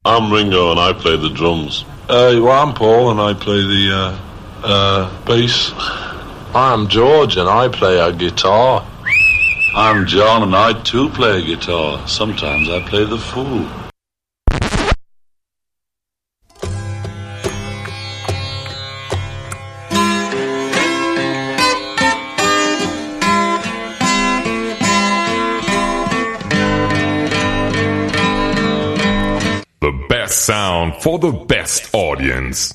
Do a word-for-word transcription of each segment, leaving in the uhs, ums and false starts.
I'm Ringo and I play the drums. Uh, well, I'm Paul and I play the uh, uh, bass. I'm George and I play a guitar. I'm John and I too play a guitar. Sometimes I play the fool. The best sound for the best audience.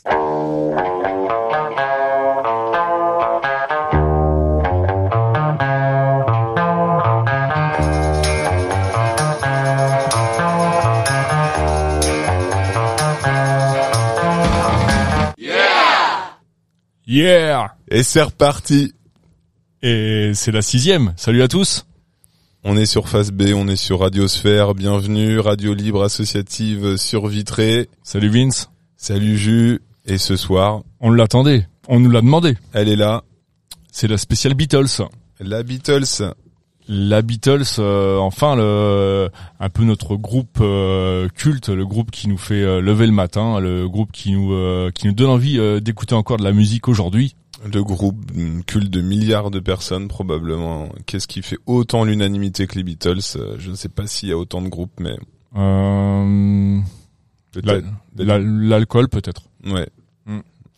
Yeah! Et c'est reparti. Et c'est la sixième. Salut à tous. On est sur Face B, on est sur Radiosphère. Bienvenue, radio libre associative sur Vitré. Salut Vince. Salut Jus. Et ce soir, on l'attendait. On nous l'a demandé. Elle est là. C'est la spéciale Beatles. La Beatles. La Beatles, euh, enfin le, un peu notre groupe euh, culte, le groupe qui nous fait euh, lever le matin, le groupe qui nous euh, qui nous donne envie euh, d'écouter encore de la musique aujourd'hui. Le groupe culte de milliards de personnes probablement. Qu'est-ce qui fait autant l'unanimité que les Beatles? Je ne sais pas s'il y a autant de groupes, mais euh, peut-être la, la, l'alcool peut-être. Ouais. Mm.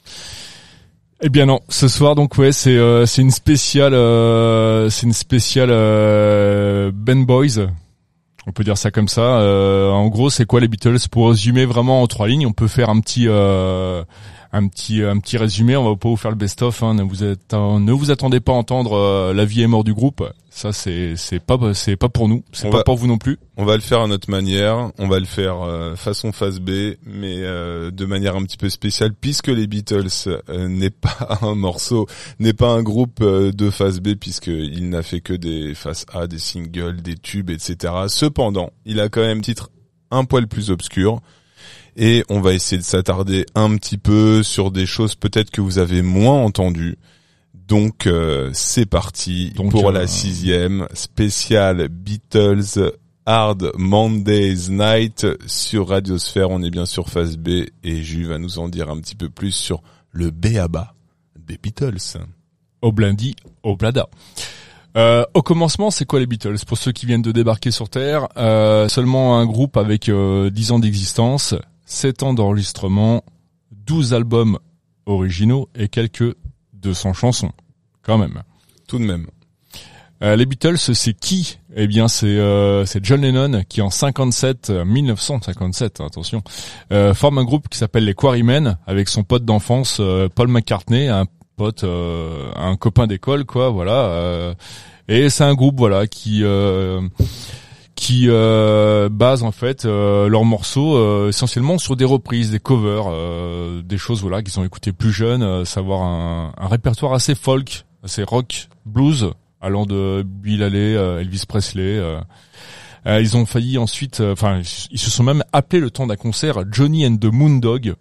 Eh bien non, ce soir donc ouais c'est euh, c'est une spéciale euh, c'est une spéciale euh, Ben Boys. On peut dire ça comme ça. Euh, en gros, c'est quoi les Beatles? Pour résumer vraiment en trois lignes, on peut faire un petit euh, un petit un petit résumé. On va pas vous faire le best-of. Hein. Ne vous attend, ne vous attendez pas à entendre euh, la vie et mort du groupe. Ça c'est c'est pas c'est pas pour nous. C'est on pas va, pour vous non plus. On va le faire à notre manière. On va le faire euh, façon Face B, mais euh, de manière un petit peu spéciale, puisque les Beatles euh, n'est pas un morceau, n'est pas un groupe euh, de Face B, puisqu'il n'a fait que des Face A, des singles, des tubes, et cetera. Cependant, il a quand même un titre un poil plus obscur. Et on va essayer de s'attarder un petit peu sur des choses peut-être que vous avez moins entendues. Donc euh, c'est parti Donc, pour euh... la sixième spéciale Beatles Hard Monday's Night sur Radiosphère. On est bien sur Face B et Jus va nous en dire un petit peu plus sur le B A B A des Beatles. Au blindi, au blada. Euh, au commencement, c'est quoi les Beatles? Pour ceux qui viennent de débarquer sur Terre, euh, seulement un groupe avec euh, dix ans d'existence, sept ans d'enregistrement, douze albums originaux et quelques deux cents chansons, quand même. Tout de même. Euh, les Beatles, c'est qui? Eh bien, c'est euh, c'est John Lennon qui en cinquante-sept, mille neuf cent cinquante-sept, attention, euh, forme un groupe qui s'appelle les Quarrymen avec son pote d'enfance euh, Paul McCartney, un pote, euh, un copain d'école, quoi, voilà. Euh, et c'est un groupe, voilà, qui euh, qui euh, base en fait euh, leurs morceaux euh, essentiellement sur des reprises, des covers, euh, des choses voilà qu'ils ont écoutées plus jeunes, euh, savoir un, un répertoire assez folk, assez rock, blues, allant de Bill Haley, euh, Elvis Presley. Euh, euh, ils ont failli ensuite, enfin, euh, ils se sont même appelés le temps d'un concert Johnny and the Moondog.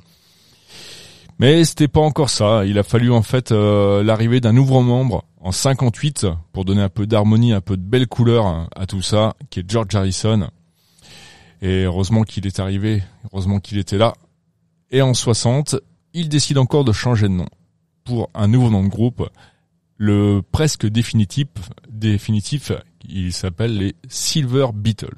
Mais c'était pas encore ça. Il a fallu en fait euh, l'arrivée d'un nouveau membre en cinquante-huit pour donner un peu d'harmonie, un peu de belle couleur à tout ça, qui est George Harrison. Et heureusement qu'il est arrivé, heureusement qu'il était là. Et en soixante, il décide encore de changer de nom pour un nouveau nom de groupe, le presque définitif, définitif, il s'appelle les Silver Beatles.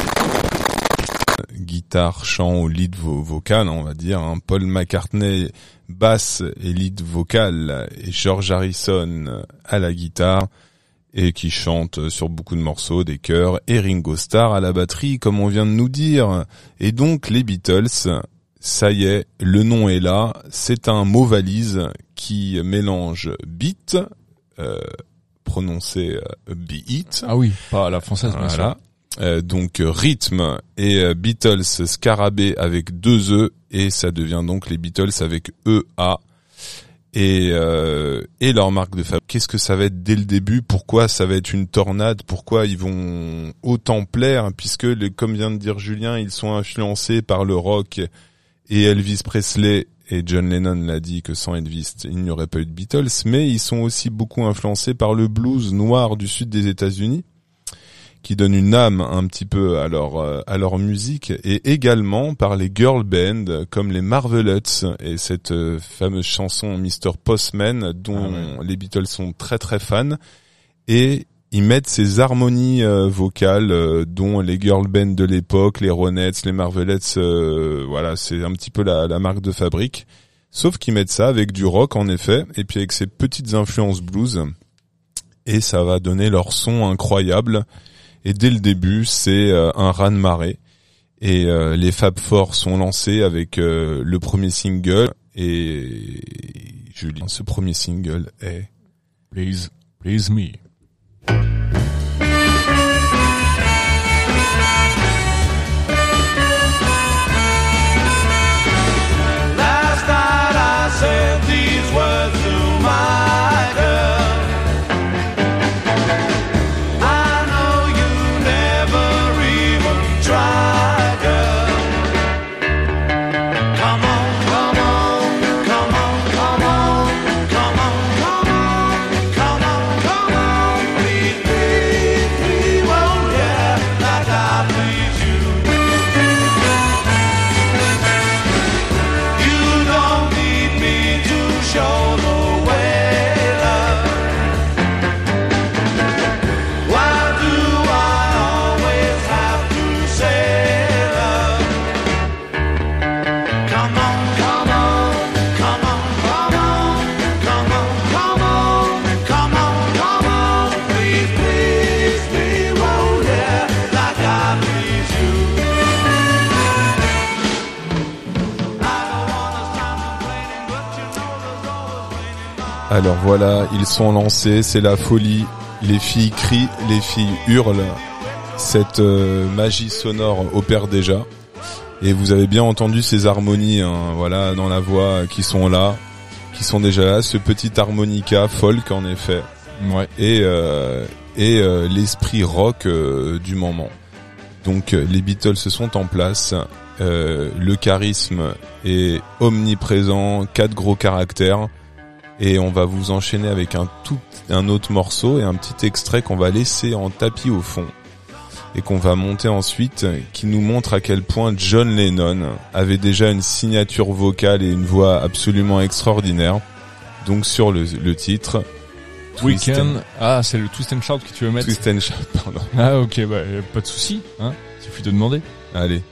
Guitare, chant au lead vo- vocal, on va dire, hein. Paul McCartney, basse et lead vocal, et George Harrison à la guitare, et qui chante sur beaucoup de morceaux, des chœurs, et Ringo Starr à la batterie, comme on vient de nous dire. Et donc, les Beatles, ça y est, le nom est là, c'est un mot valise qui mélange beat, euh, prononcé euh, beat. Ah oui, pas à la française, bien voilà. sûr. Euh, donc euh, rythme et euh, Beatles scarabée avec deux E et ça devient donc les Beatles avec E A et euh, et leur marque de fabrique. Qu'est-ce que ça va être dès le début? Pourquoi ça va être une tornade? Pourquoi ils vont autant plaire? Puisque les, comme vient de dire Julien, ils sont influencés par le rock et Elvis Presley, et John Lennon l'a dit que sans Elvis il n'y aurait pas eu de Beatles, mais ils sont aussi beaucoup influencés par le blues noir du sud des États-Unis, qui donnent une âme un petit peu à leur euh, à leur musique, et également par les girl bands comme les Marvelettes et cette euh, fameuse chanson mister Postman dont ah ouais. les Beatles sont très très fans, et ils mettent ces harmonies euh, vocales euh, dont les girl bands de l'époque, les Ronettes, les Marvelettes, euh, voilà, c'est un petit peu la, la marque de fabrique. Sauf qu'ils mettent ça avec du rock en effet, et puis avec ces petites influences blues, et ça va donner leur son incroyable. Et dès le début, c'est euh, un raz-de-marée. Et euh, les Fab Four sont lancés avec euh, le premier single, et Julie, ce premier single est Please, Please Me. Said these words to my girl. I know you never even tried, girl. Come on, come on, come on, come on, come on, come on, come on, come on. Please, please, please, oh yeah, like I please you. You don't need me to show the way, love. Why do I always have to say, love? Come on, come on, come on, come on, come on, come on, come on, come on. Please, please, please, oh yeah, like I please you. I don't wanna stop complaining, but you know there's always waiting. Alors voilà, ils sont lancés, c'est la folie. Les filles crient, les filles hurlent. Cette euh, magie sonore opère déjà. Et vous avez bien entendu ces harmonies, hein, voilà, dans la voix, qui sont là, qui sont déjà là. Ce petit harmonica folk en effet, Ouais. et euh, et euh, l'esprit rock euh, du moment. Donc euh, les Beatles se sont en place. Euh, le charisme est omniprésent, quatre gros caractères. Et on va vous enchaîner avec un tout un autre morceau et un petit extrait qu'on va laisser en tapis au fond et qu'on va monter ensuite, qui nous montre à quel point John Lennon avait déjà une signature vocale et une voix absolument extraordinaire. Donc sur le, le titre Twist Weekend. and- Ah, c'est le Twist and Shout que tu veux mettre. Twist and Shout, pardon. Ah, ok, bah, pas de souci, hein. Suffit de demander. Allez.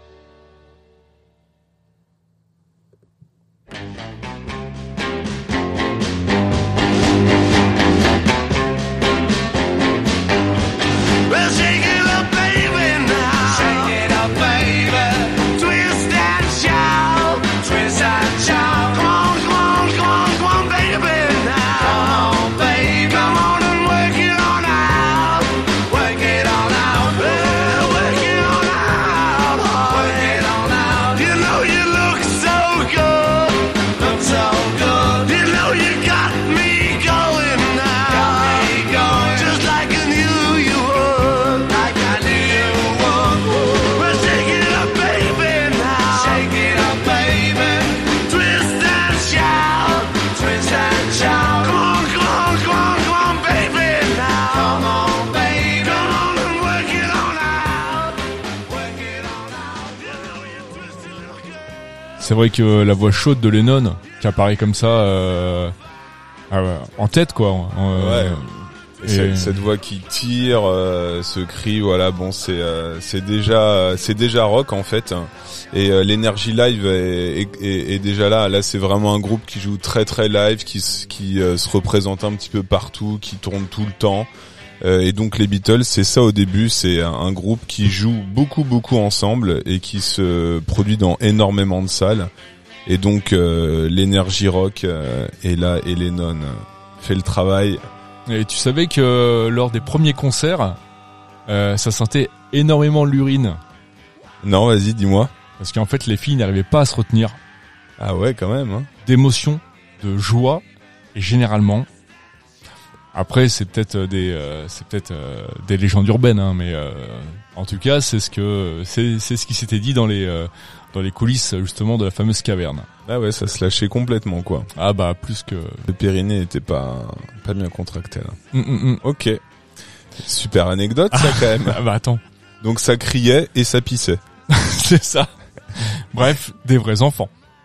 Well, shake it up, baby, now. Shake it up, baby. Twist and shout. Twist and shout. Come on, come on, come on, come on, baby, now. Come on, baby. Come on and work it on out. Work it on out. Well, work it on out. Work it on out. You know you look so good. Look so good. You know you got me going now. Got me going. Just like I knew you would. Like I knew you would. Well, shake it up, baby, now. Shake it up, baby. Twist and shout. Twist and shout. Come on, come on, come on, come on, baby, now. Come on, baby. Come on and work it on out. Work it on out. You know you twist it real good. C'est vrai que la voix chaude de Lennon, qui apparaît comme ça, euh, ah ouais, en tête, quoi. en- euh, Ouais. et- Cette, cette voix qui tire, euh, ce cri, voilà, bon, c'est euh, c'est déjà c'est déjà rock en fait, et euh, l'énergie live est, est, est, est déjà là. Là, c'est vraiment un groupe qui joue très très live, qui s- qui euh, se représente un petit peu partout, qui tourne tout le temps. Euh, et donc les Beatles, c'est ça au début, c'est un, un groupe qui joue beaucoup beaucoup ensemble et qui se produit dans énormément de salles. Et donc euh, l'énergie rock euh, est là, et Lennon euh, fait le travail. Et tu savais que lors des premiers concerts, euh, ça sentait énormément l'urine. Non, vas-y, dis-moi. Parce qu'en fait, les filles n'arrivaient pas à se retenir Ah ouais, quand même, hein. d'émotion, de joie, et généralement. Après, c'est peut-être euh, des, euh, c'est peut-être euh, des légendes urbaines, hein, mais euh, en tout cas, c'est ce que, c'est, c'est ce qui s'était dit dans les, euh, dans les coulisses justement de la fameuse caverne. Ah ouais, ça se lâchait complètement, quoi. Ah bah plus que. Le périnée était pas pas bien contracté là. Mm, mm, mm. Ok. Super anecdote, ça, quand même. Ah bah attends, Donc ça criait et ça pissait. c'est ça. Bref, des vrais enfants.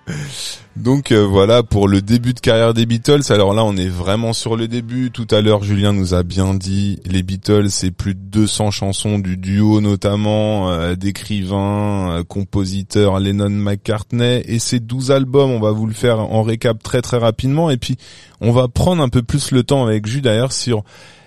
Donc euh, voilà pour le début de carrière des Beatles. Alors là, on est vraiment sur le début. Tout à l'heure, Julien nous a bien dit, les Beatles, c'est plus de deux cents chansons du duo notamment, euh, d'écrivains, euh, compositeurs, Lennon-McCartney, et ces douze albums. On va vous le faire en récap très très rapidement, et puis on va prendre un peu plus le temps avec Jules d'ailleurs sur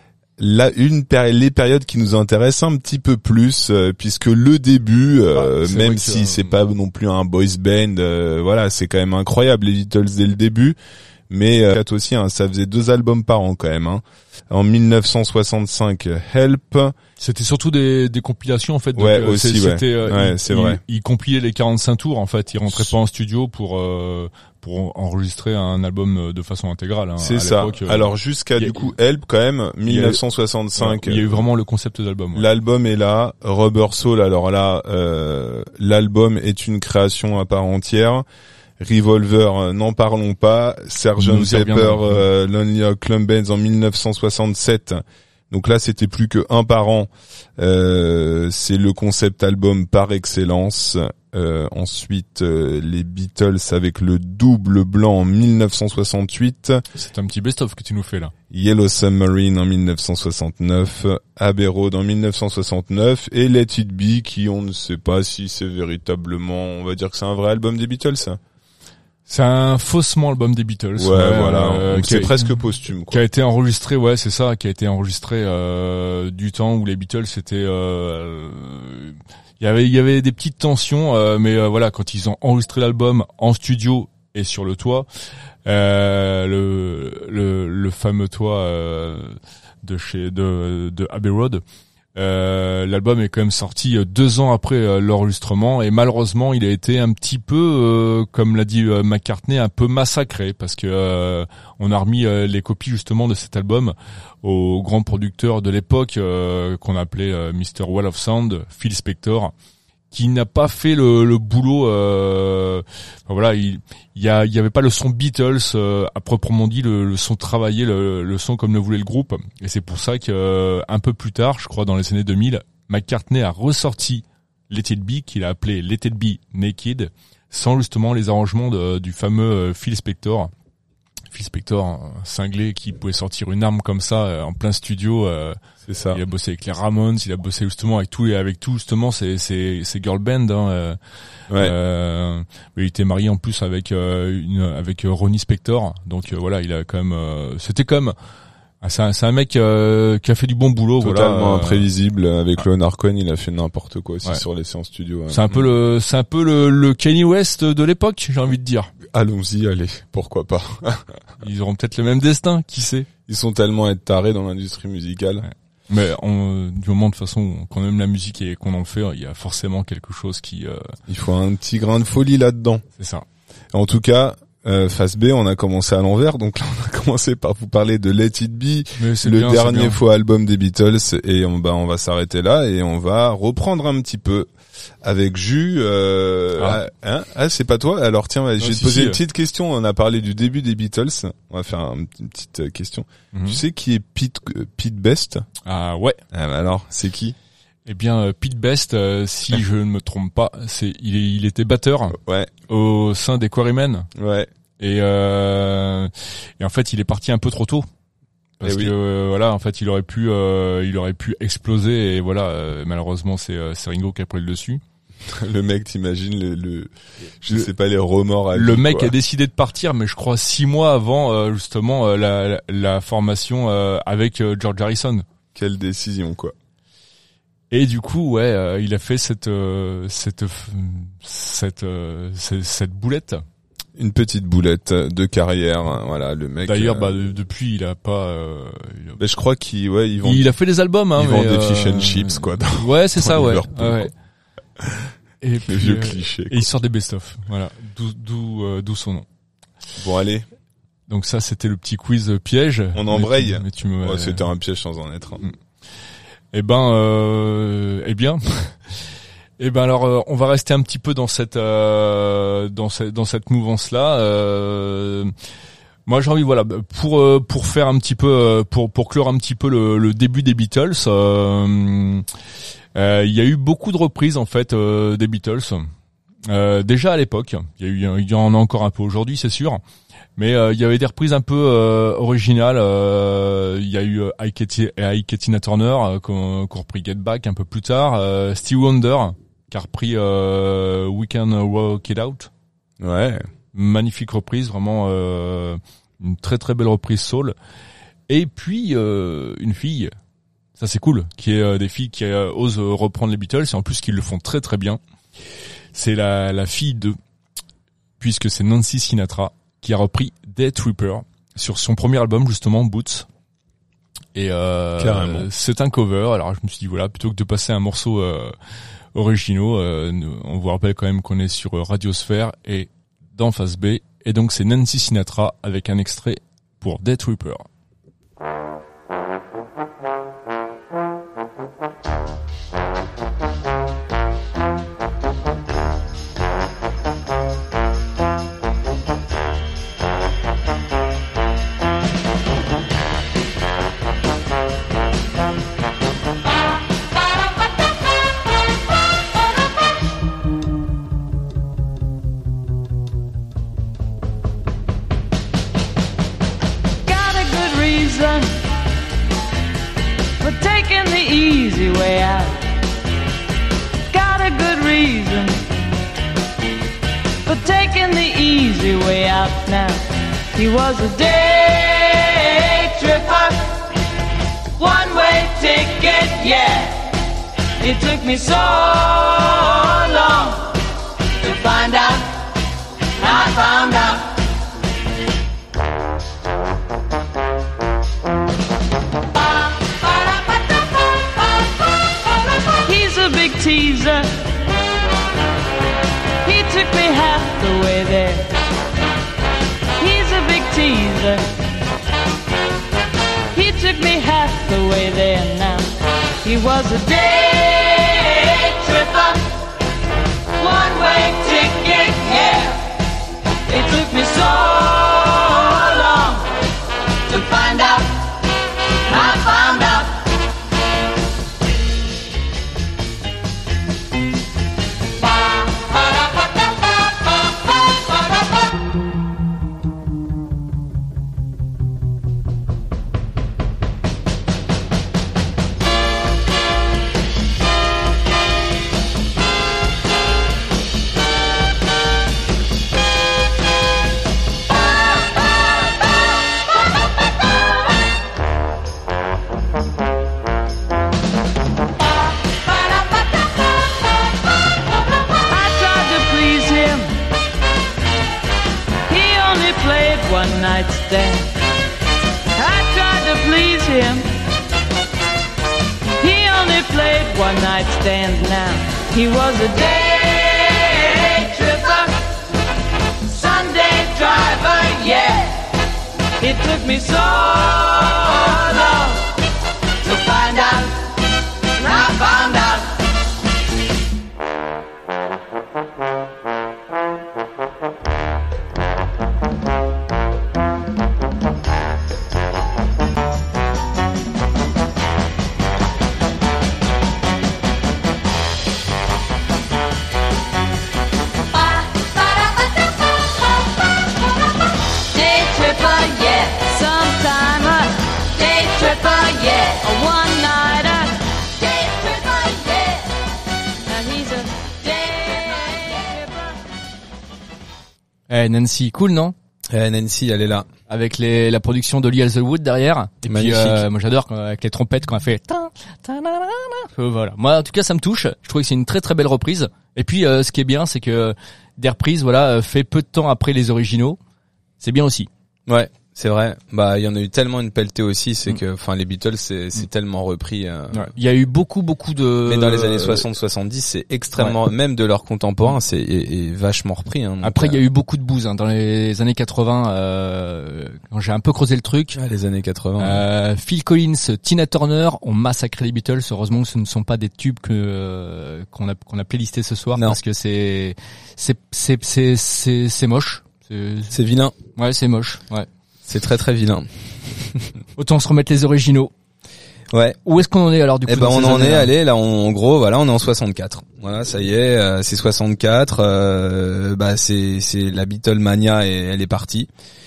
la une péri- les périodes qui nous intéressent un petit peu plus, euh, puisque le début, euh, Ah, même que, si euh, c'est pas non plus un boys band, euh, voilà, c'est quand même incroyable les Beatles dès le début. Mais euh, aussi, hein, ça faisait deux albums par an quand même. Hein. En mille neuf cent soixante-cinq, Help. C'était surtout des, des compilations en fait. Donc, Ouais, euh, aussi, c'est- ouais. C'était, euh, Ouais, il- c'est il- vrai. Il compilait les quarante-cinq tours en fait. Il rentrait pas en studio pour euh, pour enregistrer un album de façon intégrale. Hein, C'est à ça. l'époque, euh, Alors jusqu'à il y a- du coup Help quand même, mille neuf cent soixante-cinq. il y a eu vraiment le concept d'album. Ouais. L'album est là, Rubber Soul. Alors là, euh, l'album est une création à part entière. Revolver, euh, n'en parlons pas. sergeant Nous y Pepper, reviendrons. euh, Lonely Hearts Club Bands en mille neuf cent soixante-sept. Donc là, c'était plus que un par an. Euh, c'est le concept album par excellence. Euh, ensuite, euh, les Beatles avec le double blanc en mille neuf cent soixante-huit. C'est un petit best-of que tu nous fais là. Yellow Submarine en mille neuf cent soixante-neuf, Abbey Road en mille neuf cent soixante-neuf et Let It Be qui on ne sait pas si c'est véritablement, on va dire que c'est un vrai album des Beatles. Ça. C'est un faussement album des Beatles. Ouais, voilà, euh, donc qui c'est a- presque posthume Qui quoi. a été enregistré, ouais, c'est ça, qui a été enregistré euh, du temps où les Beatles étaient. Euh, il y avait, il y avait des petites tensions, euh, mais euh, voilà, quand ils ont enregistré l'album en studio et sur le toit, euh, le, le le fameux toit euh, de chez de de Abbey Road. Euh, l'album est quand même sorti euh, deux ans après euh, l'enregistrement et malheureusement il a été un petit peu, euh, comme l'a dit euh, McCartney, un peu massacré parce que euh, on a remis euh, les copies justement de cet album au grand producteur de l'époque euh, qu'on appelait euh, mister Wall of Sound, Phil Spector, qui n'a pas fait le, le boulot. Euh, enfin, voilà, il il y, a, il y avait pas le son Beatles euh, à proprement dit, le, le son travaillé, le, le son comme le voulait le groupe. Et c'est pour ça que euh, un peu plus tard, je crois dans les années deux mille, McCartney a ressorti Let It Be, qu'il a appelé Let It Be Naked, sans justement les arrangements de, du fameux euh, Phil Spector. Phil Spector, un cinglé qui pouvait sortir une arme comme ça euh, en plein studio. Euh, C'est ça. Il a bossé avec les Ramones, il a bossé justement avec tout et avec tout justement ces ces ces girl band. Hein, euh, Ouais. euh, il était marié en plus avec euh, une avec euh, Ronnie Spector, donc euh, voilà, il a quand même. Euh, c'était comme ah, c'est un, c'est un mec euh, qui a fait du bon boulot. Totalement voilà, euh, imprévisible. Avec Leonard Cohen, il a fait n'importe quoi aussi Ouais. sur les séances studio. C'est un peu le c'est un peu le, le Kanye West de l'époque, j'ai envie de dire. Allons-y, allez, pourquoi pas. Ils auront peut-être le même destin, qui sait. Ils sont tellement être tarés dans l'industrie musicale. Ouais. Mais on, du moment de toute façon qu'on aime la musique et qu'on en fait, il y a forcément quelque chose qui. Euh, Il faut un petit grain de folie là-dedans. c'est ça. En tout cas, euh, phase B, on a commencé à l'envers. Donc là, on a commencé par vous parler de Let It Be, Mais c'est le bien, c'est dernier bien. faux album des Beatles. Et on, bah, on va s'arrêter là et on va reprendre un petit peu avec Jus. Euh, Ah. ah, hein ah, c'est pas toi. Alors tiens, je vais te si, poser si. une petite question. On a parlé du début des Beatles. On va faire un- une petite euh, question. Mhm. Tu sais qui est Pete, euh, Pete Best? Ah ouais. Ah, bah alors, c'est qui? Eh bien, euh, Pete Best, euh, si je ne me trompe pas, c'est il, est, il était batteur Ouais, au sein des Quarrymen ouais. et, euh, et en fait, il est parti un peu trop tôt. Parce Eh oui. que euh, voilà, en fait, il aurait pu, euh, il aurait pu exploser et voilà. euh, malheureusement, c'est, euh, c'est Ringo qui a pris le dessus. Le mec, t'imagines le, le, je Le- sais pas, les remords à Le vie, mec quoi. a décidé de partir, mais je crois six mois avant euh, justement euh, la, la, la formation euh, avec euh, George Harrison. Quelle décision, quoi. Et du coup, ouais, euh, il a fait cette euh, cette cette euh, cette, cette boulette. Une petite boulette de carrière, hein, voilà, le mec. D'ailleurs, euh, bah de- depuis, il a pas. Euh, il, a... ben, je crois qu'il, ouais, ils vendent, il a fait des albums, hein. ils mais, vendent des euh, fish and chips, quoi. dans Ouais, c'est ça, dans ouais. Liverpool, ouais, ouais. Et Les puis, vieux euh, clichés, et il sort des best-of. Voilà, d'où d'où euh, d'où son nom. Bon, allez, Donc ça, c'était le petit quiz piège. On Mais embraye. tu- Mais tu me. ouais, c'était un piège sans en être. un. Eh ben, euh, eh bien, eh ben alors, euh, on va rester un petit peu dans cette, euh, dans cette, dans cette mouvance-là. Euh, Moi j'ai envie voilà pour euh, pour faire un petit peu euh, pour pour clore un petit peu le, le début des Beatles. Euh, euh, il y a eu beaucoup de reprises en fait euh, des Beatles. Euh, déjà à l'époque, il y a eu il y en a encore un peu aujourd'hui c'est sûr. Mais euh, il y avait des reprises un peu euh, originales. Euh, il y a eu euh, Ike et Ike Tina Turner euh, qui ont repris Get Back un peu plus tard. Euh, Stevie Wonder qui a repris euh, We Can Work It Out. Ouais. Magnifique reprise, vraiment euh, une très très belle reprise soul. Et puis euh, une fille, ça c'est cool, qui est euh, des filles qui euh, osent reprendre les Beatles et en plus qui le font très très bien. C'est la la fille de, puisque c'est Nancy Sinatra qui a repris Day Tripper sur son premier album justement Boots. Et euh, c'est un cover. Alors je me suis dit voilà, plutôt que de passer un morceau euh, originaux, euh, on vous rappelle quand même qu'on est sur Radiosphère et dans Face B. Et donc c'est Nancy Sinatra avec un extrait pour Day Tripper. He was a day tripper, one-way ticket, yeah. It took me so long to find out, I found out. He's a big teaser, he took me half the way there. Teaser. He took me half the way there now. He was a day tripper, one-way ticket, yeah. It took me so long to find out, I found out. He was a day tripper, Sunday driver, yeah. It took me so long to find out, I found out. Eh, Nancy, cool, non? Eh, Nancy, elle est là. Avec les, la production de Lee Hazelwood derrière. Et magnifique. Puis, euh, moi j'adore quand, avec les trompettes quand elle fait ta, ta, na, na, na. Euh, voilà. Moi, en tout cas, ça me touche. Je trouve que c'est une très très belle reprise. Et puis, euh, ce qui est bien, c'est que des reprises, voilà, fait peu de temps après les originaux. C'est bien aussi. Ouais. C'est vrai. Bah, il y en a eu tellement une pelletée aussi, c'est que, enfin, les Beatles, c'est, c'est tellement repris. Euh... Ouais. Il y a eu beaucoup, beaucoup de. Mais dans les années soixante soixante-dix, c'est extrêmement, ouais. Même de leurs contemporains, c'est est, est vachement repris. Hein, après, il euh... y a eu beaucoup de bouse hein, dans les années quatre-vingts. Euh, quand j'ai un peu creusé le truc. Ah, les années quatre-vingts. Euh, Phil Collins, Tina Turner ont massacré les Beatles. Heureusement que ce ne sont pas des tubes que euh, qu'on a qu'on a playlisté ce soir, non. Parce que c'est c'est c'est c'est c'est, c'est moche. C'est, c'est vilain. Ouais, c'est moche. Ouais. C'est très très vilain. Autant se remettre les originaux. Ouais. Où est-ce qu'on en est alors du coup? Eh ben dans on ces en est années-là allé là, on- en gros voilà, on est en soixante-quatre. Voilà, ça y est, euh, c'est soixante-quatre. Euh, bah c'est c'est la Beatlemania et elle est partie.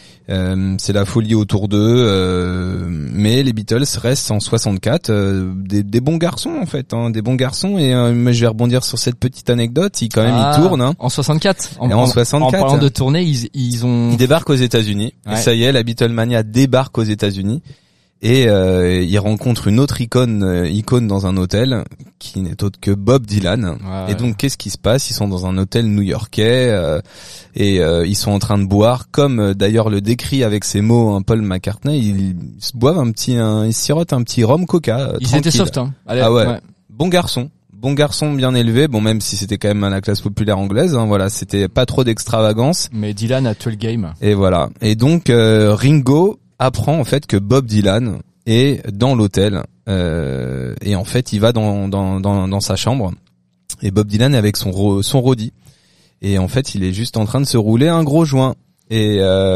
Euh, c'est la folie autour d'eux, euh, mais les Beatles restent en soixante-quatre, euh, des, des bons garçons en fait, hein, des bons garçons. Et euh, mais je vais rebondir sur cette petite anecdote. Ils quand même Ah, ils tournent. Hein. En soixante-quatre. En, Et en soixante-quatre. En parlant de tournée, ils, ils ont. Ils débarquent aux États-Unis. Ouais. Et ça y est, la Beatlemania débarque aux États-Unis. Et euh, ils rencontrent une autre icône, euh, icône dans un hôtel qui n'est autre que Bob Dylan. Ouais. Et donc qu'est-ce qui se passe? Ils sont dans un hôtel new-yorkais euh, et euh, ils sont en train de boire, comme euh, d'ailleurs le décrit avec ses mots hein, Paul McCartney. Ils, ils se boivent un petit, un, ils sirotent un petit rhum coca. Euh, Ils tranquille. étaient soft, hein. Allez, Ah ouais. ouais. Bon garçon. Bon garçon bien élevé, bon même si c'était quand même à la classe populaire anglaise, hein, voilà, c'était pas trop d'extravagance. Mais Dylan a tué le game. Et voilà. Et donc euh, Ringo apprend en fait que Bob Dylan est dans l'hôtel euh, et en fait il va dans dans dans, dans sa chambre et Bob Dylan est avec son ro- son roadie et en fait il est juste en train de se rouler un gros joint. Et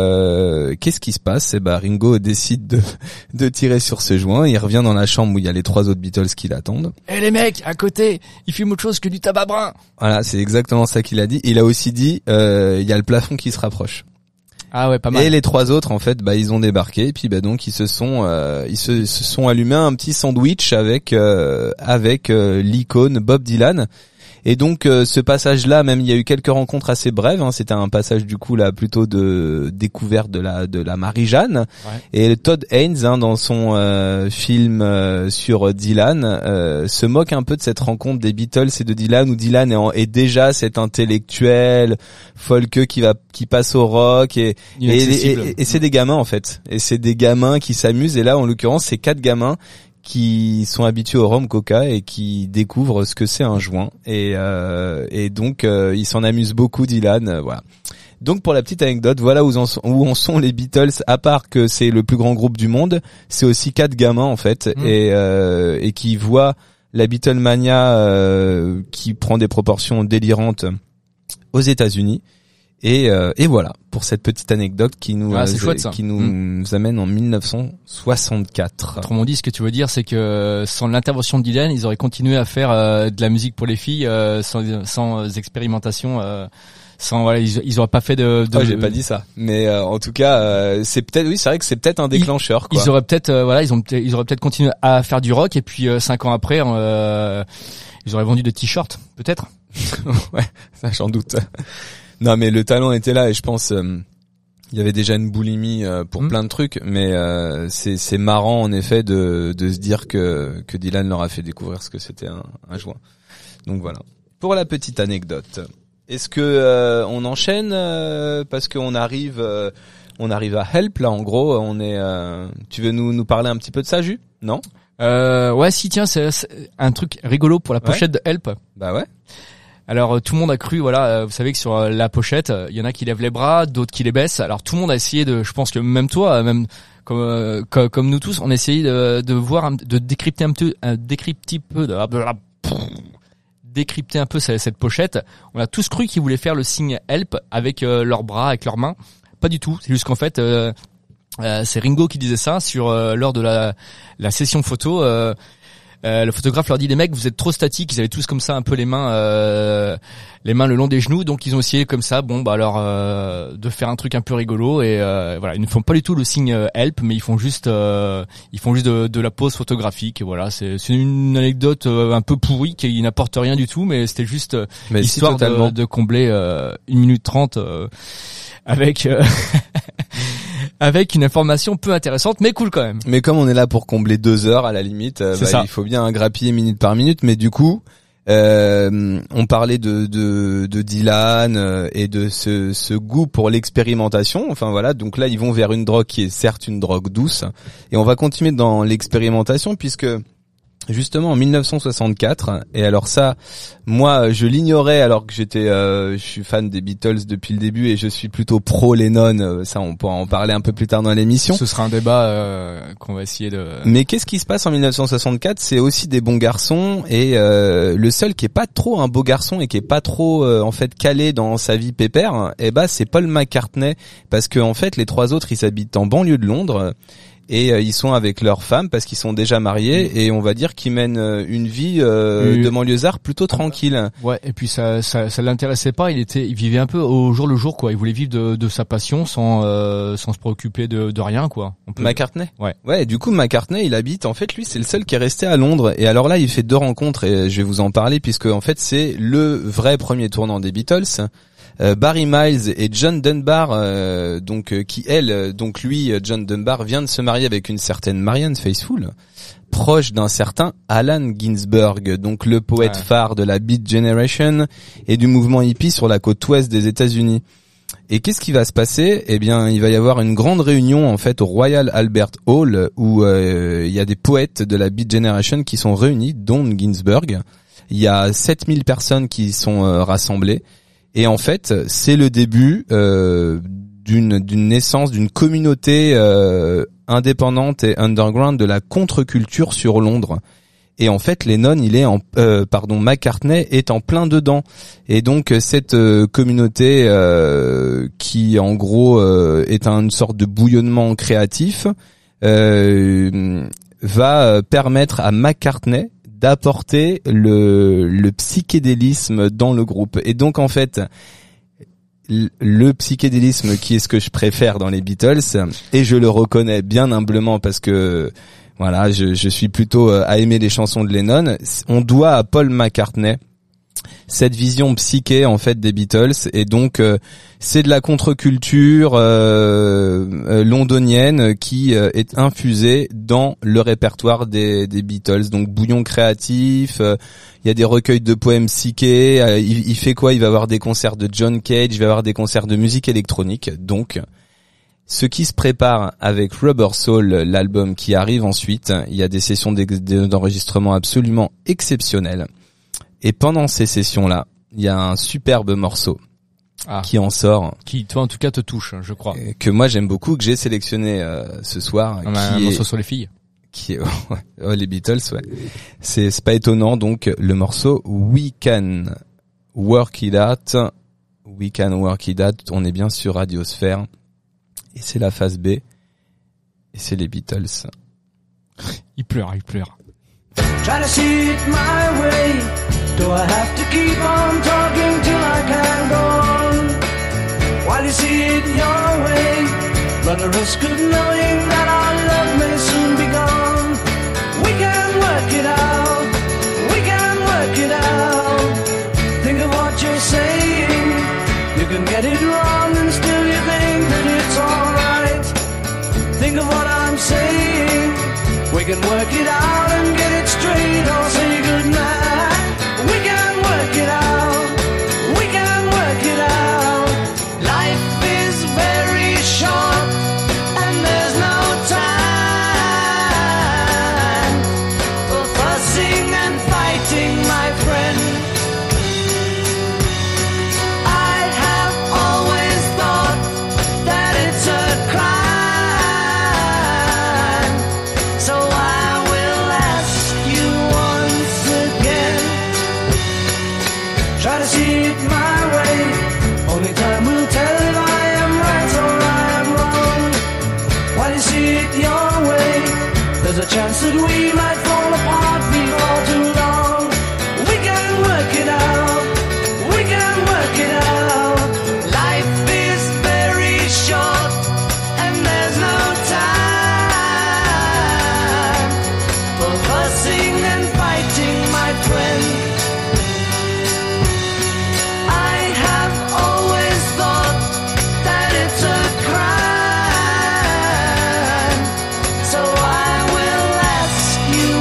euh, qu'est-ce qui se passe? Eh ben Ringo décide de de tirer sur ce joint. Il revient dans la chambre où il y a les trois autres Beatles qui l'attendent. Eh les mecs, à côté, ils fument autre chose que du tabac brun. Voilà, c'est exactement ça qu'il a dit. Il a aussi dit euh, il y a le plafond qui se rapproche. Ah ouais, pas mal. Et les trois autres en fait, bah ils ont débarqué et puis bah donc ils se sont euh, ils se, se sont allumés un petit sandwich avec euh, avec euh, l'icône Bob Dylan. Et donc euh, ce passage-là, même il y a eu quelques rencontres assez brèves. Hein, c'était un passage du coup là plutôt de découverte de la de la Marie-Jeanne. Ouais. Et Todd Haynes, hein, dans son euh, film euh, sur Dylan, euh, se moque un peu de cette rencontre des Beatles et de Dylan, où Dylan est, en, est déjà cet intellectuel folkeux qui va qui passe au rock et et, Inaccessible. et, et, et c'est des gamins en fait. Et c'est des gamins qui s'amusent. Et là, en l'occurrence, c'est quatre gamins qui sont habitués au rhum coca et qui découvrent ce que c'est un joint et euh, et donc euh, ils s'en amusent beaucoup Dylan euh, voilà. Donc pour la petite anecdote, voilà où en sont, où en sont les Beatles, à part que c'est le plus grand groupe du monde, c'est aussi quatre gamins en fait mmh. et euh, et qui voient la Beatlemania euh, qui prend des proportions délirantes aux États-Unis. Et, euh, et voilà pour cette petite anecdote qui nous Ah, c'est euh, chouette, ça. qui nous, mmh. nous amène en mille neuf cent soixante-quatre. Autrement dit, ce que tu veux dire, c'est que sans l'intervention de Dylan, ils auraient continué à faire euh, de la musique pour les filles euh, sans, sans expérimentation, euh, sans voilà, ils, ils auraient pas fait de. de Oh, j'ai pas dit ça, mais euh, en tout cas, euh, c'est peut-être, oui, c'est vrai que c'est peut-être un déclencheur. Ils, quoi. ils auraient peut-être, euh, voilà, ils ont, ils auraient peut-être continué à faire du rock et puis euh, cinq ans après, euh, ils auraient vendu des t-shirts, peut-être. Ouais, ça j'en doute. Non, mais le talent était là et je pense euh, il y avait déjà une boulimie euh, pour mmh. plein de trucs, mais euh, c'est c'est marrant en effet de de se dire que que Dylan leur a fait découvrir ce que c'était un, un joint. Donc voilà. Pour la petite anecdote. Est-ce que euh, on enchaîne euh, parce qu'on arrive euh, on arrive à Help là en gros, on est euh, tu veux nous nous parler un petit peu de ça, Jus? Non? Euh, ouais, si tiens, c'est, c'est un truc rigolo pour la pochette ouais. de Help. Bah ouais. Alors tout le monde a cru, voilà, vous savez que sur euh, la pochette, il y en a qui lèvent les bras, d'autres qui les baissent. Alors tout le monde a essayé de, je pense que même toi, même comme euh, comme, comme nous tous, on a essayé de, de voir, de décrypter un peu, un décrypter peu, de, décrypter un peu cette, cette pochette. On a tous cru qu'ils voulaient faire le signe Help avec euh, leurs bras, avec leurs mains. Pas du tout. C'est juste qu'en fait, euh, euh, c'est Ringo qui disait ça sur euh, lors de la la session photo. Euh, Euh, le photographe leur dit, les mecs, vous êtes trop statiques. Ils avaient tous comme ça un peu les mains, euh, les mains le long des genoux. Donc ils ont essayé comme ça, bon bah alors euh, de faire un truc un peu rigolo et euh, voilà, ils ne font pas du tout le signe Help, mais ils font juste, euh, ils font juste de, de la pose photographique. Et voilà, c'est, c'est une anecdote euh, un peu pourrie qui n'apporte rien du tout, mais c'était juste euh, mais histoire si, de, de combler euh, une minute trente euh, avec. Euh avec une information peu intéressante, mais cool quand même. Mais comme on est là pour combler deux heures à la limite, euh, bah, il faut bien grappiller minute par minute. Mais du coup, euh, on parlait de de, de Dylan euh, et de ce, ce goût pour l'expérimentation. Enfin voilà, donc là ils vont vers une drogue qui est certes une drogue douce, et on va continuer dans l'expérimentation puisque justement en mille neuf cent soixante-quatre. Et alors ça, moi, je l'ignorais alors que j'étais, euh, je suis fan des Beatles depuis le début et je suis plutôt pro Lennon. Ça, on pourra en parler un peu plus tard dans l'émission. Ce sera un débat euh, qu'on va essayer de. Mais qu'est-ce qui se passe en mille neuf cent soixante-quatre? C'est aussi des bons garçons et euh, le seul qui est pas trop un beau garçon et qui est pas trop euh, en fait calé dans sa vie pépère, eh ben c'est Paul McCartney, parce que en fait les trois autres ils habitent en banlieue de Londres. Et euh, ils sont avec leurs femmes parce qu'ils sont déjà mariés et on va dire qu'ils mènent euh, une vie euh, oui. de banlieusard plutôt tranquille. Ouais, et puis ça ça ça l'intéressait pas, il était il vivait un peu au jour le jour quoi, il voulait vivre de de sa passion sans euh, sans se préoccuper de de rien quoi. On peut... McCartney. Ouais. Ouais, du coup McCartney, il habite en fait lui c'est le seul qui est resté à Londres et alors là, il fait deux rencontres et je vais vous en parler puisque en fait c'est le vrai premier tournant des Beatles. Euh, Barry Miles et John Dunbar, euh, donc euh, qui elle, donc lui, John Dunbar vient de se marier avec une certaine Marianne Faithfull, proche d'un certain Allen Ginsberg, donc le poète ouais. phare de la Beat Generation et du mouvement hippie sur la côte ouest des États-Unis. Et qu'est-ce qui va se passer? Eh bien, il va y avoir une grande réunion en fait au Royal Albert Hall où euh, il y a des poètes de la Beat Generation qui sont réunis, dont Ginsberg. Il y a sept mille personnes qui sont euh, rassemblées. Et en fait, c'est le début euh, d'une d'une naissance d'une communauté euh, indépendante et underground de la contre-culture sur Londres. Et en fait, Lennon, il est en euh, pardon, McCartney est en plein dedans. Et donc cette euh, communauté euh, qui en gros euh, est une sorte de bouillonnement créatif euh, va permettre à McCartney d'apporter le le psychédélisme dans le groupe. Et donc en fait le psychédélisme qui est ce que je préfère dans les Beatles et je le reconnais bien humblement parce que voilà, je je suis plutôt à aimer les chansons de Lennon, on doit à Paul McCartney cette vision psyché en fait des Beatles et donc euh, c'est de la contre-culture euh, euh, londonienne qui euh, est infusée dans le répertoire des, des Beatles, donc bouillon créatif, il euh, y a des recueils de poèmes psychés, euh, il, il fait quoi, il va avoir des concerts de John Cage, il va avoir des concerts de musique électronique, donc ce qui se prépare avec Rubber Soul, l'album qui arrive ensuite, il y a des sessions d'enregistrement absolument exceptionnelles. Et pendant ces sessions-là, il y a un superbe morceau ah, qui en sort. Qui, toi, en tout cas, te touche, je crois. Que moi, j'aime beaucoup, que j'ai sélectionné euh, ce soir. Ah, qui un est, morceau sur les filles. Qui est, oh, les Beatles, ouais. C'est, c'est pas étonnant, donc, le morceau We Can Work It Out. We Can Work It Out. On est bien sur Radiosphère. Et c'est la phase B. Et c'est les Beatles. Il pleure, il pleure. Try to see it my way. Do I have to keep on talking till I can go on? While you see it your way, run the risk of knowing that our love may soon be gone. We can work it out. We can work it out. Think of what you're saying. You can get it wrong and still you think that it's alright. Think of what I'm saying. We can work it out and get it straight or say goodnight. We can work it out. We can work it out. Life is very short and there's no time for fussing and fighting, my friend. I have always thought that it's a crime. So I will ask you once again. Try to see it my way. Only time will tell if I am right or I am wrong. While you see it your way, there's a chance that we might fall apart before too long. We can work it out. We can work it out. Life is very short and there's no time for fussing and fighting, my friend. I have always thought that it's a crime. So I will ask you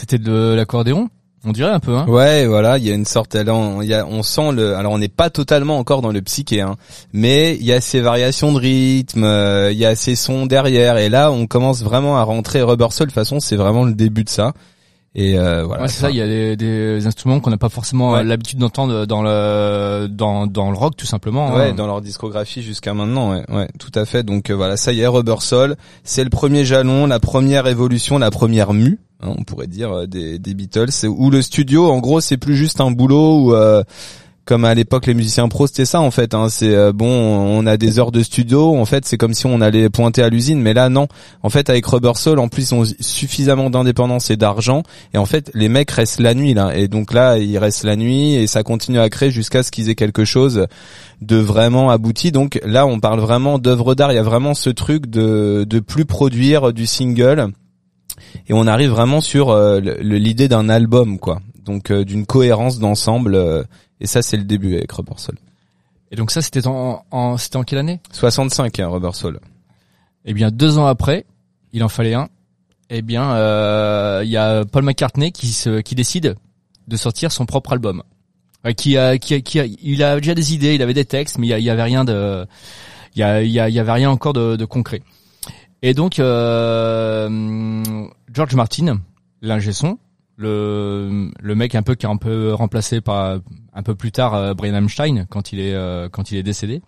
C'était de l'accordéon, on dirait un peu, hein. Ouais, voilà, il y a une sorte, là, on, il y a, on sent le, alors on n'est pas totalement encore dans le psyché, hein, mais il y a ces variations de rythme, euh, il y a ces sons derrière, et là, on commence vraiment à rentrer Rubber Soul. De toute façon, c'est vraiment le début de ça. Et euh, voilà. Ouais, c'est ça. Il y a des, des instruments qu'on n'a pas forcément ouais. l'habitude d'entendre dans le dans dans le rock, tout simplement. Ouais, hein. dans leur discographie jusqu'à maintenant. Ouais, ouais, tout à fait. Donc euh, voilà, ça y est, Rubber Soul, c'est le premier jalon, la première évolution, la première mue, hein, on pourrait dire des, des Beatles. Où le studio, en gros, c'est plus juste un boulot où euh, comme à l'époque les musiciens pros, c'était ça en fait, hein. C'est euh, bon, on a des heures de studio, en fait c'est comme si on allait pointer à l'usine, mais là non. En fait avec Rubber Soul, en plus ils ont suffisamment d'indépendance et d'argent, et en fait les mecs restent la nuit là, et donc là ils restent la nuit et ça continue à créer jusqu'à ce qu'ils aient quelque chose de vraiment abouti. Donc là on parle vraiment d'œuvre d'art, il y a vraiment ce truc de de plus produire du single, et on arrive vraiment sur euh, l'idée d'un album quoi, donc euh, d'une cohérence d'ensemble. Euh, Et ça, c'est le début avec Rubber Soul. Et donc ça, c'était en, en c'était en quelle année ? soixante-cinq, hein, Rubber Soul. Eh bien, deux ans après, il en fallait un. Eh bien, euh, il y a Paul McCartney qui se, qui décide de sortir son propre album. Euh, qui a, qui a, qui a, il a déjà des idées, il avait des textes, mais il y, a, il y avait rien de, il y a, il y a, il y avait rien encore de, de concret. Et donc, euh, George Martin, l'ingé son, le le mec un peu qui a un peu remplacé par un peu plus tard euh, Brian Epstein quand il est euh, quand il est décédé,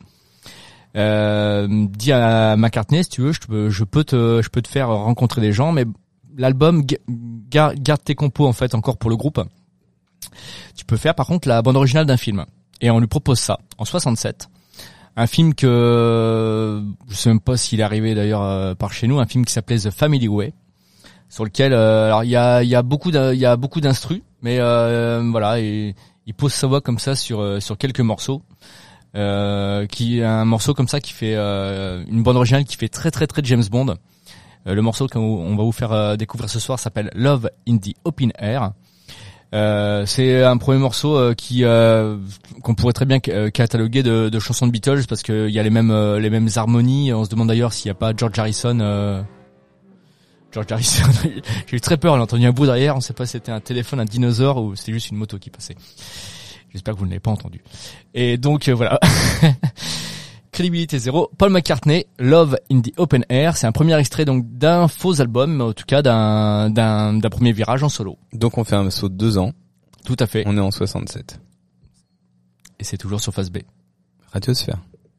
euh, dit à McCartney, si tu veux, je peux je peux te je peux te faire rencontrer des gens, mais l'album garde garde tes compos en fait encore pour le groupe. Tu peux faire par contre la bande originale d'un film. Et on lui propose ça en soixante-sept. Un film que je sais même pas s'il est arrivé d'ailleurs euh, par chez nous, un film qui s'appelait The Family Way, sur lequel euh, alors il y a il y a beaucoup il y a beaucoup d'instrus, mais euh, voilà, et il pose sa voix comme ça sur euh, sur quelques morceaux, euh, qui un morceau comme ça qui fait euh, une bande originale qui fait très très très James Bond. Euh, le morceau qu'on va vous faire euh, découvrir ce soir s'appelle Love in the Open Air. Euh, c'est un premier morceau euh, qui euh, qu'on pourrait très bien cataloguer de, de chansons de Beatles, parce que il y a les mêmes euh, les mêmes harmonies. On se demande d'ailleurs s'il n'y a pas George Harrison. Euh, George Harrison, j'ai eu très peur, j'ai entendu un bout derrière, on sait pas si c'était un téléphone, un dinosaure ou c'était juste une moto qui passait. J'espère que vous ne l'avez pas entendu. Et donc euh, voilà. Crédibilité zéro. Paul McCartney, Love in the Open Air, c'est un premier extrait donc d'un faux album, mais en tout cas d'un d'un d'un premier virage en solo. Donc on fait un saut de deux ans. Tout à fait. On est en soixante-sept. Et c'est toujours sur Face B. Radiosphère.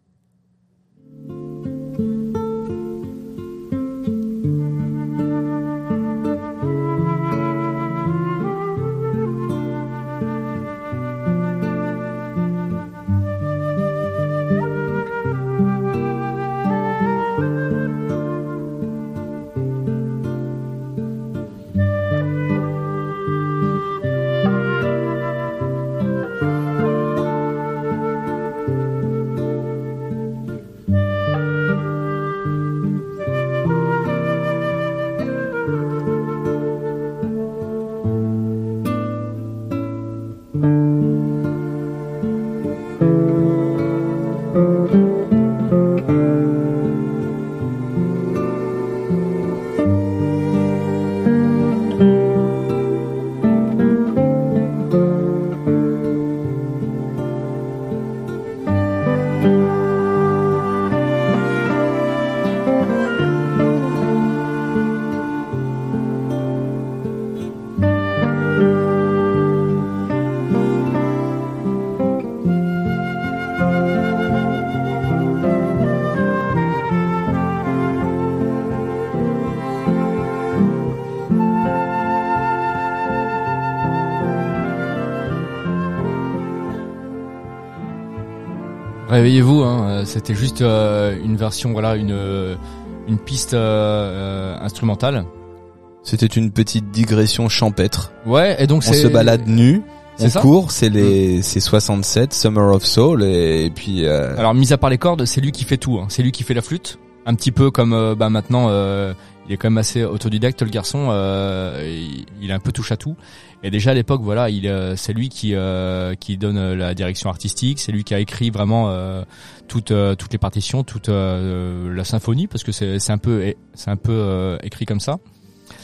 Réveillez-vous, hein, c'était juste euh, une version, voilà, une euh, une piste euh, euh, instrumentale. C'était une petite digression champêtre. Ouais, et donc on c'est... se balade nu, c'est on ça court, c'est les mmh. c'est soixante-sept, Summer of Soul, et, et puis. Euh... Alors mis à part les cordes, c'est lui qui fait tout, hein. C'est lui qui fait la flûte, un petit peu comme euh, bah maintenant. Euh, il est quand même assez autodidacte le garçon, euh, il, il est un peu touche à tout. Et déjà à l'époque, voilà, il euh, c'est lui qui euh, qui donne la direction artistique, c'est lui qui a écrit vraiment euh, toutes euh, toutes les partitions, toute euh, la symphonie, parce que c'est c'est un peu c'est un peu euh, écrit comme ça.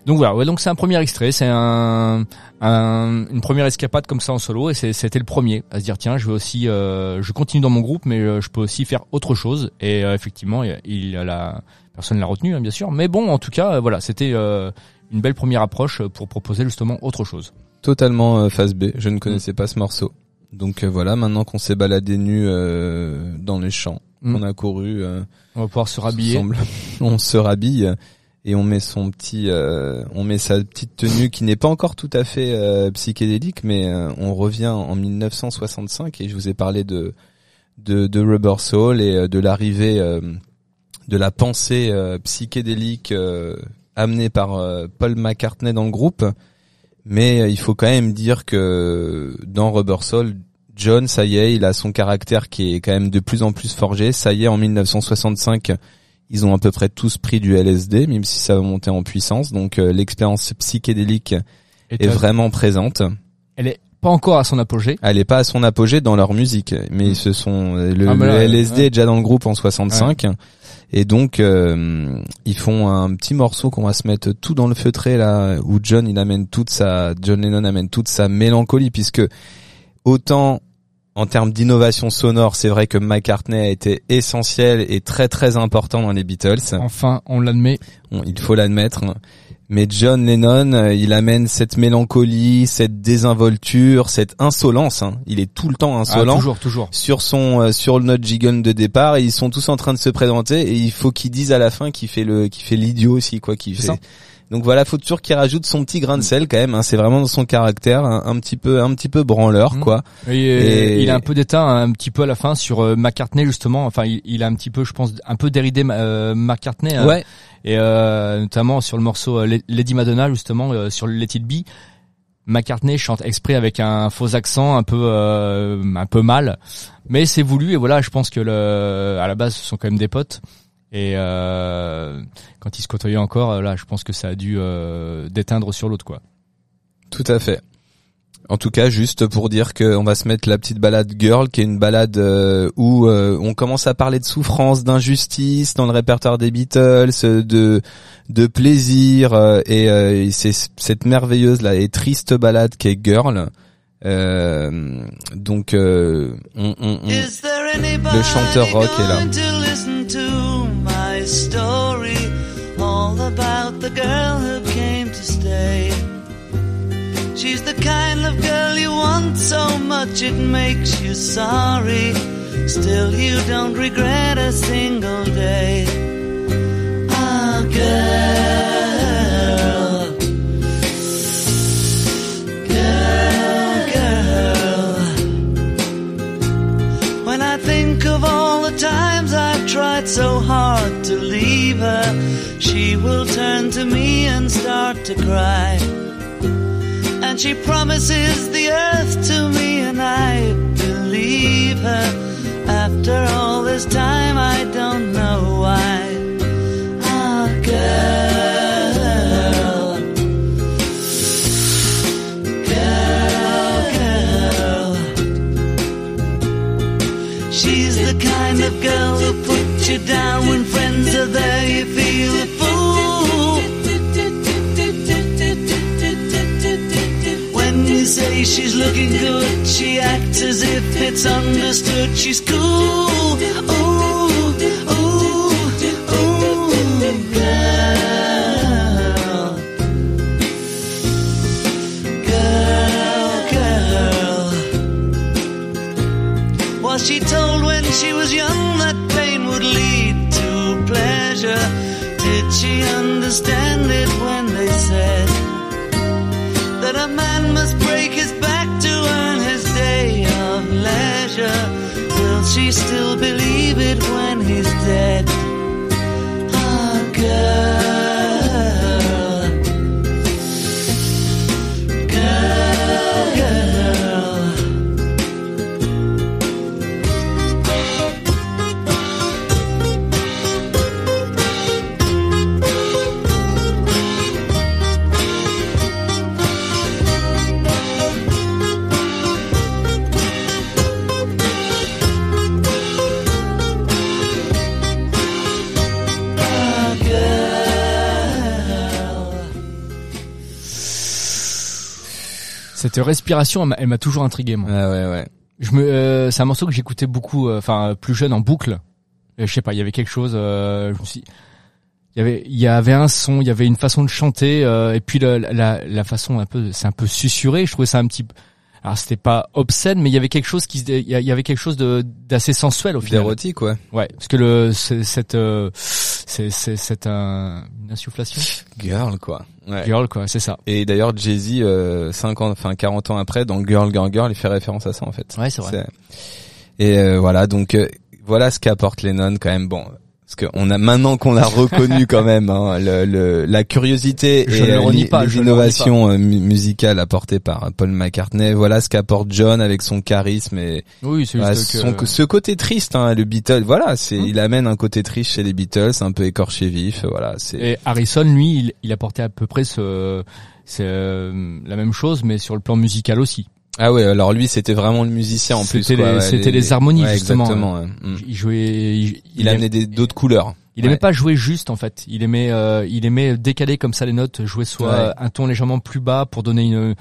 Donc voilà, ouais, donc c'est un premier extrait, c'est un, un une première escapade comme ça en solo, et c'est, c'était le premier à se dire tiens, je vais aussi, euh, je continue dans mon groupe, mais euh, je peux aussi faire autre chose. Et euh, effectivement, il, il a la personne l'a retenu, hein, bien sûr, mais bon, en tout cas, euh, voilà, c'était euh, une belle première approche pour proposer justement autre chose. Totalement euh, phase B. Je ne connaissais mmh. pas ce morceau. Donc euh, voilà, maintenant qu'on s'est baladé nu euh, dans les champs, mmh. qu'on a couru, euh, on va pouvoir se rhabiller. Semble, on se rhabille. Et on met son petit, euh, on met sa petite tenue qui n'est pas encore tout à fait euh, psychédélique, mais euh, on revient en mille neuf cent soixante-cinq et je vous ai parlé de de, de Rubber Soul et euh, de l'arrivée euh, de la pensée euh, psychédélique euh, amenée par euh, Paul McCartney dans le groupe. Mais euh, il faut quand même dire que dans Rubber Soul, John, ça y est, il a son caractère qui est quand même de plus en plus forgé. Ça y est, en mille neuf cent soixante-cinq. Ils ont à peu près tous pris du L S D, même si ça va monter en puissance. Donc euh, l'expérience psychédélique est vraiment présente. Elle est pas encore à son apogée. Elle est pas à son apogée dans leur musique, mais mmh. ce sont le, ah, le là, L S D ouais. est déjà dans le groupe en soixante-cinq, ouais. et donc euh, ils font un petit morceau qu'on va se mettre tout dans le feutré là, où John il amène toute sa, John Lennon amène toute sa mélancolie, puisque autant en termes d'innovation sonore, c'est vrai que McCartney a été essentiel et très très important dans les Beatles. Enfin, on l'admet. Bon, il faut l'admettre. Mais John Lennon, il amène cette mélancolie, cette désinvolture, cette insolence. Hein. Il est tout le temps insolent. Ah, toujours, toujours. Sur son, euh, sur le note Gigon de départ, et ils sont tous en train de se présenter, et il faut qu'ils disent à la fin qu'il fait le, qu'il fait l'idiot aussi, quoi, qu'il fait. Ça. Donc voilà, faut toujours qu'il rajoute son petit grain de sel quand même. Hein. C'est vraiment dans son caractère, un, un petit peu, un petit peu branleur, mmh. quoi. Et, et il a un peu d'état un petit peu à la fin sur euh, McCartney justement. Enfin, il, il a un petit peu, je pense, un peu déridé euh, McCartney. Ouais. Euh, et euh, notamment sur le morceau euh, Lady Madonna justement euh, sur Let It Be. McCartney chante exprès avec un faux accent, un peu, euh, un peu mal, mais c'est voulu. Et voilà, je pense que le, à la base, ce sont quand même des potes. Et euh, quand ils se côtoyaient encore, là, je pense que ça a dû euh, déteindre sur l'autre, quoi. Tout à fait. En tout cas, juste pour dire qu'on va se mettre la petite balade Girl, qui est une balade euh, où euh, on commence à parler de souffrance, d'injustice dans le répertoire des Beatles, de de plaisir, euh, et, euh, et c'est cette merveilleuse là et triste balade qui est Girl. Euh, donc, euh, on, on, on, le chanteur rock est là. Story all about the girl who came to stay. She's the kind of girl you want so much it makes you sorry. Still you don't regret a single day. Ah, girl, girl, girl. When I think of all the times I've tried so hard to leave her, she will turn to me and start to cry. And she promises the earth to me and I believe her. After all this time I don't know why. Ah, girl, girl, girl. She's the kind of girl who puts you down when friends are there. You feel a fool when you say she's looking good. She acts as if it's understood. She's cool. Ooh, ooh, ooh, girl, girl, girl. Was she told when she was young that pain would lead to pleasure? Did she understand it when they said that a man must break his back to earn his day of leisure? Will she still believe it when he's dead? Ah, girl, girl, girl. Cette respiration, elle m'a, elle m'a toujours intrigué, moi. Ah ouais, ouais. Je me, euh, c'est un morceau que j'écoutais beaucoup, enfin euh, plus jeune en boucle. Et je sais pas, il y avait quelque chose. Euh, je me suis, il y avait, il y avait un son, il y avait une façon de chanter, euh, et puis la, la, la façon un peu, c'est un peu susurré. Je trouvais ça un petit peu. Alors c'était pas obscène, mais il y avait quelque chose qui, il y avait quelque chose de d'assez sensuel au final. D'érotique, ouais. Ouais, parce que le, c'est, cette, euh, c'est, c'est, c'est un, une insufflation. Girl, quoi. Ouais. Girl, quoi, c'est ça. Et d'ailleurs, Jay-Z, euh, cinquante, enfin quarante ans après, dans Girl, Girl, Girl, il fait référence à ça en fait. Ouais, c'est vrai. C'est... Et euh, voilà, donc euh, voilà ce qu'apporte Lennon quand même. Bon, parce qu'on a maintenant qu'on l'a reconnu quand même, hein, le, le, la curiosité je et ne euh, renie pas, les je innovations euh, mu- musicales apportées par Paul McCartney. Voilà ce qu'apporte John avec son charisme et oui, c'est voilà, juste son, que... ce côté triste, hein, le Beatles. Voilà, c'est Hum. il amène un côté triste chez les Beatles, un peu écorché vif. Voilà, c'est. Et Harrison, lui, il, il apportait à peu près ce, c'est euh, la même chose, mais sur le plan musical aussi. Ah ouais, alors lui c'était vraiment le musicien en plus. C'était quoi, les, ouais, c'était les, les harmonies ouais, justement. Exactement. Ouais. Mm. Il jouait, il, Il, il amenait des, d'autres couleurs. Il ouais. aimait pas jouer juste en fait. Il aimait, euh, il aimait décaler comme ça les notes, jouer soit Ouais. un ton légèrement plus bas pour donner une,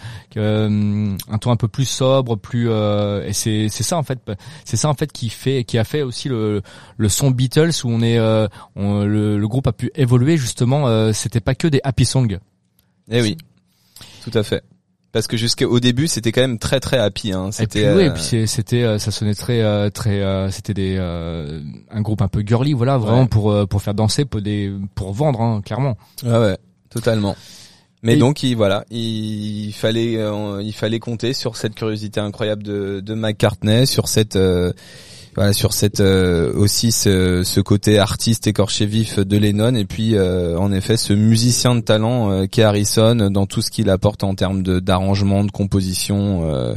euh, un ton un peu plus sobre, plus. Euh, et c'est, c'est ça en fait, c'est ça en fait qui fait, qui a fait aussi le, le son Beatles où on est, euh, on, le, le groupe a pu évoluer justement. Euh, c'était pas que des happy songs. Eh oui, tout à fait. Parce que jusqu'au début, c'était quand même très très happy. Hein. Et C'était. puis, euh... oui, et puis c'est- c'était, euh, ça sonnait très, euh, très. Euh, c'était des, euh, un groupe un peu girly, voilà, vraiment Ouais. pour euh, pour faire danser, pour des, pour vendre, hein, clairement. Ouais, ouais, totalement. Mais Et- donc, il, voilà, il fallait, euh, il fallait compter sur cette curiosité incroyable de, de McCartney, sur cette, euh, voilà, sur cette euh, aussi ce, ce côté artiste écorché vif de Lennon, et puis euh, en effet ce musicien de talent euh, qu'est Harrison dans tout ce qu'il apporte en termes de d'arrangement, de composition euh,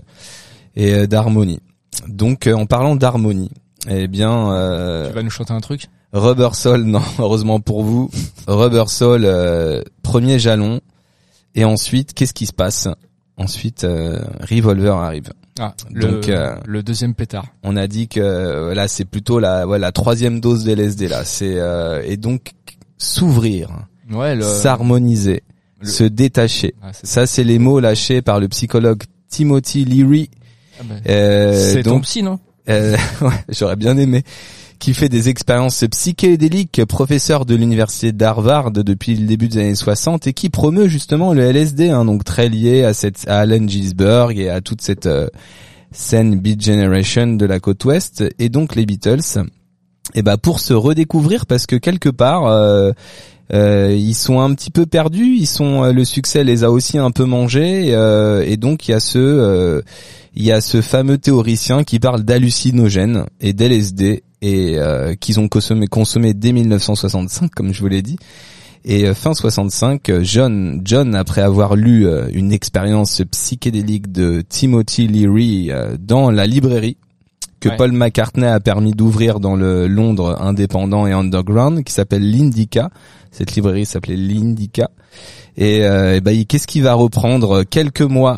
et euh, d'harmonie. Donc, euh, en parlant d'harmonie, eh bien, euh, Tu vas nous chanter un truc? Rubber Soul, non, heureusement pour vous. Rubber Soul, euh, premier jalon. Et ensuite, qu'est-ce qui se passe? Ensuite, euh, Revolver arrive. Ah, le, Donc, euh, le deuxième pétard. On a dit que euh, là, c'est plutôt la, ouais, la troisième dose de L S D là. C'est euh, et donc s'ouvrir, Ouais, le. s'harmoniser, le- se détacher. Ah, c'est Ça, c'est les mots lâchés par le psychologue Timothy Leary. ah ben, Euh, c'est ton donc, psy, non? Euh, ouais, j'aurais bien aimé, qui fait des expériences psychédéliques, professeur de l'université d'Harvard depuis le début des années soixante et qui promeut justement le L S D, hein, donc très lié à cette à Allen Ginsberg et à toute cette euh, scène Beat Generation de la côte ouest, et donc les Beatles. Et bah pour se redécouvrir, parce que quelque part euh, euh, ils sont un petit peu perdus, ils sont euh, le succès les a aussi un peu mangés, euh, et donc il y a ce euh, il y a ce fameux théoricien qui parle d'hallucinogènes et d'L S D, et euh, qu'ils ont consommé consommé dès mille neuf cent soixante-cinq, comme je vous l'ai dit. Et euh, fin soixante-cinq, John, John, après avoir lu euh, une expérience psychédélique de Timothy Leary euh, dans la librairie que Ouais. Paul McCartney a permis d'ouvrir dans le Londres indépendant et underground, qui s'appelle l'Indica. Cette librairie s'appelait l'Indica. Et, euh, et ben, il- qu'est-ce qu'il va reprendre quelques mois,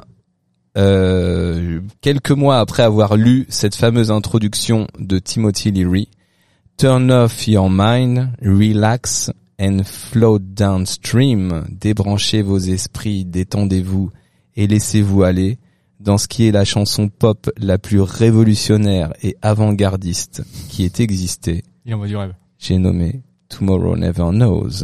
euh, quelques mois après avoir lu cette fameuse introduction de Timothy Leary? Turn off your mind, relax and float downstream. Débranchez vos esprits, détendez-vous et laissez-vous aller dans ce qui est la chanson pop la plus révolutionnaire et avant-gardiste qui ait existé. Il envoie du rêve. J'ai nommé Tomorrow Never Knows.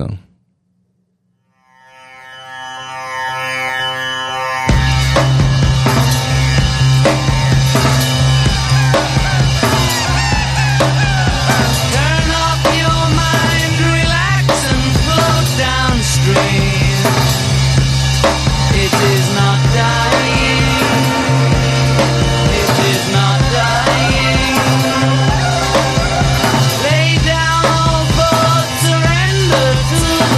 Turn off your mind, relax and float downstream. It is not dying. It is not dying. Lay down all thoughts, surrender to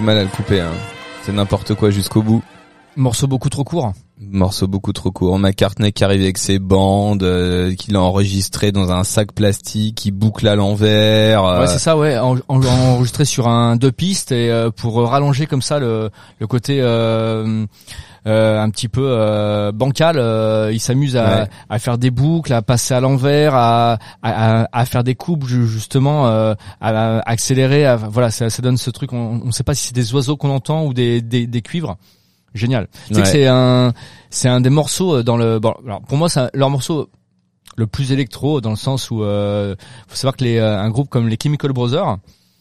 mal à le couper. Hein. C'est n'importe quoi jusqu'au bout. Morceau beaucoup trop court. Morceau beaucoup trop court. McCartney qui arrive avec ses bandes, euh, qu'il a enregistré dans un sac plastique, qui boucle à l'envers. Euh... Ouais, c'est ça, ouais. En, en, enregistré sur un deux pistes et euh, pour rallonger comme ça le, le côté euh, euh, un petit peu euh, bancal. Euh, il s'amuse à, ouais. à faire des boucles, à passer à l'envers, à, à, à faire des coupes justement, euh, à, à accélérer. À, voilà, ça, ça donne ce truc. On ne sait pas si c'est des oiseaux qu'on entend ou des, des, des cuivres. Génial. Tu sais que c'est un, c'est un des morceaux dans le. Bon, alors pour moi, c'est un, leur morceau le plus électro dans le sens où euh, faut savoir que les, un groupe comme les Chemical Brothers,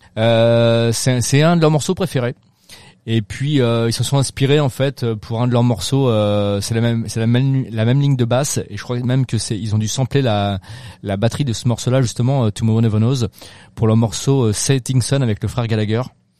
euh, c'est, c'est un de leurs morceaux préférés. Et puis euh, ils se sont inspirés en fait pour un de leurs morceaux. Euh, c'est la même, c'est la même, la même ligne de basse. Et je crois même que c'est, ils ont dû sampler la, la batterie de ce morceau-là justement, Tomorrow Never Knows, pour leur morceau Setting Sun avec le frère Gallagher.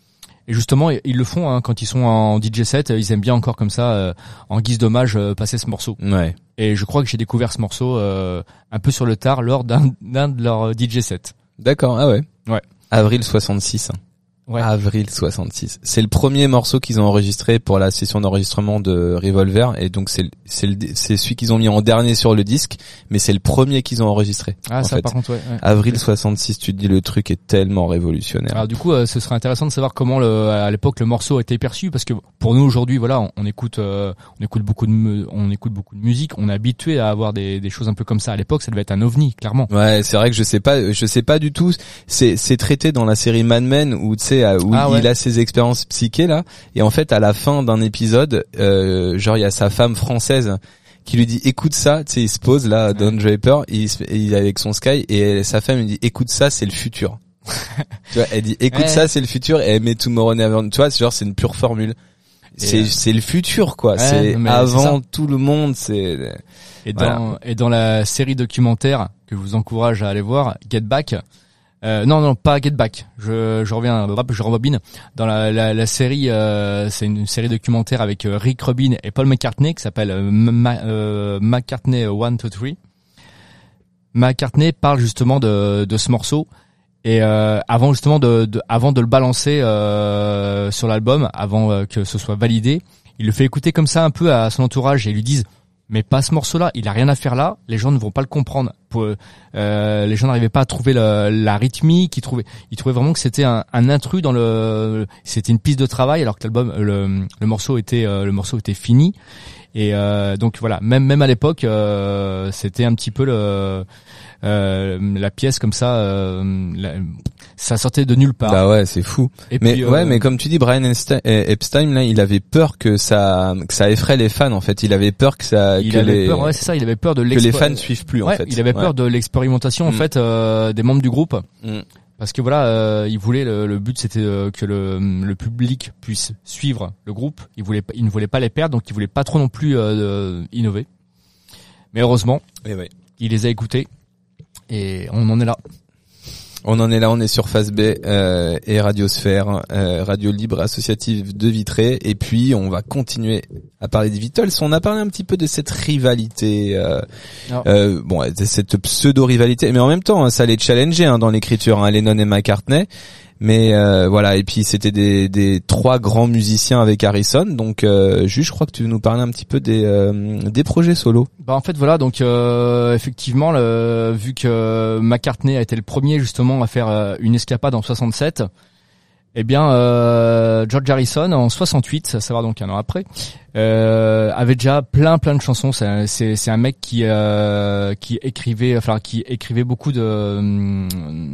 Et justement, ils le font hein, quand ils sont en D J set, ils aiment bien encore comme ça, euh, en guise d'hommage, euh, passer ce morceau. Ouais. Et je crois que j'ai découvert ce morceau euh, un peu sur le tard lors d'un, d'un de leurs D J sets. D'accord, ah ouais. Ouais. Avril soixante-six. Ouais. Avril soixante-six. C'est le premier morceau qu'ils ont enregistré pour la session d'enregistrement de Revolver, et donc c'est c'est le, c'est celui qu'ils ont mis en dernier sur le disque, mais c'est le premier qu'ils ont enregistré. Ah ça fait. par contre ouais. ouais. Avril soixante-six, tu te dis le truc est tellement révolutionnaire. Alors du coup, euh, ce serait intéressant de savoir comment le, à l'époque le morceau a été perçu, parce que pour nous aujourd'hui, voilà, on, on écoute, euh, on écoute beaucoup de, on écoute beaucoup de musique, on est habitué à avoir des, des choses un peu comme ça. À l'époque, ça devait être un ovni, clairement. Ouais, c'est vrai que je sais pas, je sais pas du tout. C'est c'est traité dans la série Mad Men où tu sais où ah, ouais. il a ses expériences psychées là, et en fait à la fin d'un épisode, euh, genre il y a sa femme française qui lui dit écoute ça, tu sais il se pose là, ouais. Don Draper, il, il est avec son Sky et sa femme lui dit écoute ça, c'est le futur. Tu vois, elle dit écoute ouais. ça, c'est le futur, et elle met Tomorrow Never Knows. Tu vois, c'est genre c'est une pure formule. C'est euh... c'est le futur quoi, ouais, c'est avant c'est tout le monde, c'est et dans voilà. et dans la série documentaire que je vous encourage à aller voir, Get Back. Euh, non, non, pas Get Back. Je, je reviens, je rembobine. Dans la, la, la série, euh, c'est une série documentaire avec Rick Rubin et Paul McCartney qui s'appelle euh, Ma, euh, McCartney one, two, three. McCartney parle justement de, de ce morceau et euh, avant justement de, de, avant de le balancer euh, sur l'album, avant euh, que ce soit validé, il le fait écouter comme ça un peu à son entourage et ils lui disent mais pas ce morceau-là, il a rien à faire là, les gens ne vont pas le comprendre. Pour, euh, les gens n'arrivaient pas à trouver la, la rythmique, ils trouvaient, ils trouvaient vraiment que c'était un, un intrus dans le, c'était une piste de travail alors que l'album, le, le morceau était, euh, le morceau était fini. Et euh, donc voilà, même même à l'époque, euh, c'était un petit peu le, euh, la pièce comme ça, euh, la, ça sortait de nulle part. Bah ouais, c'est fou. Et mais puis, ouais, euh, mais comme tu dis, Brian Epstein là, il avait peur que ça que ça effraie les fans en fait. Il avait peur que ça il que avait les peur, ouais, c'est ça. Il avait peur de que les fans suivent plus ouais, en fait. Il avait peur ouais. de l'expérimentation en mm. fait euh, des membres du groupe. Mm. Parce que voilà, euh, il voulait le, le but c'était euh, que le, le public puisse suivre le groupe. Il voulait, il ne voulait pas les perdre, donc il voulait pas trop non plus euh, innover. Mais heureusement, et ouais. il les a écoutés et on en est là. On en est là, on est sur Phase B euh, et Radiosphère, euh, radio libre associative de Vitré, et puis on va continuer à parler des Beatles. On a parlé un petit peu de cette rivalité, euh, euh, bon, cette pseudo-rivalité, mais en même temps, hein, ça les challengeait hein, dans l'écriture, hein, Lennon et McCartney. Mais euh, voilà, et puis c'était des, des trois grands musiciens avec Harrison. Donc, euh, juste, je crois que tu veux nous parler un petit peu des, euh, des projets solo. Bah en fait voilà, donc euh, effectivement, le, vu que McCartney a été le premier justement à faire euh, une escapade en soixante-sept, eh bien euh, George Harrison en soixante-huit, à savoir donc un an après, euh, avait déjà plein plein de chansons. C'est c'est, c'est un mec qui euh, qui écrivait, enfin qui écrivait beaucoup de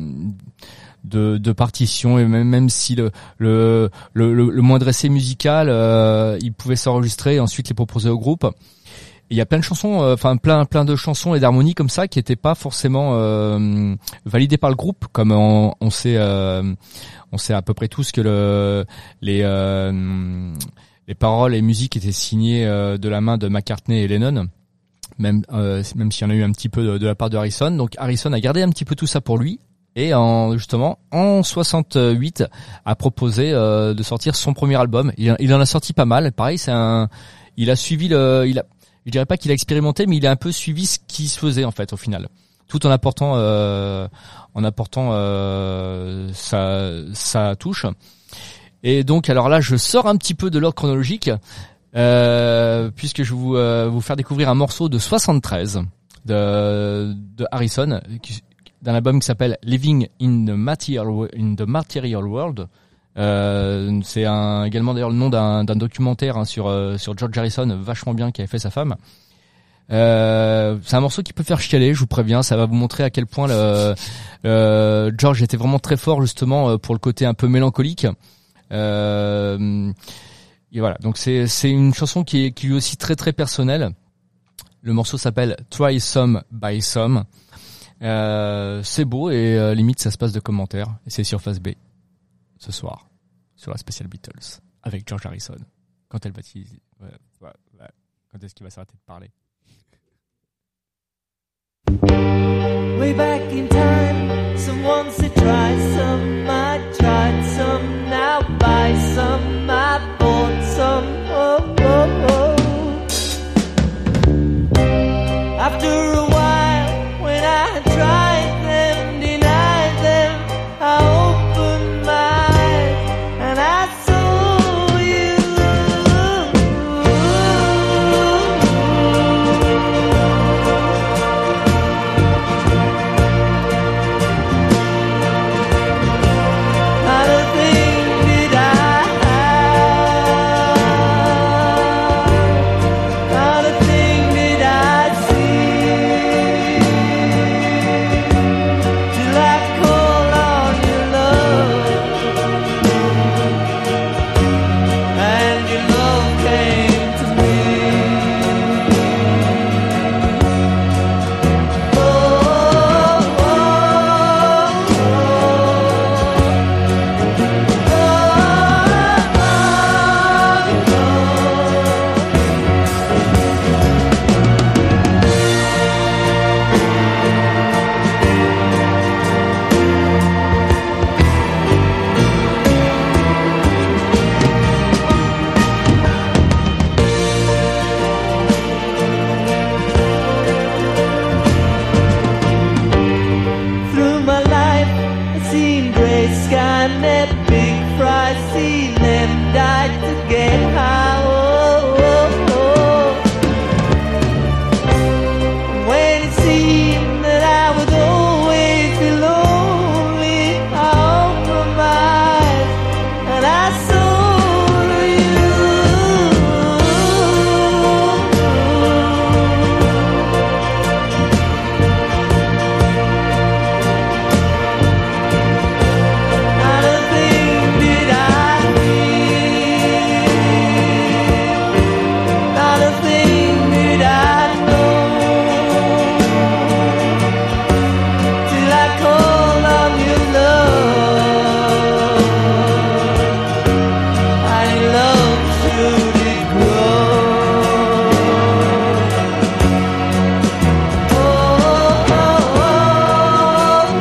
de, de partitions, et même, même si le, le, le, le moindre essai musical, euh, il pouvait s'enregistrer et ensuite les proposer au groupe. Il y a plein de chansons, enfin euh, plein plein de chansons et d'harmonies comme ça qui n'étaient pas forcément euh, validées par le groupe, comme on, on sait euh, on sait à peu près tous que le les euh, les paroles et musiques étaient signées euh, de la main de McCartney et Lennon, même euh, même s'il y en a eu un petit peu de, de la part de Harrison. Donc Harrison a gardé un petit peu tout ça pour lui. Et en, justement, en soixante-huit, a proposé euh, de sortir son premier album. Il, il en a sorti pas mal. Pareil, c'est un, il a suivi le, il a, je dirais pas qu'il a expérimenté, mais il a un peu suivi ce qui se faisait en fait au final, tout en apportant, euh, en apportant euh, sa, sa touche. Et donc, alors là, je sors un petit peu de l'ordre chronologique, euh, puisque je vais vous, euh, vous faire découvrir un morceau de soixante-treize de, de Harrison, qui, d'un album qui s'appelle Living in the Material, in the Material World. Euh, c'est un, également d'ailleurs le nom d'un, d'un documentaire hein, sur, euh, sur George Harrison, vachement bien, qui avait fait sa femme. Euh, c'est un morceau qui peut faire chialer, je vous préviens, ça va vous montrer à quel point le, euh, George était vraiment très fort justement pour le côté un peu mélancolique. Euh, et voilà, donc c'est c'est une chanson qui est qui est aussi très très personnelle. Le morceau s'appelle Try Some by Some. Euh, c'est beau et euh, limite ça se passe de commentaires. Et c'est sur Face B ce soir sur la spéciale Beatles avec George Harrison. Quand elle va t- ouais, ouais, ouais. Quand est-ce qu'il va s'arrêter de parler? Way back in time, someone said try some, I tried some, now buy some, I bought some, oh, oh, oh. After a while, when I tried them, denied them, I opened my eyes, and I saw you. Not a thing did I have, not a thing did I see, till I called on your love, and your love came to me. Oh, oh, oh, Through my life, I've seen gray sky, met big fry, seen them die to get high. Oh, oh, oh. When it seemed that I would always be lonely, I opened my eyes and I saw not a thing did I feel, not a thing did I know, till I called on your love, and your love should it grow. Oh, oh, oh,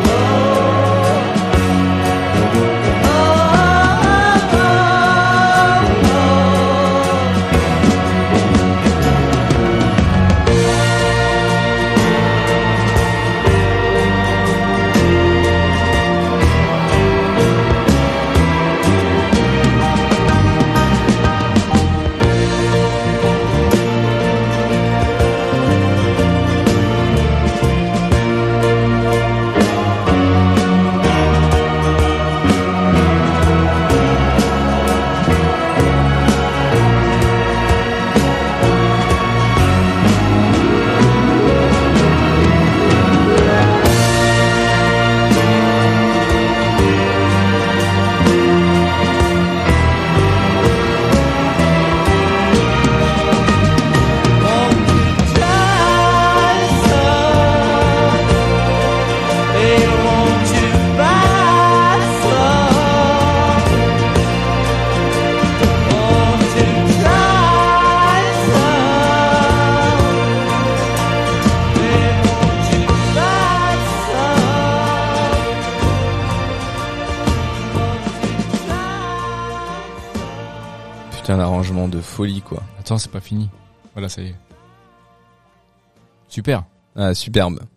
Putain, l'arrangement de folie, quoi. Attends, c'est pas fini. Voilà, ça y est. Super. Ah, superbe.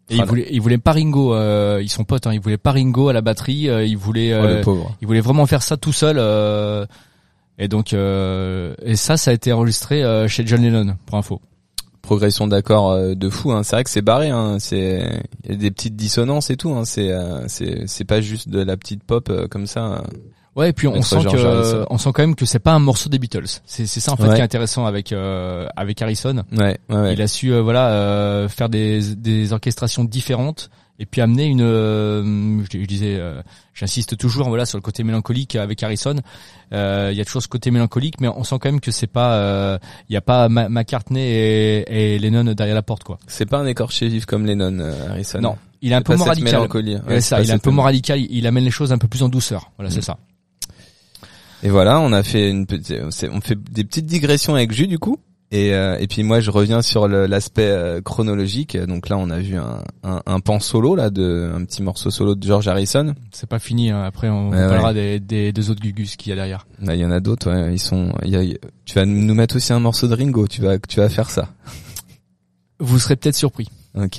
Et il voulait, il voulait pas Ringo, euh, ils sont potes, hein, il voulait pas Ringo à la batterie, euh, il voulait, euh, Oh, le pauvre. il voulait vraiment faire ça tout seul. Euh, et donc, euh, et ça, ça a été enregistré euh, chez John Lennon, pour info. Progression d'accords euh, de fou. Hein. C'est vrai que c'est barré. Hein. C'est, il y a des petites dissonances et tout. Hein. C'est, euh, c'est, c'est pas juste de la petite pop euh, comme ça. Hein. Ouais, et puis on sent que, euh, on sent quand même que c'est pas un morceau des Beatles. C'est, c'est ça en fait ouais. qui est intéressant avec euh, avec Harrison. Ouais, ouais, ouais. Il a su, euh, voilà, euh, faire des des orchestrations différentes et puis amener une. Euh, je, je disais, euh, j'insiste toujours, voilà, sur le côté mélancolique avec Harrison. Euh, il y a toujours ce côté mélancolique, mais on sent quand même que c'est pas, euh, il y a pas Ma- McCartney et, et Lennon derrière la porte, quoi. C'est pas un écorché vif comme Lennon, euh, Harrison. Non, il est un c'est peu pas moins cette radical. mélancolie. Ouais, Ouais, ça, c'est il est pas un peu cette- moins radical. Il amène les choses un peu plus en douceur. Voilà, Mm. c'est ça. Et voilà, on a fait une petite, on fait des petites digressions avec Jus du coup. Et, euh, et puis moi je reviens sur le, l'aspect euh, chronologique. Donc là on a vu un, un, un pan solo là, de un petit morceau solo de George Harrison. C'est pas fini. Hein. Après on Ouais, parlera ouais. des, des deux autres Gugus qu'il y a derrière. Là il y en a d'autres. Ouais, ils sont. Il y a, tu vas nous mettre aussi un morceau de Ringo. Tu vas, tu vas faire ça. Vous serez peut-être surpris. Ok.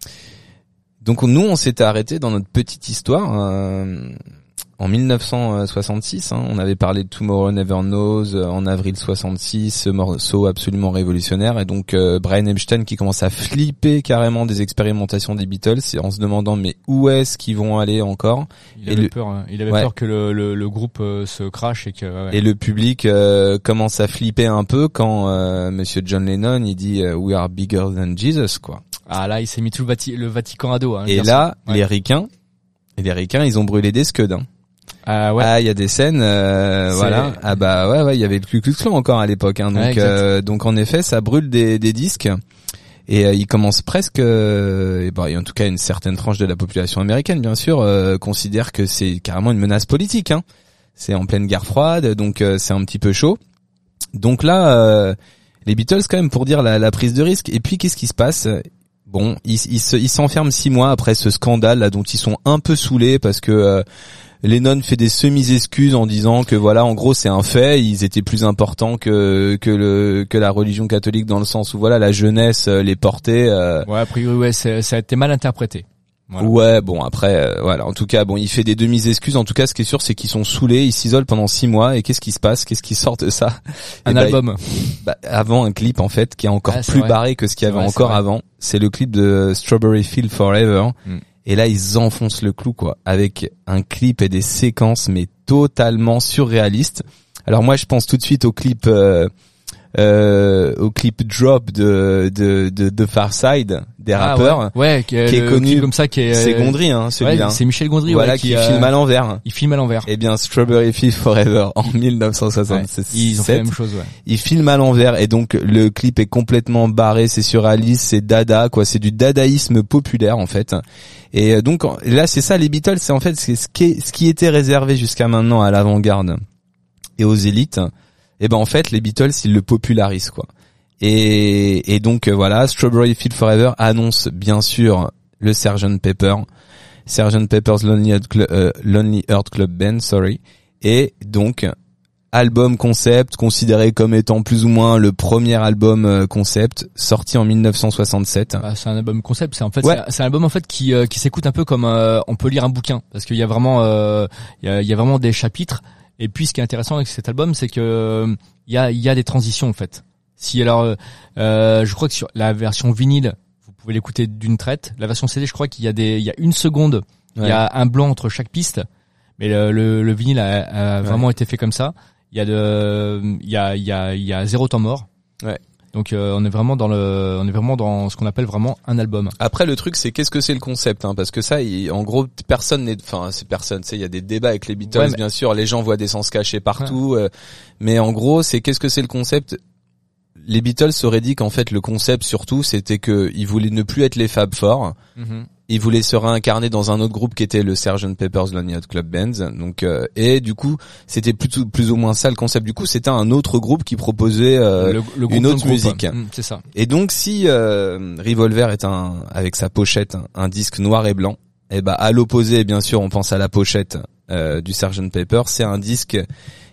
Donc nous on s'était arrêté dans notre petite histoire. Euh, En dix-neuf cent soixante-six, hein, on avait parlé de Tomorrow Never Knows euh, en avril soixante-six, ce morceau absolument révolutionnaire, et donc euh, Brian Epstein qui commence à flipper carrément des expérimentations des Beatles, en se demandant mais où est-ce qu'ils vont aller encore. Il Et avait le- peur. Hein. Il avait Ouais. peur que le, le, le groupe euh, se crache et que. Ouais. Et le public euh, commence à flipper un peu quand euh, Monsieur John Lennon il dit euh, We are bigger than Jesus, quoi. Ah là, il s'est mis tout le, Vati- le Vatican à dos. Hein, le Et garçon. là, Ouais. les ricains, et les ricains, ils ont brûlé des scuds. Hein. Ah ouais. Ah, il y a des scènes, euh, C'est- voilà. Ah bah ouais, ouais, il y avait le Ku Klux Klan encore à l'époque. Hein, donc, Ouais, exact. euh, donc en effet, ça brûle des, des disques. Et euh, il commence presque, euh, et bah, et en tout cas une certaine tranche de la population américaine, bien sûr, euh, considère que c'est carrément une menace politique. Hein. C'est en pleine guerre froide, donc euh, c'est un petit peu chaud. Donc là, euh, les Beatles quand même pour dire la, la prise de risque. Et puis qu'est-ce qui se passe ? Bon, ils ils se- ils s'enferment six mois après ce scandale là dont ils sont un peu saoulés parce que euh, Lennon fait des semi-excuses en disant que voilà, en gros, c'est un fait, ils étaient plus importants que que le que la religion catholique dans le sens où voilà, la jeunesse euh, les portait. Euh, Ouais, a priori, ouais, c'est- ça a été mal interprété. Voilà. Ouais, bon après, euh, voilà. En tout cas, bon, il fait des demi-excuses. En tout cas, ce qui est sûr, c'est qu'ils sont saoulés, ils s'isolent pendant six mois. Et qu'est-ce qui se passe ? Qu'est-ce qui sort de ça ? Un Eh ben, album. bah, avant un clip en fait qui est encore Ah, c'est plus vrai. barré que ce qu'il y C'est avait vrai, c'est encore vrai. avant. C'est le clip de Strawberry Field Forever. Mm. Et là, ils enfoncent le clou, quoi, avec un clip et des séquences, mais totalement surréalistes. Alors moi, je pense tout de suite au clip, euh, euh, au clip Drop de de de, de Far Side des Ah, rappeurs, ouais, ouais, qui est, qui est le connu. clip comme ça, qui est. C'est Gondry, hein, celui-là. Ouais, c'est Michel Gondry, voilà, ouais, qui, euh, filme à l'envers. Il filme à l'envers. Eh bien, Strawberry Field Forever en dix-neuf cent Ouais, soixante-sept. ils ont fait la même chose, ouais. Il filme à l'envers et donc le clip est complètement barré, c'est surréaliste, c'est dada, quoi, c'est du dadaïsme populaire en fait. Et euh, donc là, c'est ça les Beatles, c'est en fait c'est ce qui est, ce qui était réservé jusqu'à maintenant à l'avant-garde et aux élites. Et ben en fait, les Beatles ils le popularisent, quoi. Et, et donc euh, voilà, Strawberry Field Forever annonce bien sûr le sergeant Pepper, sergeant Pepper's Lonely Heart Club, euh, Lonely Heart Club Band, sorry. Et donc album concept considéré comme étant plus ou moins le premier album euh, concept sorti en dix-neuf cent soixante-sept. Bah, c'est un album concept, c'est en fait Ouais. c'est, c'est un album en fait qui euh, qui s'écoute un peu comme euh, on peut lire un bouquin parce qu'il y a vraiment euh, il y a, il y a vraiment des chapitres et puis ce qui est intéressant avec cet album c'est que euh, il y a il y a des transitions en fait. Si alors euh, euh, je crois que sur la version vinyle vous pouvez l'écouter d'une traite, la version C D je crois qu'il y a des il y a une seconde, il Ouais. y a un blanc entre chaque piste mais le le, le vinyle a, a Ouais. vraiment été fait comme ça. Il y a de il y a il y a il y a zéro temps mort. Ouais. Donc euh, on est vraiment dans le on est vraiment dans ce qu'on appelle vraiment un album. Après le truc c'est qu'est-ce que c'est le concept, hein, parce que ça il, en gros personne n'est, enfin c'est personne, tu sais il y a des débats avec les Beatles, Ouais, mais- bien sûr, les gens voient des sens cachés partout, euh, mais en gros c'est qu'est-ce que c'est le concept. Les Beatles auraient dit qu'en fait le concept surtout c'était que ils voulaient ne plus être les Fab Four. Mm-hmm. Ils voulaient se réincarner dans un autre groupe qui était le sergeant Pepper's Lonely Hearts Club Band. Donc euh, et du coup, c'était plutôt plus ou moins ça le concept. Du coup, c'était un autre groupe qui proposait euh, Le- le groupe une dans le autre groupe. musique. Mm, c'est ça. Et donc si euh, Revolver est un avec sa pochette un, un disque noir et blanc, et bah à l'opposé bien sûr, on pense à la pochette euh, du sergeant Pepper, c'est un disque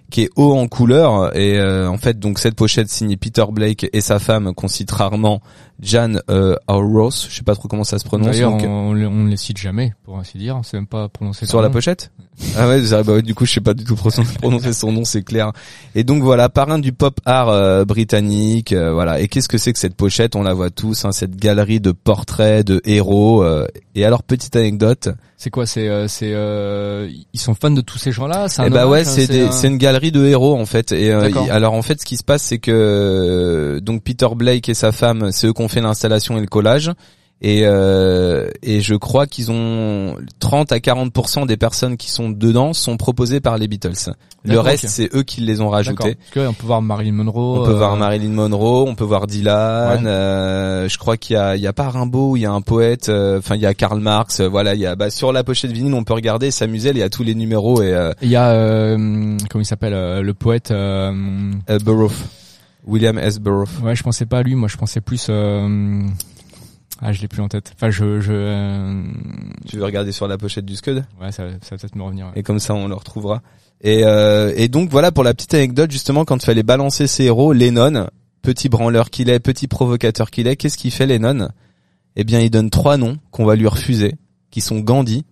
qui est haut en couleur et euh, en fait donc cette pochette signée Peter Blake et sa femme qu'on cite rarement, Jan euh, Ross, je sais pas trop comment ça se prononce. D'ailleurs, donc, on, on, on ne les cite jamais, pour ainsi dire. C'est même pas prononcé. sur la pochette. Ah ouais, bah ouais, du coup je sais pas du tout prononcer son nom, c'est clair. Et donc voilà, parrain du pop art euh, britannique, euh, voilà. Et qu'est-ce que c'est que cette pochette? On la voit tous, hein, cette galerie de portraits de héros. Euh, et alors petite anecdote. C'est quoi? C'est, euh, c'est, euh, ils sont fans de tous ces gens-là. C'est un Eh bah hommage, ouais, hein, c'est, des, un... c'est une galerie de héros en fait. Et euh, D'accord. y- alors en fait, ce qui se passe, c'est que euh, donc Peter Blake et sa femme, c'est eux qui ont fait l'installation et le collage. Et euh, et je crois qu'ils ont trente à quarante pour cent des personnes qui sont dedans sont proposées par les Beatles. Le D'accord, reste, ok. c'est eux qui les ont rajoutés. D'accord. Parce que on peut voir Marilyn Monroe. On peut euh, voir Marilyn Monroe, on peut voir Dylan. Ouais. Euh, je crois qu'il y a, il y a pas Rimbaud, il y a un poète. Enfin, euh, il y a Karl Marx. Euh, voilà, il y a bah, sur la pochette vinyle, on peut regarder, s'amuser. Il y a tous les numéros et euh, Il y a euh, comment il s'appelle euh, le poète. Euh, euh, Burroughs, William S. Burroughs. ouais, je pensais pas à lui. Moi, je pensais plus. Euh, ah, je l'ai plus en tête. Enfin, je, je. Euh, Tu veux regarder sur la pochette du Scud? ouais, ça, ça va peut-être me revenir. Ouais. Et comme ça, on le retrouvera. Et, euh, et donc voilà pour la petite anecdote justement quand il fallait balancer ses héros, Lennon, petit branleur qu'il est, petit provocateur qu'il est, qu'est-ce qu'il fait Lennon? Eh bien, il donne trois noms qu'on va lui refuser, qui sont Gandhi,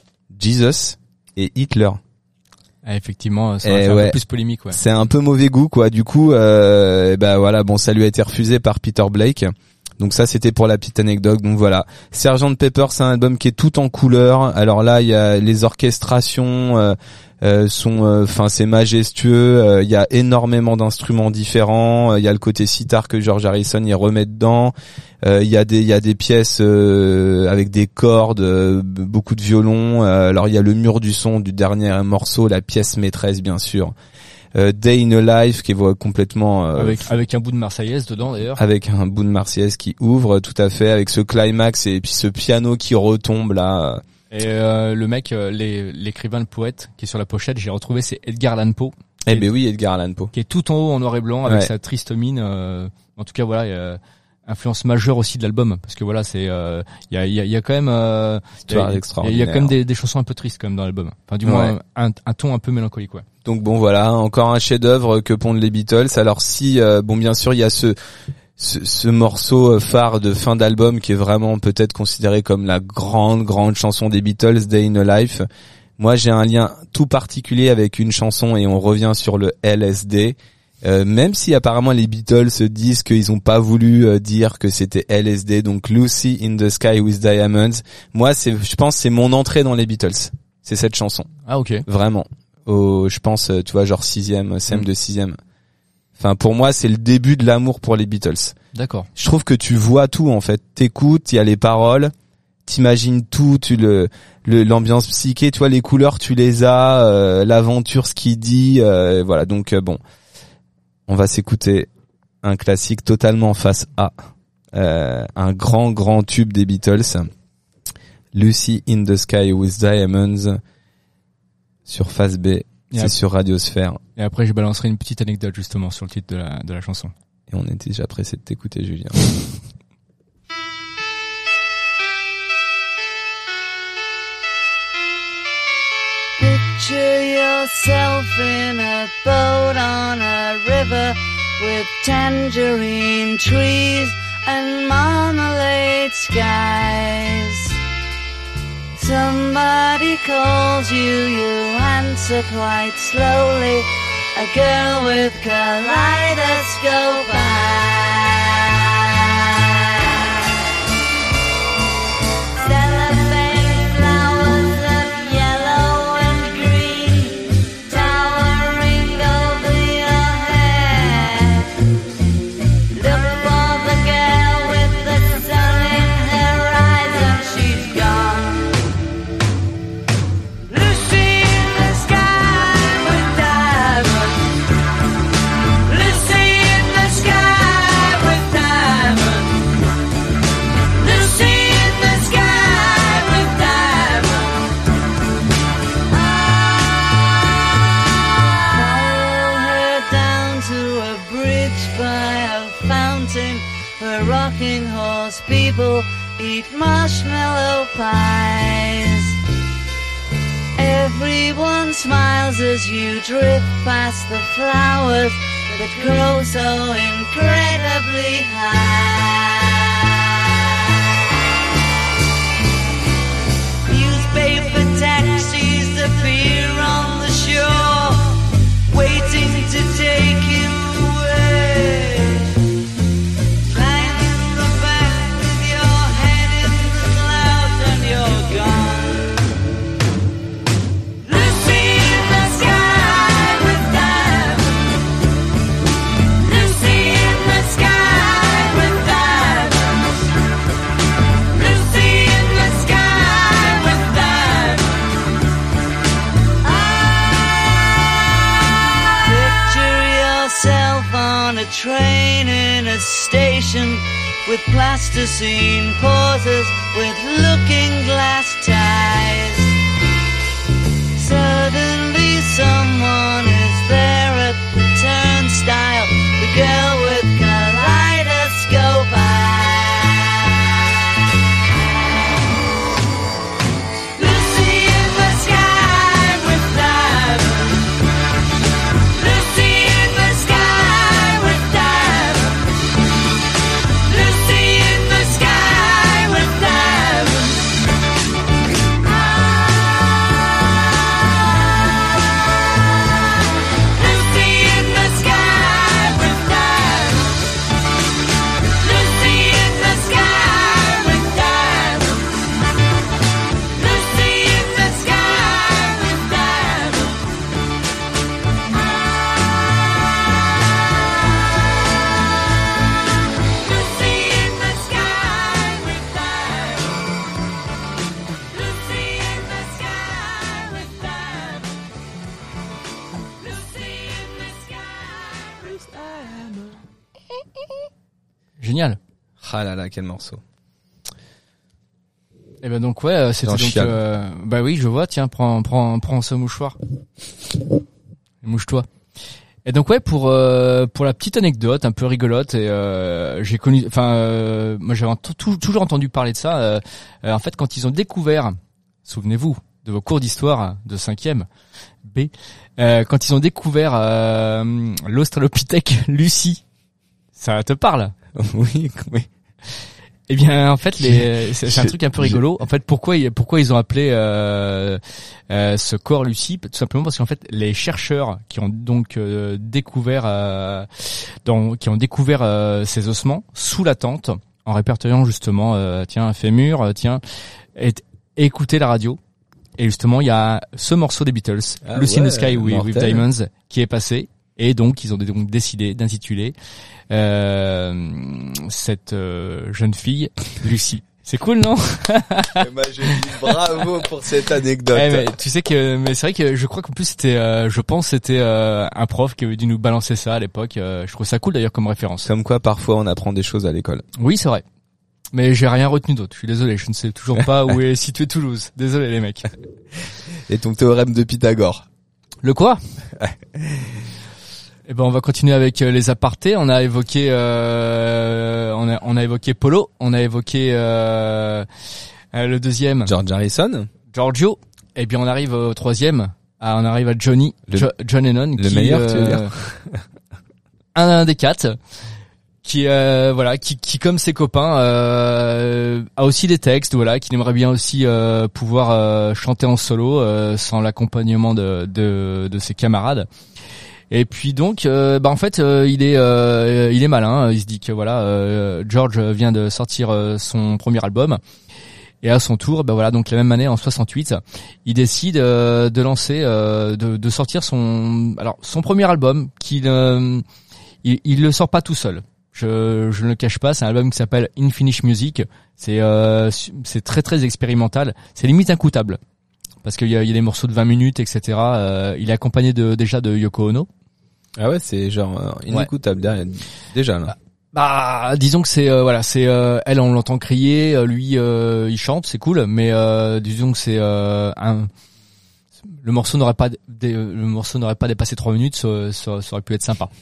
Jesus et Hitler. Ah, effectivement, ça Eh va faire un ouais. peu plus polémique. Ouais. C'est un peu mauvais goût quoi. Du coup, euh, et ben voilà, bon, ça lui a été refusé par Peter Blake. Donc ça c'était pour la petite anecdote. Donc voilà, sergent Pepper, c'est un album qui est tout en couleur. Alors là, il y a les orchestrations euh, euh, sont enfin c'est majestueux, euh, il y a énormément d'instruments différents, il y a le côté sitar que George Harrison y remet dedans. Euh, il y a des il y a des pièces euh, avec des cordes, euh, beaucoup de violons. Euh, alors il y a le mur du son du dernier morceau, la pièce maîtresse bien sûr. Euh, Day in a Life qui est complètement euh, Avec avec un bout de Marseillaise dedans d'ailleurs. avec un bout de Marseillaise qui ouvre tout à fait avec ce climax et puis ce piano qui retombe là. Et euh, le mec, euh, les, l'écrivain, le poète qui est sur la pochette, j'ai retrouvé, c'est Edgar Allan Poe. Eh ben oui, Edgar Allan Poe. Qui est tout en haut en noir et blanc avec Ouais. sa triste mine. Euh, en tout cas, voilà, il y a influence majeure aussi de l'album parce que voilà, c'est euh, il y a il y a, il y a quand même euh, il y a, il y a- il y a quand même des, des chansons un peu tristes quand même dans l'album. Enfin, du moins Ouais. un, un ton un peu mélancolique, ouais. Donc bon voilà, encore un chef-d'œuvre que pondent les Beatles. Alors si euh, bon bien sûr, il y a ce Ce, ce morceau phare de fin d'album qui est vraiment peut-être considéré comme la grande grande chanson des Beatles, Day in a Life. Moi j'ai un lien tout particulier avec une chanson et on revient sur le L S D. Euh, même si apparemment les Beatles se disent qu'ils ont pas voulu euh, dire que c'était L S D, donc Lucy in the Sky with Diamonds. Moi c'est, je pense c'est mon entrée dans les Beatles. C'est cette chanson. Ah ok. Vraiment. Au, je pense, tu vois, genre sixième, C M de sixième. Enfin, pour moi, c'est le début de l'amour pour les Beatles. D'accord. Je trouve que tu vois tout, en fait. T'écoutes, il y a les paroles, t'imagines tout, tu le, le l'ambiance psyché, tu vois, les couleurs, tu les as, euh, l'aventure, ce qu'il dit, euh, voilà. Donc euh, bon, on va s'écouter un classique totalement face A, euh, un grand grand tube des Beatles, Lucy in the Sky with Diamonds, sur face B. Et C'est ap- sur Radiosphère. Et après, je balancerai une petite anecdote justement sur le titre de la de la chanson. Et on était déjà pressé de t'écouter, Julien. Picture yourself in a boat on a river with tangerine trees and marmalade skies. Somebody calls you, you answer quite slowly. A girl with kaleidoscope eyes. Cellophane flowers of yellow and green towering over your head. Look for the girl with the sun in her eyes and she's gone. Lucy in the sky with diamonds. Lucy in the sky with diamonds. Lucy in the sky with diamonds. Follow her down to a bridge by a fountain where rocking horse people eat marshmallow pies. Everyone smiles as you drift past the flowers that grow so incredibly high. Newspaper taxis appear on the shore, waiting to take you away. Lying in the back with your head in the clouds and you're gone. Lucy in the sky with diamonds. Lucy in the sky with diamonds. Lucy in the sky with diamonds. Picture yourself on a train in a station with plasticine pauses with looking glass ties. Suddenly someone is there at the turnstile, the girl with kaleidoscope eyes. Lucy in the sky with diamonds. Lucy in the sky with diamonds. Lucy in the sky with diamonds. Lucy in the sky with diamonds. Lucy in the sky with diamonds. Lucy in the sky with diamonds. Lucy in the sky with diamonds. Lucy in the sky with diamonds. Lucy in the sky with diamonds. Génial. Ah là là, quel morceau. Et ben donc ouais, euh, c'était Dans donc Chial. euh, bah oui, je vois, tiens, prends prends prends ce mouchoir. Mouche-toi. Et donc ouais, pour euh, pour la petite anecdote un peu rigolote, et euh, j'ai connu, enfin euh, moi j'avais tou- tou- toujours entendu parler de ça. Euh, euh, en fait, quand ils ont découvert, souvenez-vous de vos cours d'histoire de cinquième B, euh, quand ils ont découvert euh, l'Australopithèque Lucie, ça te parle? Oui, oui. Eh bien, en fait, les, c'est, c'est un Je- truc un peu je- rigolo. En fait, pourquoi ils, pourquoi ils ont appelé euh, euh, ce corps Lucie? Tout simplement parce qu'en fait, les chercheurs qui ont donc euh, découvert, euh, dans, qui ont découvert euh, ces ossements sous la tente, en répertoriant justement, euh, tiens, un fémur, euh, tiens, et, et écouter la radio. Et justement, il y a ce morceau des Beatles, Ah Lucy in ouais, the Sky with, with mortel. Diamonds, qui est passé. Et donc, ils ont donc décidé d'intituler euh, cette euh, jeune fille Lucie. C'est cool, non? Eh ben, je dis bravo pour cette anecdote. Eh, mais tu sais que, mais c'est vrai que je crois qu'en plus c'était, euh, je pense c'était euh, un prof qui avait dû nous balancer ça à l'époque. Euh, je trouve ça cool d'ailleurs comme référence. Comme quoi, parfois, on apprend des choses à l'école. Oui, c'est vrai. Mais j'ai rien retenu d'autre. Je suis désolé, je ne sais toujours pas où est situé Toulouse. Désolé les mecs. Et ton théorème de Pythagore. Le quoi? Eh ben on va continuer avec euh, les apartés. On a évoqué, euh, on a on a évoqué Polo, on a évoqué euh, euh, le deuxième George Harrison. Giorgio. Et bien on arrive au troisième. Ah, on arrive à Johnny, Le- Jo- John Lennon, le qui, meilleur, tu veux euh, dire un, un des quatre, qui euh, voilà, qui, qui comme ses copains euh, a aussi des textes, voilà, qui aimerait bien aussi euh, pouvoir euh, chanter en solo euh, sans l'accompagnement de, de de ses camarades. Et puis donc, euh, bah en fait, euh, il est, euh, il est malin. Il se dit que voilà, euh, George vient de sortir euh, son premier album, et à son tour, bah voilà, donc la même année en soixante-huit, il décide euh, de lancer, euh, de, de sortir son, alors son premier album, qu'il, euh, il, il le sort pas tout seul. Je, je ne le cache pas, c'est un album qui s'appelle Unfinished Music. C'est, euh, c'est très très expérimental. C'est limite incoutable. Parce qu'il y a, il y a des morceaux de vingt minutes, et cetera. Euh, il est accompagné de, déjà de Yoko Ono. Ah ouais, c'est genre euh, inécoutable derrière. Déjà là. Bah, disons que c'est euh, voilà, c'est euh, elle on l'entend crier, euh, lui euh, il chante, c'est cool, mais euh, disons que c'est euh, un le morceau n'aurait pas dé- le morceau n'aurait pas dépassé trois minutes, ça, ça, ça aurait pu être sympa.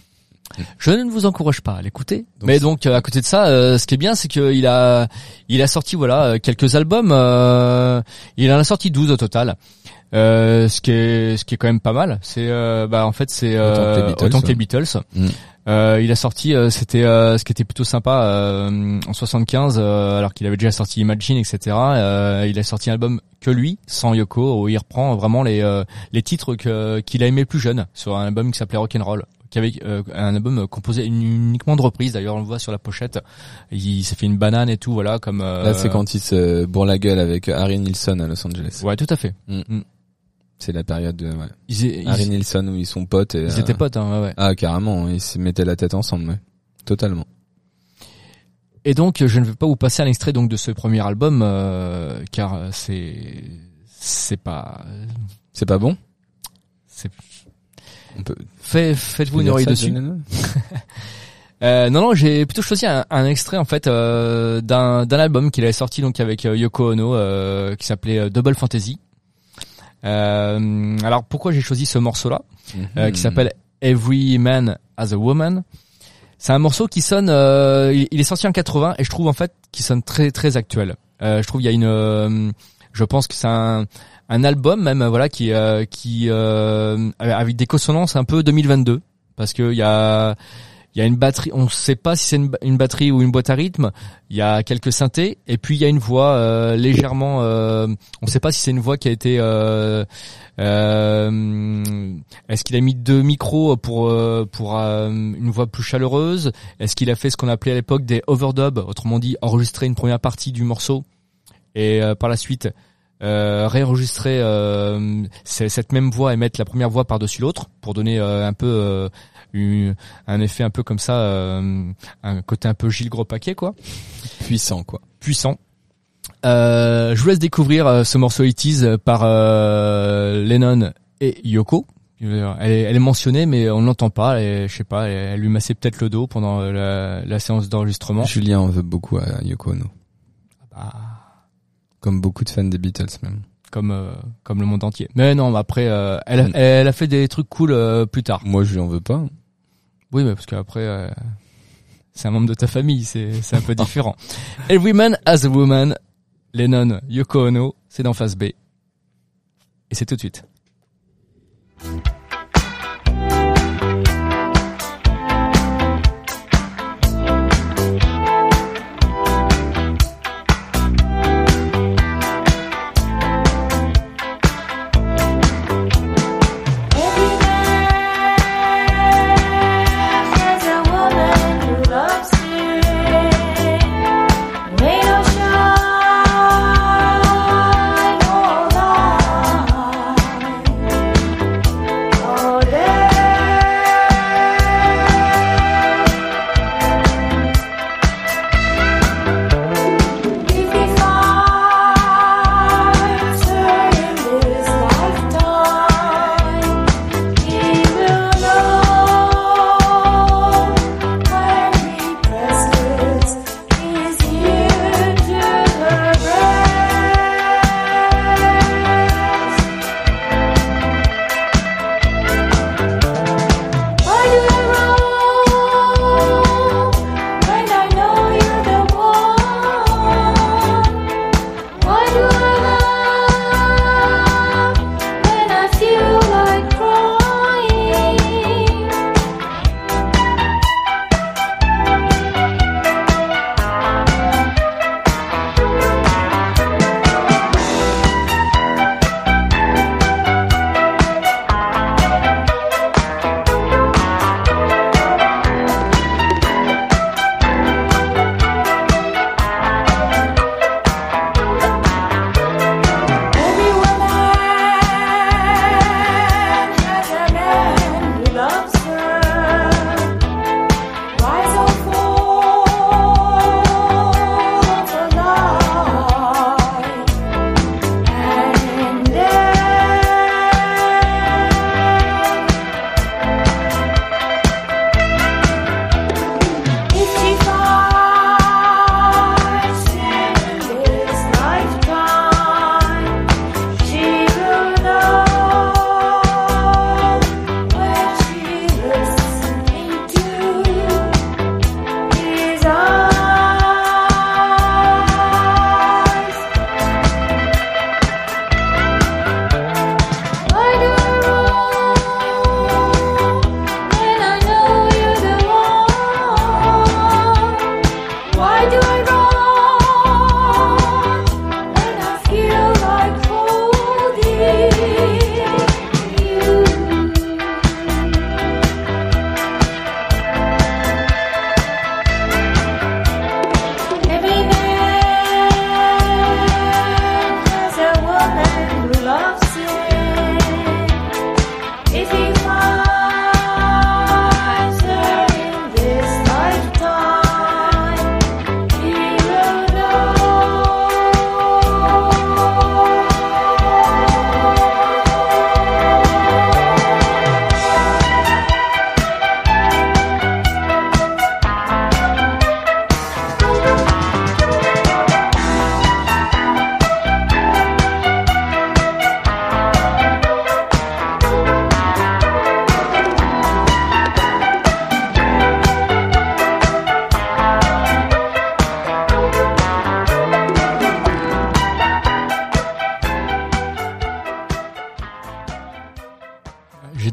Je ne vous encourage pas à l'écouter. Donc, mais donc à côté de ça, euh, ce qui est bien, c'est qu'il a, il a sorti voilà quelques albums. Euh, il en a sorti douze au total. Euh, ce qui est, ce qui est quand même pas mal. C'est, euh, bah en fait, c'est euh, autant que les Beatles. Autant que les Beatles. Mm. Euh, il a sorti, euh, c'était euh, ce qui était plutôt sympa euh, en soixante-quinze, euh, alors qu'il avait déjà sorti Imagine, et cetera. Euh, il a sorti un album que lui, sans Yoko, où il reprend vraiment les euh, les titres que qu'il a aimé plus jeune, sur un album qui s'appelait Rock'n'Roll, qui avait euh, un album composé uniquement de reprises. D'ailleurs, on le voit sur la pochette. Il s'est fait une banane et tout, voilà, comme. Euh, Là, c'est quand il se bourre la gueule avec Harry Nilsson à Los Angeles. Ouais, tout à fait. Mm. Mm. C'est la période de ouais. Ils, Harry ils, Nilsson où ils sont potes. Et, ils euh, étaient potes, hein, ouais, ouais. Ah, carrément, ils se mettaient la tête ensemble, ouais. Totalement. Et donc, je ne vais pas vous passer un extrait donc de ce premier album, euh, car c'est c'est pas c'est pas bon. C'est on peut. Fait, faites-vous une oreille dessus. Euh, non non, j'ai plutôt choisi un, un extrait en fait euh, d'un d'un album qu'il avait sorti donc avec euh, Yoko Ono, euh, qui s'appelait euh, Double Fantasy. Euh, alors pourquoi j'ai choisi ce morceau-là, mm-hmm. euh, qui s'appelle Every Man Has a Woman. C'est un morceau qui sonne, euh, il, il est sorti en quatre-vingts et je trouve en fait qu'il sonne très très actuel. Euh, je trouve il y a une, euh, je pense que c'est un un album même voilà qui euh, qui euh, avec des consonances un peu deux mille vingt-deux, parce que il y a il y a une batterie, on sait pas si c'est une, une batterie ou une boîte à rythme. Il y a quelques synthés et puis il y a une voix euh, légèrement. Euh, on sait pas si c'est une voix qui a été. Euh, euh, est-ce qu'il a mis deux micros pour euh, pour euh, une voix plus chaleureuse? Est-ce qu'il a fait ce qu'on appelait à l'époque des overdubs, autrement dit enregistrer une première partie du morceau et euh, par la suite euh, réenregistrer euh, cette même voix et mettre la première voix par-dessus l'autre pour donner euh, un peu euh, un effet un peu comme ça, euh, un côté un peu Gilles Gros Paquet quoi. Puissant quoi. Puissant. Euh, je vous laisse découvrir euh, ce morceau It Is par euh, Lennon et Yoko. Elle est, elle est mentionnée mais on ne l'entend pas. Et, je sais pas, elle, elle lui massait peut-être le dos pendant la, la séance d'enregistrement. Julien en veut beaucoup à Yoko Ono. Bah, comme beaucoup de fans des Beatles même. Comme euh, comme le monde entier. Mais non, après euh, elle, a, elle a fait des trucs cool euh, plus tard. Moi je lui en veux pas. Oui, mais parce qu'après, euh, c'est un membre de ta famille, c'est c'est un peu différent. Every Man Has a Woman, Lennon, Yoko Ono, c'est dans Phase B. Et c'est tout de suite. Shine all night.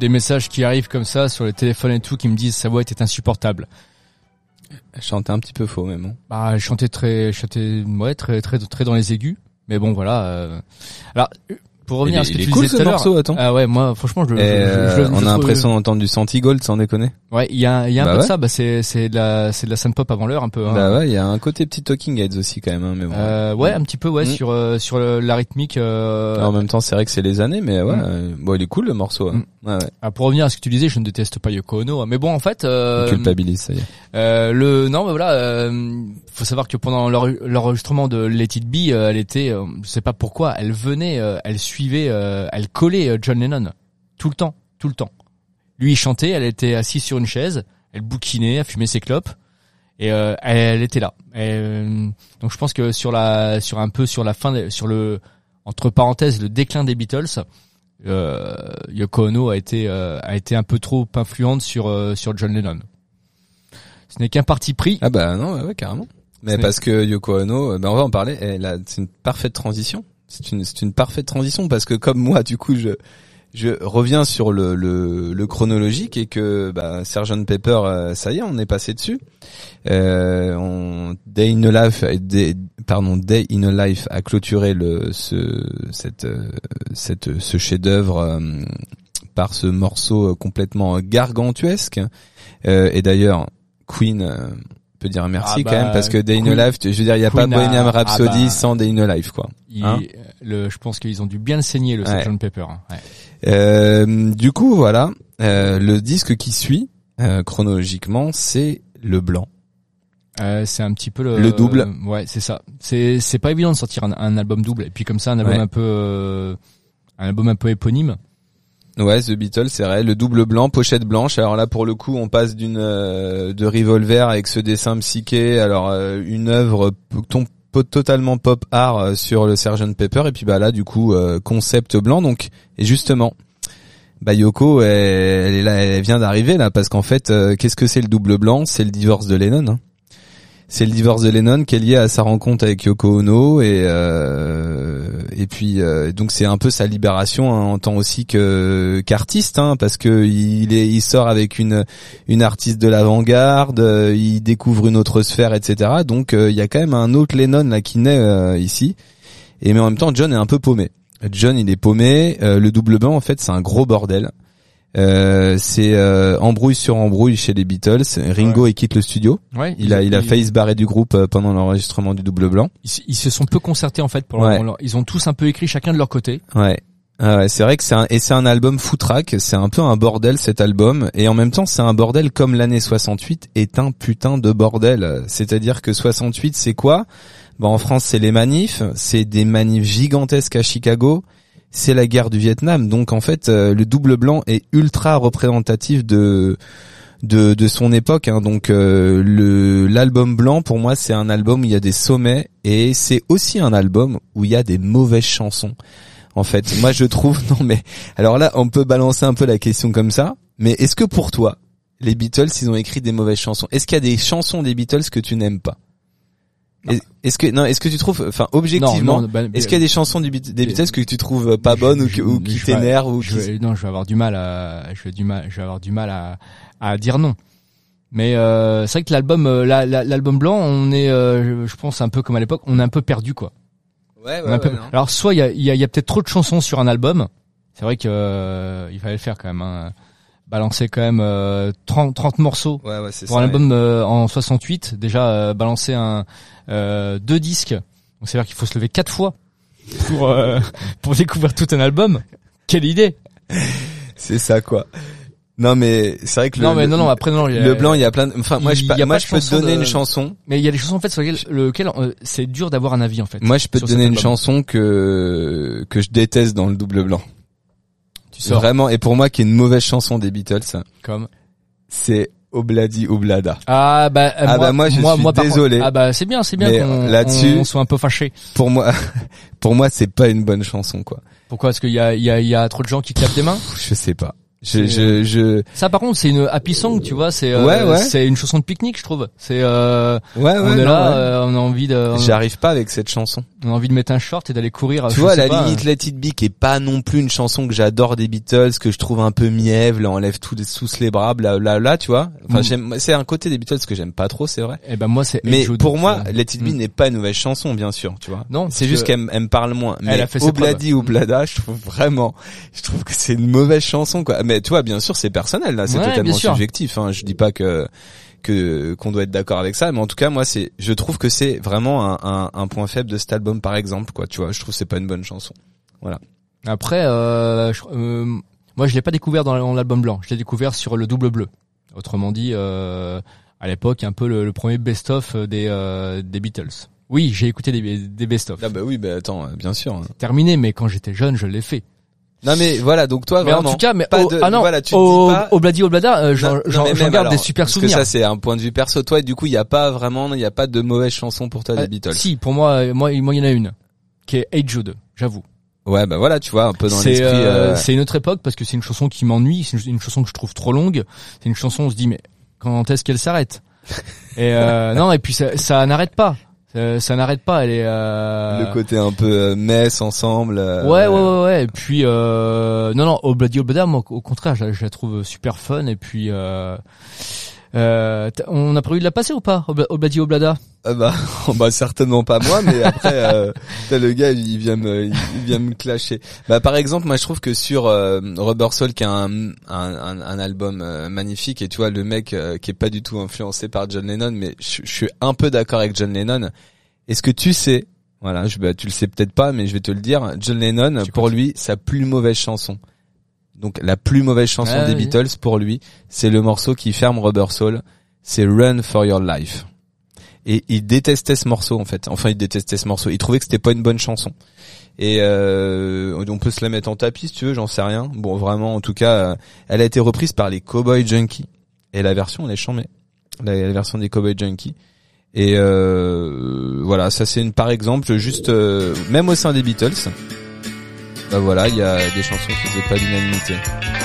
des messages qui arrivent comme ça sur le téléphone et tout qui me disent sa voix était insupportable. Elle chantait un petit peu faux même. Hein. Bah, je chantais très, je chantais, ouais, très, très, très dans les aigus. Mais bon, voilà. Euh... Alors, pour revenir il à ce que est tu cool, disais ce tout à l'heure. morceau, attends. Ah ouais, moi, franchement, je. Et je, je, je, on je a trouve... l'impression d'entendre du Santigold, sans déconner. Ouais, il y a, il y a un bah peu ouais. de ça. Bah, c'est, c'est de la, c'est de la synth pop avant l'heure, un peu. Hein. Bah ouais, il y a un côté petit Talking Heads aussi quand même. Hein, mais bon. Euh, ouais, un petit peu, ouais, mm. sur euh, sur le, la rythmique. Euh... Alors, en même temps, c'est vrai que c'est les années, mais ouais, mm. euh, bon, il est cool le morceau. Hein. Mm. Ouais, ouais. Alors, pour revenir à ce que tu disais, je ne déteste pas Yoko Ono, hein. Mais bon, en fait. Euh... On culpabilise, ça y est. Euh, le non, mais voilà. Euh, faut savoir que pendant l'enregistrement de Let It Be, euh, elle était, euh, je sais pas pourquoi, elle venait, euh, elle suivait, euh, elle collait euh, John Lennon tout le temps, tout le temps. Lui il chantait, elle était assise sur une chaise, elle bouquinait, elle fumait ses clopes et euh, elle, elle était là. Et, euh, donc je pense que sur la, sur un peu sur la fin, de, sur le entre parenthèses le déclin des Beatles, euh, Yoko Ono a été euh, a été un peu trop influente sur euh, sur John Lennon. Ce n'est qu'un parti pris. Ah bah non, ouais, ouais carrément. Mais C'est... parce que Yoko Ono, ben on va en parler. Elle a, c'est une parfaite transition. C'est une, c'est une parfaite transition parce que comme moi, du coup, je, je reviens sur le, le, le chronologique et que bah, sergent Pepper, euh, ça y est, on est passé dessus. Euh, on, Day in a Life, Day, pardon, Day in a Life a clôturé le, ce, cette, cette, ce chef-d'œuvre euh, par ce morceau complètement gargantuesque. Euh, et d'ailleurs, Queen. Euh, peut dire merci ah bah, quand même parce que Day in Queen, a Life, je veux dire, il y a Queen pas Bohemian Rhapsody ah bah, sans Day in a Life quoi. Il, hein le, je pense qu'ils ont dû bien le saigner le ouais. sergent Pepper. Hein. Ouais. Euh, du coup voilà, euh, le disque qui suit euh, chronologiquement, c'est le blanc. Euh, c'est un petit peu le, le double. Euh, ouais, c'est ça. C'est c'est pas évident de sortir un, un album double et puis comme ça un album ouais. un peu euh, un album un peu éponyme. Ouais, The Beatles, c'est vrai, le double blanc, pochette blanche. Alors là, pour le coup, on passe d'une euh, de Revolver avec ce dessin psyché. Alors euh, une œuvre ton, totalement pop art euh, sur le sergent Pepper. Et puis bah là, du coup, euh, concept blanc. Donc, et justement, bah Yoko, elle, elle est là, elle vient d'arriver là, parce qu'en fait, euh, qu'est-ce que c'est le double blanc? C'est le divorce de Lennon. Hein. C'est le divorce de Lennon qui est lié à sa rencontre avec Yoko Ono et euh, et puis euh, donc c'est un peu sa libération hein, en tant aussi que qu'artiste hein, parce que il est il sort avec une une artiste de l'avant-garde, euh, il découvre une autre sphère et cetera. Donc euh, il y a quand même un autre Lennon là qui naît euh, ici et mais en même temps John est un peu paumé. John il est paumé. Euh, le double blanc en fait c'est un gros bordel. Euh, c'est euh, embrouille sur embrouille chez les Beatles. Ringo ouais. il quitte le studio. Ouais, il, il a il a il, failli se barrer du groupe pendant l'enregistrement du double blanc. Ils, ils se sont peu concertés en fait pour ouais. leur, ils ont tous un peu écrit chacun de leur côté. Ouais. Ah ouais, c'est vrai que c'est un et c'est un album foutraque, c'est un peu un bordel cet album et en même temps c'est un bordel comme l'année soixante-huit est un putain de bordel. C'est-à-dire que soixante-huit c'est quoi? Bon en France c'est les manifs, c'est des manifs gigantesques à Chicago. C'est la guerre du Vietnam, donc en fait euh, le double blanc est ultra représentatif de de, de son époque. Hein. Donc euh, le l'album blanc pour moi c'est un album où il y a des sommets et c'est aussi un album où il y a des mauvaises chansons. En fait, moi je trouve non mais alors là on peut balancer un peu la question comme ça, mais est-ce que pour toi les Beatles ils ont écrit des mauvaises chansons? Est-ce qu'il y a des chansons des Beatles que tu n'aimes pas? Non. Est-ce que non, est-ce que tu trouves, enfin objectivement, non, non, bah, est-ce qu'il y a des chansons du, des Beatles que tu trouves pas bonnes je, ou, que, ou qui t'énervent ou je, qui... Non, je vais avoir du mal à, je vais du mal, je vais avoir du mal à, à dire non. Mais euh, c'est vrai que l'album, la, la, l'album blanc, on est, euh, je pense un peu comme à l'époque, on est un peu perdu quoi. Ouais, ouais, ouais peu... Alors soit il y a, il y a, il y a peut-être trop de chansons sur un album. C'est vrai que euh, il fallait le faire quand même. Hein. Balancer quand même euh, trente, trente morceaux ouais, ouais, c'est pour ça, un album ouais. euh, en soixante-huit. Déjà euh, balancer un euh, deux disques. Donc c'est-à-dire qu'il faut se lever quatre fois pour euh, pour découvrir tout un album. Quelle idée. C'est ça quoi. Non mais c'est vrai que le, non mais le, non non après non le, il y a, le blanc il y a plein de... enfin moi je moi je peux te donner de... une chanson mais il y a des chansons en fait sur lesquelles lequel euh, c'est dur d'avoir un avis en fait. Moi je peux te donner une chanson que que je déteste dans le double blanc. Tu sors. Vraiment et pour moi qui est une mauvaise chanson des Beatles. Comme c'est Obladi Oblada. Ah bah, euh, ah moi, bah moi je moi, suis moi, désolé. Contre, ah bah c'est bien, c'est bien mais qu'on là-dessus, on, on soit un peu fâché. Pour moi, pour moi c'est pas une bonne chanson quoi. Pourquoi? Parce qu'il y a il y a il y a trop de gens qui clapent des mains. Je sais pas. Je, je, je. Ça, par contre, c'est une happy song, tu vois. C'est euh, Ouais, ouais. c'est une chanson de pique-nique, je trouve. C'est euh, Ouais, ouais. on est non, là, ouais. euh, on a envie de, J'arrive pas avec cette chanson. on a envie de mettre un short et d'aller courir. Tu je vois, à sais la pas, limite, Let It Be, qui est pas non plus une chanson que j'adore des Beatles, que je trouve un peu mièvre, là, on lève tous tous les bras, là, là, là, tu vois. Enfin, Mm. j'aime, c'est un côté des Beatles que j'aime pas trop, c'est vrai. Eh ben moi, c'est. Mais Hey Jude, pour tu moi, vois. Let It Be Mm. n'est pas une mauvaise chanson, bien sûr, tu vois. Non, C'est parce juste que- qu'elle m- elle me parle moins. Mais a fait ses Obladi Oblada, je trouve vraiment, je trouve que c'est une mauvaise chanson, quoi. Mais tu vois, bien sûr, c'est personnel, là, c'est Ouais, totalement bien sûr. subjectif, hein. Je dis pas que, que, qu'on doit être d'accord avec ça, mais en tout cas, moi, c'est, je trouve que c'est vraiment un, un, un point faible de cet album, par exemple, quoi. Tu vois, je trouve que c'est pas une bonne chanson. Voilà. Après, euh, je- euh, moi, je l'ai pas découvert dans l'album blanc. Je l'ai découvert sur le double bleu. Autrement dit, euh, à l'époque, un peu le, le premier best-of des euh, des Beatles. Oui, j'ai écouté des, des best-of. Ah bah oui, bah attends, bien sûr. hein. Terminé, mais quand j'étais jeune, je l'ai fait. Non mais voilà, donc toi Mais vraiment. en tout cas, mais pas oh, de, ah non, voilà, tu te au, dis pas. Obladi Oblada, euh, j'en Non, non, j'en- mais j'en même garde alors, des super parce souvenirs. que ça c'est un point de vue perso. Toi, du coup, il y a pas vraiment, il y a pas de mauvaise chanson pour toi des Euh, Beatles. Si, pour moi, euh, moi, moi, il y en a une qui est Hey Jude, j'avoue. Ouais, bah voilà, tu vois, un peu dans C'est l'esprit. euh, euh, c'est une autre époque parce que c'est une chanson qui m'ennuie, c'est une, une chanson que je trouve trop longue. C'est une chanson, on se dit mais quand est-ce qu'elle s'arrête? Et euh, non, et puis ça, ça n'arrête pas. Ça, ça n'arrête pas. Elle est. Euh... Le côté un peu euh, mess ensemble. euh, Ouais, ouais, ouais, ouais. Et puis euh... non, non, Obladi Oblada, moi, au contraire, je, la- je la trouve super fun. Et puis, euh... Euh, t'as- on a prévu de la passer ou pas, Obla- Obladi Oblada? Ah bah, bah certainement pas moi, mais après, euh, t'as le gars, il vient me, il vient me clasher. Bah par exemple, moi je trouve que sur euh, Rubber Soul, qui est un, un, un, un album euh, magnifique, et tu vois le mec euh, qui est pas du tout influencé par John Lennon, mais je, je suis un peu d'accord avec John Lennon. Est-ce que tu sais, voilà, je, bah, tu le sais peut-être pas, mais je vais te le dire, John Lennon, pour lui, sa plus mauvaise chanson. Donc la plus mauvaise chanson Ah, des oui. Beatles pour lui, c'est le morceau qui ferme Rubber Soul, c'est Run for Your Life. Et il détestait ce morceau en fait. Enfin, il détestait ce morceau. Il trouvait que c'était pas une bonne chanson. Et euh, on peut se la mettre en tapis si tu veux, j'en sais rien. Bon, vraiment, en tout cas, euh, elle a été reprise par les Cowboy Junkies. Et la version, elle est chambée. La, la version des Cowboy Junkies. Et euh, voilà, ça c'est une par exemple, juste euh, même au sein des Beatles. Bah voilà, il y a des chansons qui faisaient pas l'unanimité.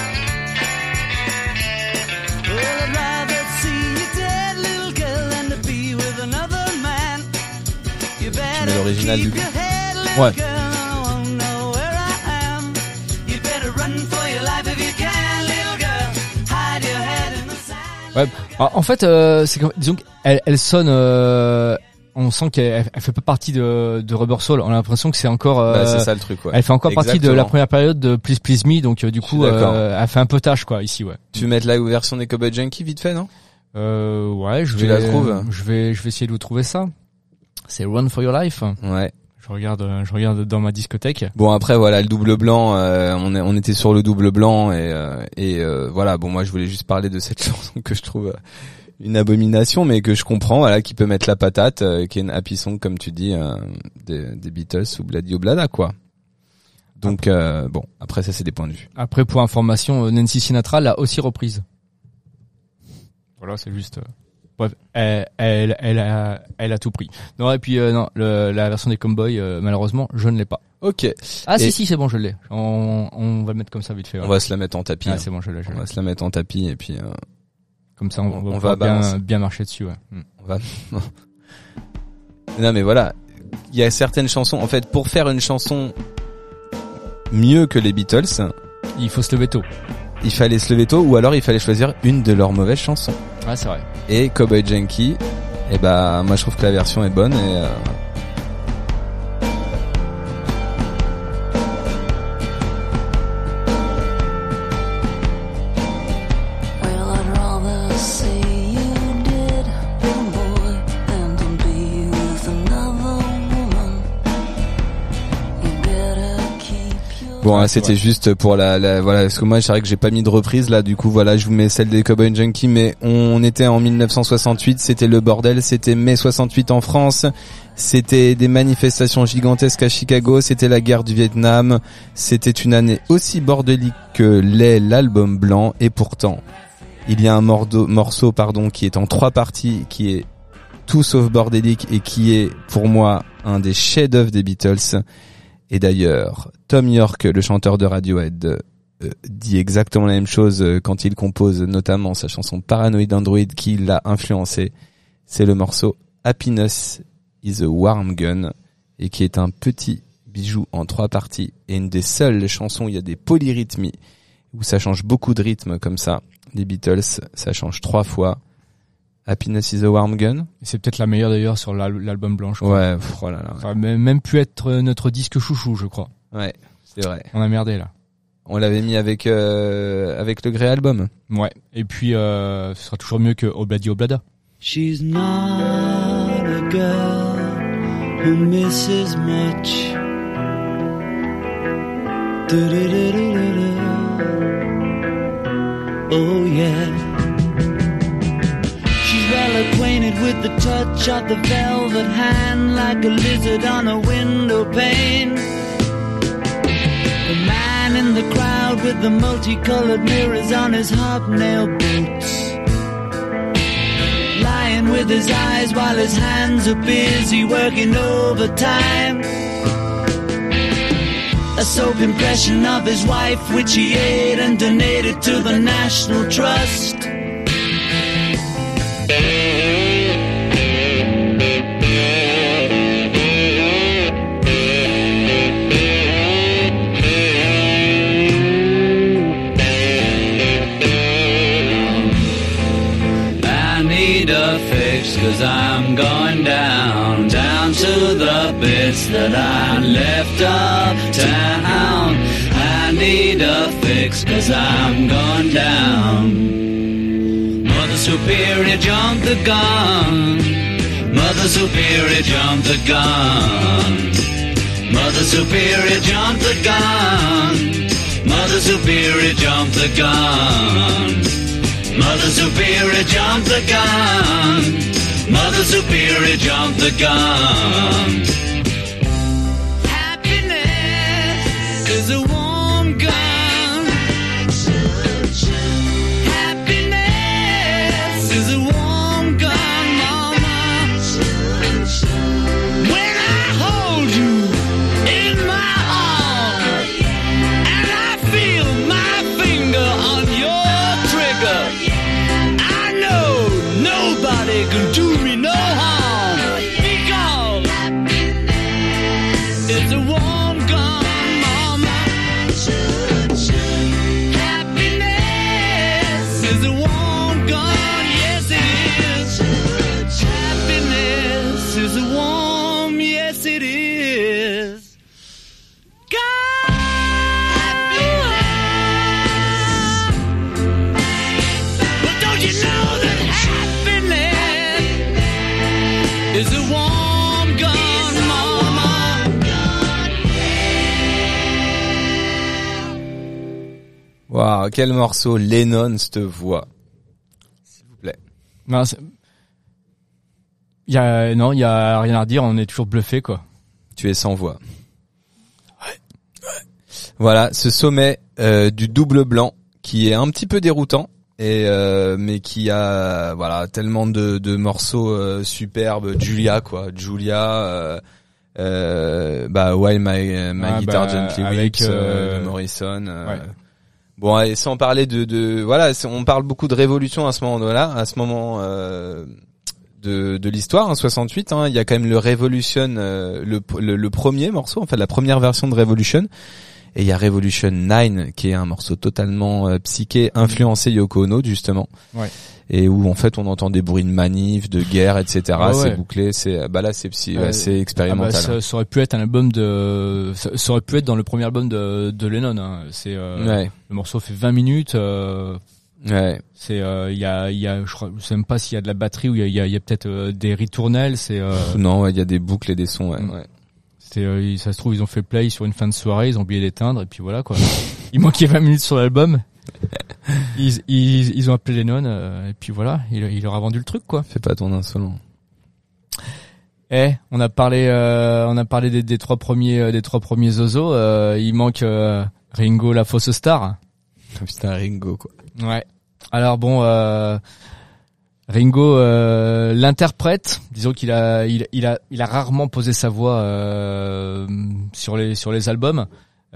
Tu mets l'original du coup. Ouais. Ouais. Alors, en fait, euh, c'est comme, disons qu'elle elle sonne. Euh, on sent qu'elle elle fait pas partie de, de Rubber Soul. On a l'impression que c'est encore. Euh, Bah, c'est ça le truc, ouais. Elle fait encore partie de la Exactement. première période de Please Please Me, donc euh, du Je suis coup, d'accord. euh, elle fait un peu tâche quoi ici, ouais. Tu veux mettre la version des Cowboy Junkies vite fait, non? Euh, ouais, je Tu vais. la trouves Je vais, je vais essayer de vous trouver ça. C'est Run for Your Life. Ouais. Je regarde, euh, je regarde dans ma discothèque. Bon après voilà le double blanc, euh, on est, on était sur le double blanc et euh, et euh, voilà bon moi je voulais juste parler de cette chanson que je trouve euh, une abomination mais que je comprends voilà qui peut mettre la patate euh, qui est une happy song comme tu dis euh, des, des Beatles ou Obladi Oblada quoi. Donc euh, bon après ça c'est des points de vue. Après, pour information, euh, Nancy Sinatra l'a aussi reprise. Voilà, c'est juste. euh, Bref, elle, elle, elle a, elle a tout pris. Non et puis euh, non, le, la version des Cowboys, euh, malheureusement, je ne l'ai pas. Ok. Ah Et- si si, c'est bon, je l'ai. On, on va le mettre comme ça vite fait. On voilà. va se la mettre en tapis. Ah, hein. c'est bon, je l'ai. Je On l'ai. va se la mettre en tapis et puis euh, Comme ça, on, on va, va pouvoir balancer. bien, bien marcher dessus. Ouais. Hmm. on va. Non mais voilà, il y a certaines chansons. En fait, pour faire une chanson mieux que les Beatles, Il faut se lever tôt. il fallait se lever tôt ou alors il fallait choisir une de leurs mauvaises chansons. Ouais, c'est vrai. Et Cowboy Junkie, et bah moi je trouve que la version est bonne et euh, Well, I'd rather see you dead, young boy, than to be with another woman. You better keep your bon, là, c'était juste pour la, la voilà parce que moi c'est vrai que j'ai pas mis de reprise là, du coup voilà je vous mets celle des Cowboy Junkie, mais on était en mille neuf cent soixante-huit, c'était le bordel, c'était mai soixante-huit en France, c'était des manifestations gigantesques à Chicago, c'était la guerre du Vietnam, c'était une année aussi bordélique que l'est l'album blanc, et pourtant il y a un mordo- morceau pardon qui est en trois parties, qui est tout sauf bordélique et qui est pour moi un des chefs-d'œuvre des Beatles. Et d'ailleurs, Tom York, le chanteur de Radiohead, euh, dit exactement la même chose euh, quand il compose notamment sa chanson Paranoid Android qui l'a influencé. C'est le morceau Happiness is a Warm Gun et qui est un petit bijou en trois parties et une des seules chansons où il y a des polyrythmies où ça change beaucoup de rythme comme ça. Les Beatles, ça change trois fois. Happiness is a Warm Gun. C'est peut-être la meilleure d'ailleurs sur l'al- l'album blanc, je crois. Ouais, pff, oh là là. Ça aurait même pu être notre disque chouchou, je crois. Ouais, c'est vrai. On a merdé là. On l'avait mis avec euh, avec le Grey Album. Ouais. Et puis euh, ce sera toujours mieux que Obladi Oblada. She's not a girl who misses much. Du-du-du-du-du-du. Oh yeah. She's well acquainted with the touch of the velvet hand, like a lizard on a window pane. The man in the crowd with the multicolored mirrors on his hobnail boots, lying with his eyes while his hands are busy working overtime. A soap impression of his wife which he ate and donated to the National Trust. I need a fix 'cause I'm going down, down to the bits that I left uptown. I need a fix 'cause I'm going down. Mother Superior jumped the gun. Mother Superior jumped the gun. Mother Superior jumped the gun. Mother Superior jumped the gun. Mother Superior jumped the gun. Mother Superior jumped the gun. Happiness is a warm gun. Happiness is a warm gun, mama. When I hold you in my arms and I feel my finger on your trigger, I know nobody can do me no harm because it's a warm gun, mama. Happiness is a warm gun, yes it is. Happiness is a warm, yes it is. God. But don't you know that happiness is a warm gun, mama? Waouh, quel morceau. Lennon, cette voix. S'il vous plaît. Non, c'est- il y a non, il y a rien à redire, on est toujours bluffé quoi. Tu es sans voix. Voilà, ce sommet euh, du double blanc qui est un petit peu déroutant et euh, mais qui a voilà tellement de, de morceaux euh, superbes. Julia quoi, Julia, euh, euh, bah While My, my Ah, Guitar bah, Gently avec, Weeps euh, de Morrison. euh, ouais. Bon, et sans parler de, de voilà, c'est- on parle beaucoup de révolution à ce moment-là, à ce moment euh, de, de l'histoire, hein, soixante-huit. Hein, il y a quand même le Revolution, euh, le, le, le premier morceau, en fait, la première version de Revolution. Et il y a Revolution neuf, qui est un morceau totalement euh, psyché, influencé Yoko Ono, justement. Ouais. Et où, en fait, on entend des bruits de manifs, de guerre, et cetera. Ah c'est ouais. bouclé, c'est, bah là, c'est psy, Euh, ouais, c'est expérimental. Ah bah, ça, ça aurait pu être un album de, ça, ça aurait pu être dans le premier album de, de Lennon. Hein. C'est euh, Ouais. le morceau fait vingt minutes. Euh, Ouais. c'est euh, il y a il y a je crois je sais même pas s'il y a de la batterie ou il y a il y a, il y a peut-être euh, des ritournelles. C'est euh, Non, ouais, il y a des boucles et des sons, ouais. Mm. ouais. c'est euh, ça se trouve ils ont fait play sur une fin de soirée, ils ont oublié d'éteindre et puis voilà quoi. Il manquait vingt minutes sur l'album. Ils, ils, ils ont appelé Lennon euh, et puis voilà, il, il leur a vendu le truc quoi. Fais pas ton insolent. Eh, on a parlé, euh, on a parlé des, des trois premiers, euh, des trois premiers zozos. Euh, il manque euh, Ringo, la fausse star. Putain, Ringo, quoi. Ouais. Alors bon, euh, Ringo, euh, l'interprète. Disons qu'il a, il, il a, il a rarement posé sa voix euh, sur les, sur les albums.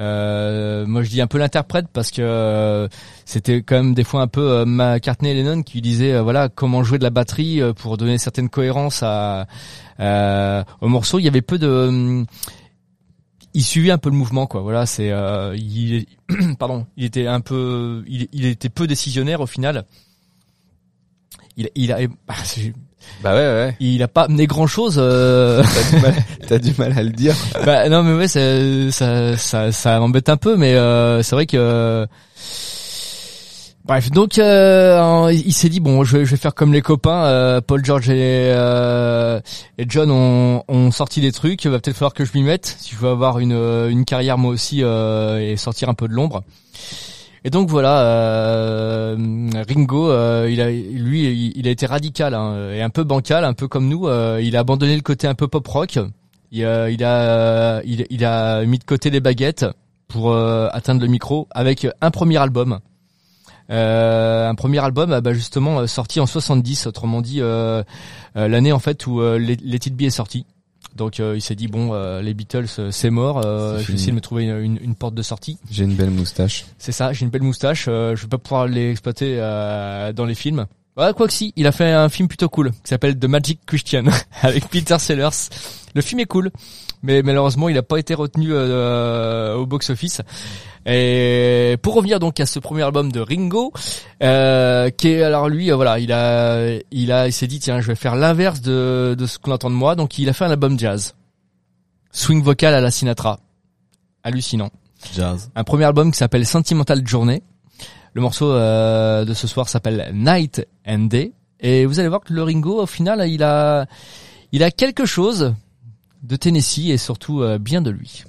Euh, moi je dis un peu l'interprète parce que euh, c'était quand même des fois un peu euh, McCartney et Lennon qui disaient euh, voilà comment jouer de la batterie euh, pour donner certaine cohérence à euh, au morceau. Il y avait peu de euh, il suivait un peu le mouvement quoi. Voilà, c'est euh, il pardon, il était un peu il, il était peu décisionnaire au final. Il il a bah, Bah ouais, ouais. Il a pas amené grand chose. Euh... T'as du mal, t'as du mal à le dire. Bah non, mais ouais, ça, ça, ça, ça m'embête un peu, mais euh, c'est vrai que. Bref, donc euh, il s'est dit bon, je vais, je vais faire comme les copains. Euh, Paul George et, euh, et John ont, ont sorti des trucs. Il va peut-être falloir que je m'y mette si je veux avoir une, une carrière moi aussi euh, et sortir un peu de l'ombre. Et donc voilà, euh, Ringo, euh, il a, lui, il, il a été radical hein, et un peu bancal, un peu comme nous. Euh, il a abandonné le côté un peu pop rock. Il, euh, il a, il, il a mis de côté les baguettes pour euh, atteindre le micro avec un premier album. Euh, un premier album, bah justement sorti en soixante-dix, autrement dit euh, euh, l'année en fait où euh, Let It Be est sorti. Donc euh, il s'est dit bon euh, les Beatles euh, c'est mort, euh, je vais essayer de me trouver une, une, une porte de sortie. J'ai une belle moustache. C'est ça, j'ai une belle moustache, euh, je vais pas pouvoir l'exploiter euh, dans les films. Ouais, quoi que si, il a fait un film plutôt cool qui s'appelle The Magic Christian avec Peter Sellers. Le film est cool, mais malheureusement il a pas été retenu euh, au box-office. Et pour revenir donc à ce premier album de Ringo, euh, qui est alors lui, euh, voilà, il a, il a, il s'est dit tiens, je vais faire l'inverse de de ce qu'on entend de moi, donc il a fait un album jazz, swing vocal à la Sinatra, hallucinant. Jazz. Un premier album qui s'appelle Sentimental Journey. Le morceau euh, de ce soir s'appelle Night and Day, et vous allez voir que le Ringo, au final, il a, il a quelque chose de Tennessee et surtout euh, bien de lui.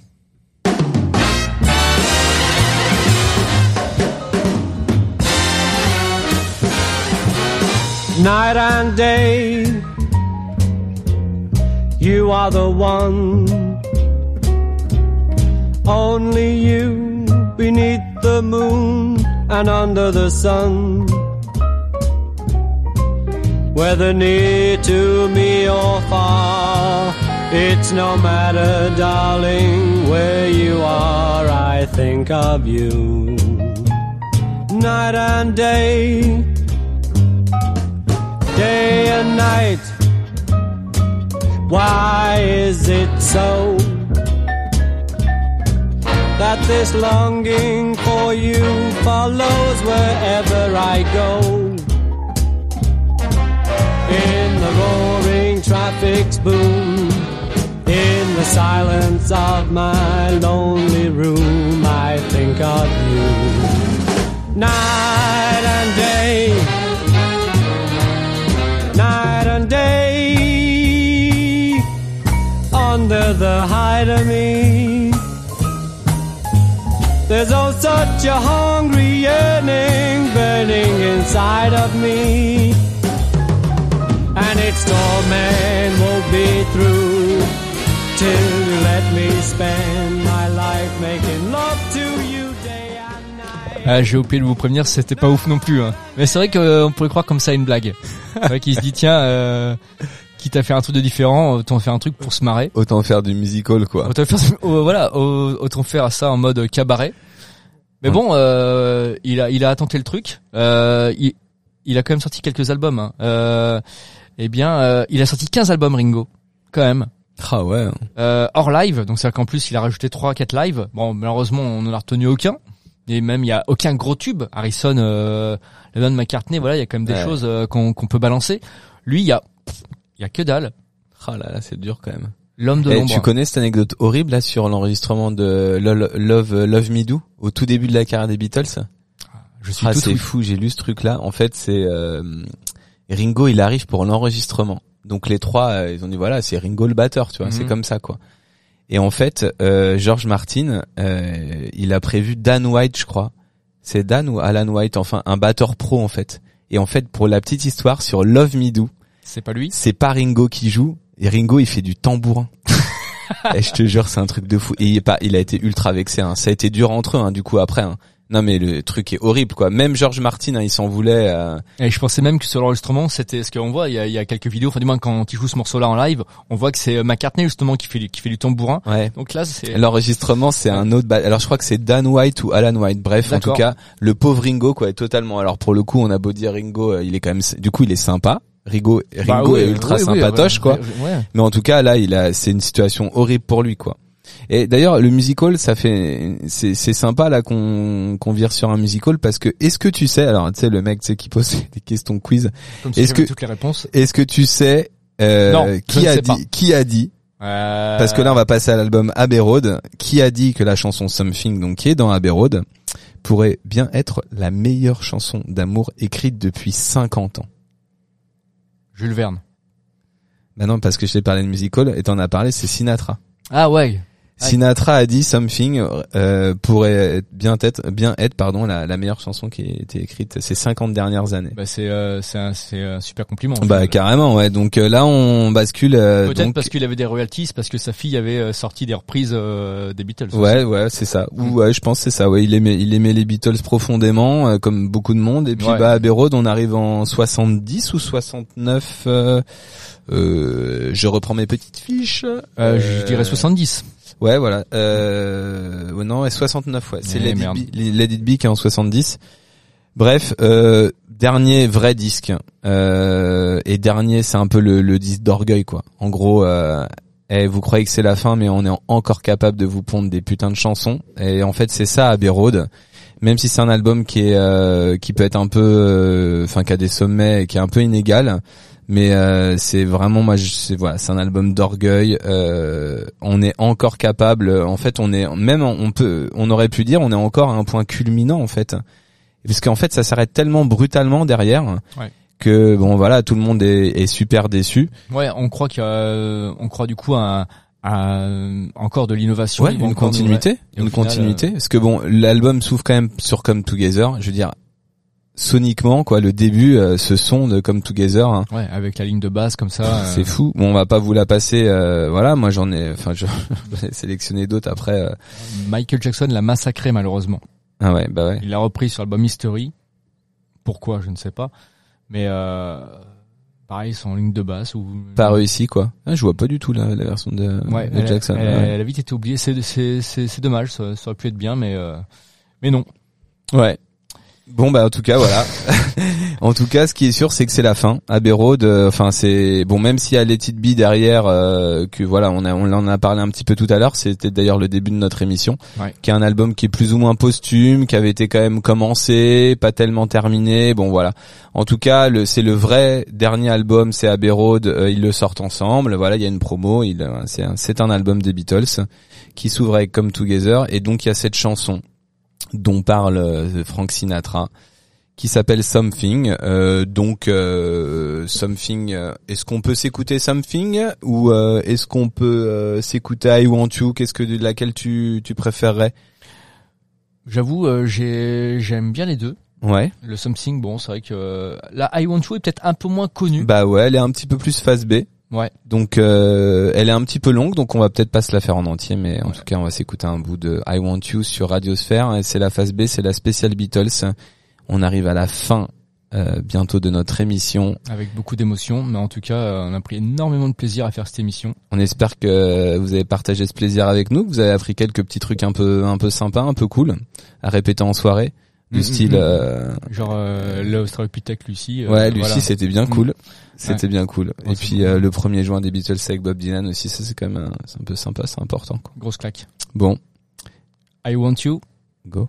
Night and day, you are the one, only you beneath the moon and under the sun. Whether near to me or far, it's no matter, darling, where you are, I think of you. Night and day, day and night, why is it so that this longing for you follows wherever I go? In the roaring traffic's boom, in the silence of my lonely room, I think of you. Night and day, night and day, under the hide of me, there's oh such a hungry yearning burning inside of me, and its torment won't be through till you let me spend my life making love to you day and night. Ah, j'ai oublié de vous prévenir, c'était pas ouf non plus. Hein. Mais c'est vrai qu'on euh, pourrait croire comme ça une blague. C'est vrai qu'il se dit tiens, euh, quitte à faire un truc de différent, autant faire un truc pour se marrer. Autant faire du musical quoi. Autant faire, euh, voilà, autant faire ça en mode cabaret. Mais bon, euh, il a, il a tenté le truc. Euh, il, il a quand même sorti quelques albums. Hein. Euh, eh bien, euh, il a sorti quinze albums Ringo, quand même. Ah ouais. Euh, hors live, donc c'est-à-dire qu'en plus il a rajouté trois, quatre lives. Bon, malheureusement, on n'en a retenu aucun. Et même il y a aucun gros tube. Harrison, euh, Lennon, McCartney, voilà, il y a quand même des ouais. choses euh, qu'on, qu'on peut balancer. Lui, il y a, il y a que dalle. Ah là là, c'est dur quand même. L'homme de Et l'ombre. tu connais cette anecdote horrible là sur l'enregistrement de Love Love, Love Me Do au tout début de la carrière des Beatles? Je suis ah, tout c'est oui. fou, j'ai lu ce truc là. En fait, c'est euh, Ringo, il arrive pour l'enregistrement. Donc les trois, euh, ils ont dit voilà, c'est Ringo le batteur, tu vois, mm-hmm. c'est comme ça quoi. Et en fait, euh, George Martin, euh, il a prévu Dan White, je crois. C'est Dan ou Alan White, enfin un batteur pro en fait. Et en fait, pour la petite histoire sur Love Me Do, c'est pas lui. C'est pas Ringo qui joue. Et Ringo, il fait du tambourin. Et je te jure, c'est un truc de fou. Et il est pas, il a été ultra vexé. Hein. Ça a été dur entre eux, hein, du coup après. Hein. Non mais le truc est horrible quoi. Même George Martin, hein, il s'en voulait. Euh... Et je pensais même que sur l'enregistrement, c'était ce qu'on voit. Il y a, il y a quelques vidéos. Enfin du moins quand il joue ce morceau-là en live, on voit que c'est McCartney justement qui fait qui fait du tambourin. Ouais. Donc là, c'est l'enregistrement, c'est un autre. Ba... Alors je crois que c'est Dan White ou Alan White. Bref, D'accord. En tout cas, le pauvre Ringo quoi est totalement. Alors pour le coup, on a beau dire Ringo, il est quand même. Du coup, il est sympa. Ringo, Ringo bah, oui, est ultra oui, sympatoche oui, quoi. Ouais, ouais. Mais en tout cas là, il a. C'est une situation horrible pour lui quoi. Et d'ailleurs le musical ça fait c'est c'est sympa là qu'on qu'on vire sur un musical parce que est-ce que tu sais alors tu sais le mec tu sais qui pose des questions quiz comme si est-ce que toutes les réponses est-ce que tu sais euh, non, qui a dit pas. qui a dit euh... parce que là on va passer à l'album Abbey Road qui a dit que la chanson Something donc qui est dans Abbey Road pourrait bien être la meilleure chanson d'amour écrite depuis cinquante ans. Jules Verne. Bah non parce que je t'ai parlé de musical et t'en as parlé c'est Sinatra. Ah ouais. Sinatra a dit Something euh, pourrait être bien être bien être pardon la, la meilleure chanson qui a été écrite ces cinquante dernières années. Bah c'est euh, c'est un c'est un super compliment. Bah carrément ouais. Donc euh, là on bascule euh, peut-être donc... parce qu'il avait des royalties parce que sa fille avait euh, sorti des reprises euh, des Beatles. Ouais aussi. ouais, c'est ça. Mm. Ou ouais, je pense que c'est ça. Ouais, il aimait il aimait les Beatles profondément euh, comme beaucoup de monde et puis ouais. bah Abbey Road on arrive en soixante-dix ou soixante-neuf euh, euh, je reprends mes petites fiches. Euh, euh... je dirais soixante-dix. Ouais, voilà. Euh, non, soixante-neuf, ouais. C'est eh, Let It Be, Let It Be qui est en soixante-dix. Bref, euh, dernier vrai disque. Euh, et dernier, c'est un peu le, le disque d'orgueil, quoi. En gros, euh, eh, vous croyez que c'est la fin, mais on est encore capable de vous pondre des putains de chansons. Et en fait, c'est ça, Abbey Road. Même si c'est un album qui est, euh, qui peut être un peu, enfin, euh, qui a des sommets et qui est un peu inégal. Mais euh, c'est vraiment moi je c'est voilà c'est un album d'orgueil euh, on est encore capable en fait on est même on peut on aurait pu dire on est encore à un point culminant en fait parce qu'en fait ça s'arrête tellement brutalement derrière ouais. que bon voilà tout le monde est, est super déçu. Ouais, on croit qu'il y a, on croit du coup à, à encore de l'innovation, ouais, une continuité, une final, continuité. Euh... Parce que bon l'album s'ouvre quand même sur Come Together, je veux dire. Soniquement quoi le début euh, ce son de Come Together hein. Ouais avec la ligne de basse comme ça euh... c'est fou bon on va pas vous la passer euh, voilà moi j'en ai enfin j'en ai sélectionné d'autres après euh... Michael Jackson l'a massacré malheureusement ah ouais bah ouais il l'a repris sur l'album History pourquoi je ne sais pas mais euh... pareil son ligne de basse ou pas réussi quoi ah, je vois pas du tout la, la version de, ouais, de elle, Jackson elle, ouais. elle a vite été oubliée c'est c'est c'est, c'est dommage ça, ça aurait pu être bien mais euh... mais non ouais. Bon bah en tout cas voilà. En tout cas ce qui est sûr c'est que c'est la fin. Abbey Road enfin euh, c'est bon même s'il y a Let It Be derrière euh, que voilà on a on en a parlé un petit peu tout à l'heure, c'était d'ailleurs le début de notre émission ouais. qui est un album qui est plus ou moins posthume, qui avait été quand même commencé, pas tellement terminé. Bon voilà. En tout cas, le c'est le vrai dernier album, c'est Abbey Road, euh, ils le sortent ensemble. Voilà, il y a une promo, il c'est un, c'est un album des Beatles qui s'ouvre avec Come Together et donc il y a cette chanson dont parle euh, Frank Sinatra qui s'appelle Something euh, donc euh, Something euh, est-ce qu'on peut s'écouter Something ou euh, est-ce qu'on peut euh, s'écouter I Want You, qu'est-ce que laquelle tu tu préférerais? J'avoue euh, j'ai j'aime bien les deux. Ouais. Le Something bon, c'est vrai que euh, la I Want You est peut-être un peu moins connue. Bah ouais, elle est un petit peu plus face B. Ouais. Donc euh, elle est un petit peu longue, donc on va peut-être pas se la faire en entier, mais en ouais. tout cas on va s'écouter un bout de I Want You sur Radiosphère. Et c'est la phase B, c'est la spéciale Beatles. On arrive à la fin euh, bientôt de notre émission. Avec beaucoup d'émotions, mais en tout cas euh, on a pris énormément de plaisir à faire cette émission. On espère que vous avez partagé ce plaisir avec nous, que vous avez appris quelques petits trucs un peu un peu sympas, un peu cool à répéter en soirée. Du mmh, style, euh... genre euh, l'Australopithèque Lucie. Euh, ouais, Lucie, voilà. c'était bien cool. Mmh. C'était ouais. bien cool. Bon, et puis cool. Euh, le premier juin des Beatles avec Bob Dylan aussi, ça c'est quand même, un, c'est un peu sympa, c'est important. Quoi. Grosse claque. Bon. I Want You. Go.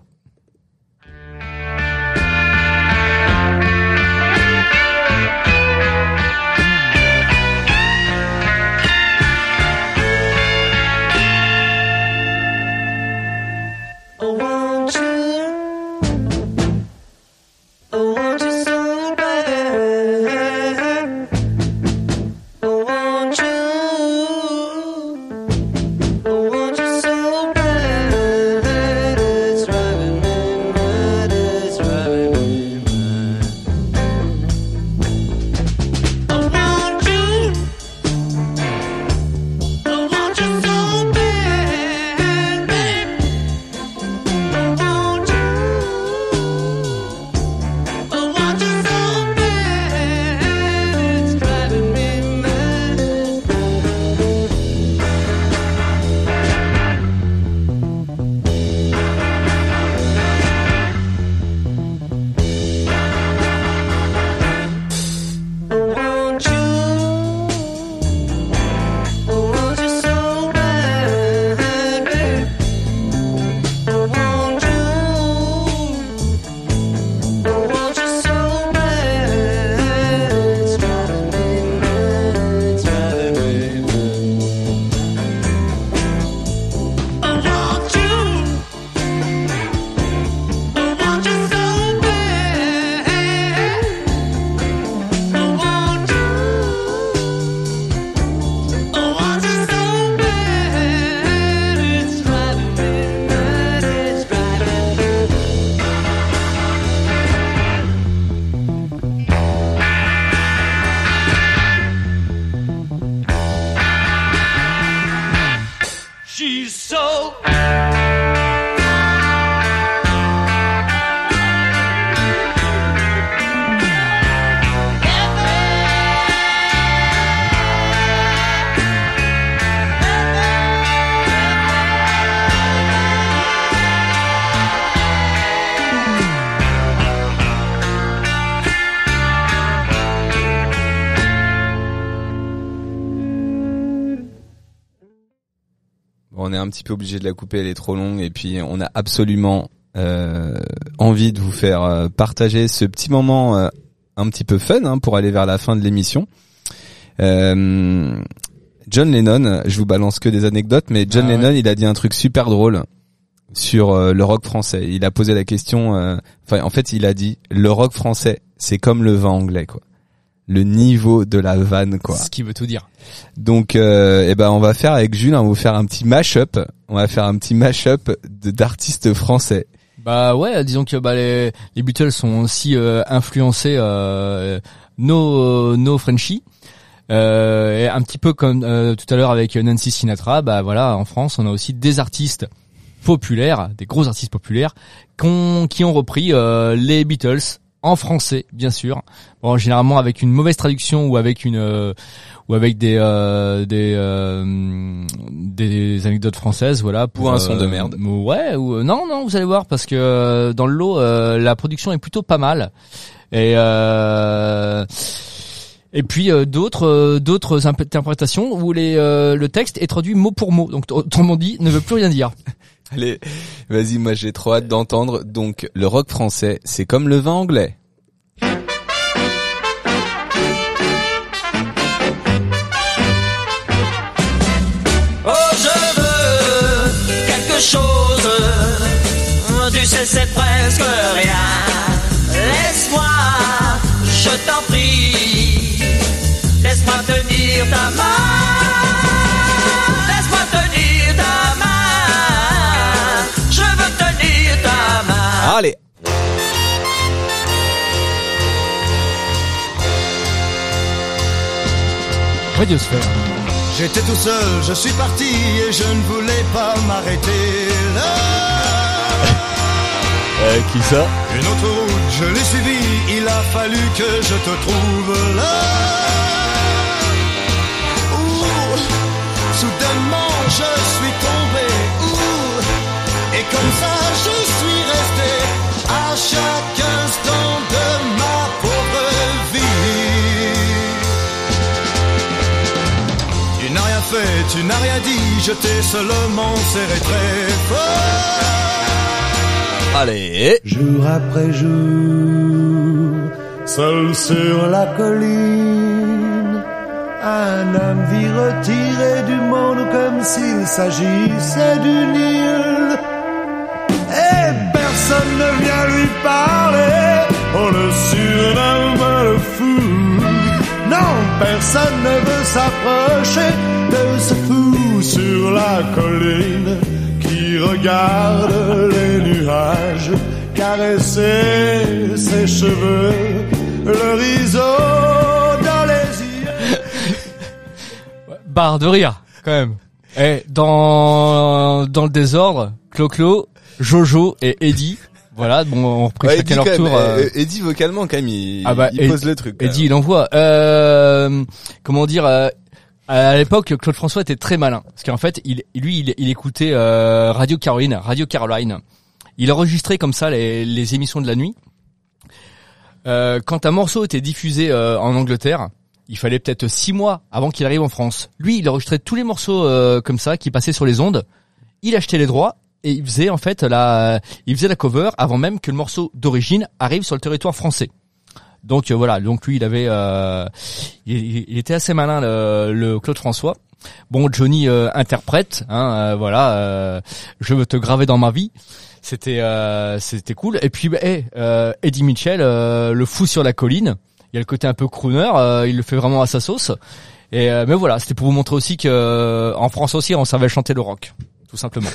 on est un petit peu obligé de la couper, elle est trop longue et puis on a absolument euh, envie de vous faire euh, partager ce petit moment euh, un petit peu fun hein, pour aller vers la fin de l'émission. Euh, John Lennon, je vous balance que des anecdotes, mais John Ah ouais. Lennon, il a dit un truc super drôle sur euh, le rock français. Il a posé la question, euh, enfin en fait il a dit le rock français c'est comme le vin anglais quoi. Le niveau de la vanne quoi. Ce qui veut tout dire. Donc euh, eh ben on va faire avec Jules, on va vous faire un petit mash-up, on va faire un petit mash-up de, d'artistes français. Bah ouais, disons que bah les, les Beatles sont aussi euh, influencés euh, no no Frenchie. Euh, et un petit peu comme euh, tout à l'heure avec Nancy Sinatra, bah voilà, en France, on a aussi des artistes populaires, des gros artistes populaires, qui ont, qui ont repris euh, les Beatles en français, bien sûr. Bon, généralement avec une mauvaise traduction ou avec une euh, ou avec des euh, des euh, des anecdotes françaises, voilà. Pour, Ou un euh, son de merde. Ouais, ou non, non, vous allez voir parce que euh, dans le lot, euh, la production est plutôt pas mal. Et euh, Et puis euh, d'autres euh, d'autres interprétations où les euh, le texte est traduit mot pour mot. Donc autrement dit, ne veut plus rien dire. Allez, vas-y, moi j'ai trop hâte d'entendre. Donc le rock français, c'est comme le vin anglais. Oh, je veux quelque chose. Tu sais, c'est presque rien. Laisse-moi, je t'en prie. Laisse-moi tenir ta main. Laisse-moi tenir ta main. Je veux tenir ta main. Allez. Radiosphère. J'étais tout seul, je suis parti et je ne voulais pas m'arrêter là. Euh, qui ça? Une autre route, je l'ai suivie, il a fallu que je te trouve là. Ouh, soudainement je suis tombé, ouh, et comme ça je suis resté à chaque instant de ma pauvre vie. Tu n'as rien fait, tu n'as rien dit, je t'ai seulement serré très fort. Allez. Jour après jour, seul sur la colline, un homme vit retiré du monde comme s'il s'agissait d'une île. Et personne ne vient lui parler, on le surnomme le fou. Non, personne ne veut s'approcher de ce fou sur la colline qui regarde les nuages caresser ses cheveux, le rideau dans les yeux. Barre de rire, quand même. Et dans dans le désordre, Clo-Clo, Jojo et Eddie. Voilà, bon, on reprend Ouais, chacun Eddie, leur quand tour. même, euh, euh, Eddie vocalement quand même, il, ah bah, il Ed- pose le truc. quand Eddie, même. il envoie. Euh, comment dire euh, à l'époque, Claude François était très malin parce qu'en fait, il, lui, il, il écoutait euh, Radio Caroline, Radio Caroline. Il enregistrait comme ça les, les émissions de la nuit. Euh, quand un morceau était diffusé euh, en Angleterre, il fallait peut-être six mois avant qu'il arrive en France. Lui, il enregistrait tous les morceaux euh, comme ça qui passaient sur les ondes. Il achetait les droits et il faisait en fait la, il faisait la cover avant même que le morceau d'origine arrive sur le territoire français. Donc euh, voilà, donc lui il avait, euh, il, il était assez malin le, le Claude François. Bon, Johnny euh, interprète, hein, euh, voilà, euh, je veux te graver dans ma vie. C'était, euh, c'était cool. Et puis, bah, hey, euh, Eddie Mitchell, euh, le fou sur la colline. Il y a le côté un peu crooner, euh, il le fait vraiment à sa sauce. Et euh, mais voilà, c'était pour vous montrer aussi que euh, en France aussi, on savait chanter le rock, tout simplement.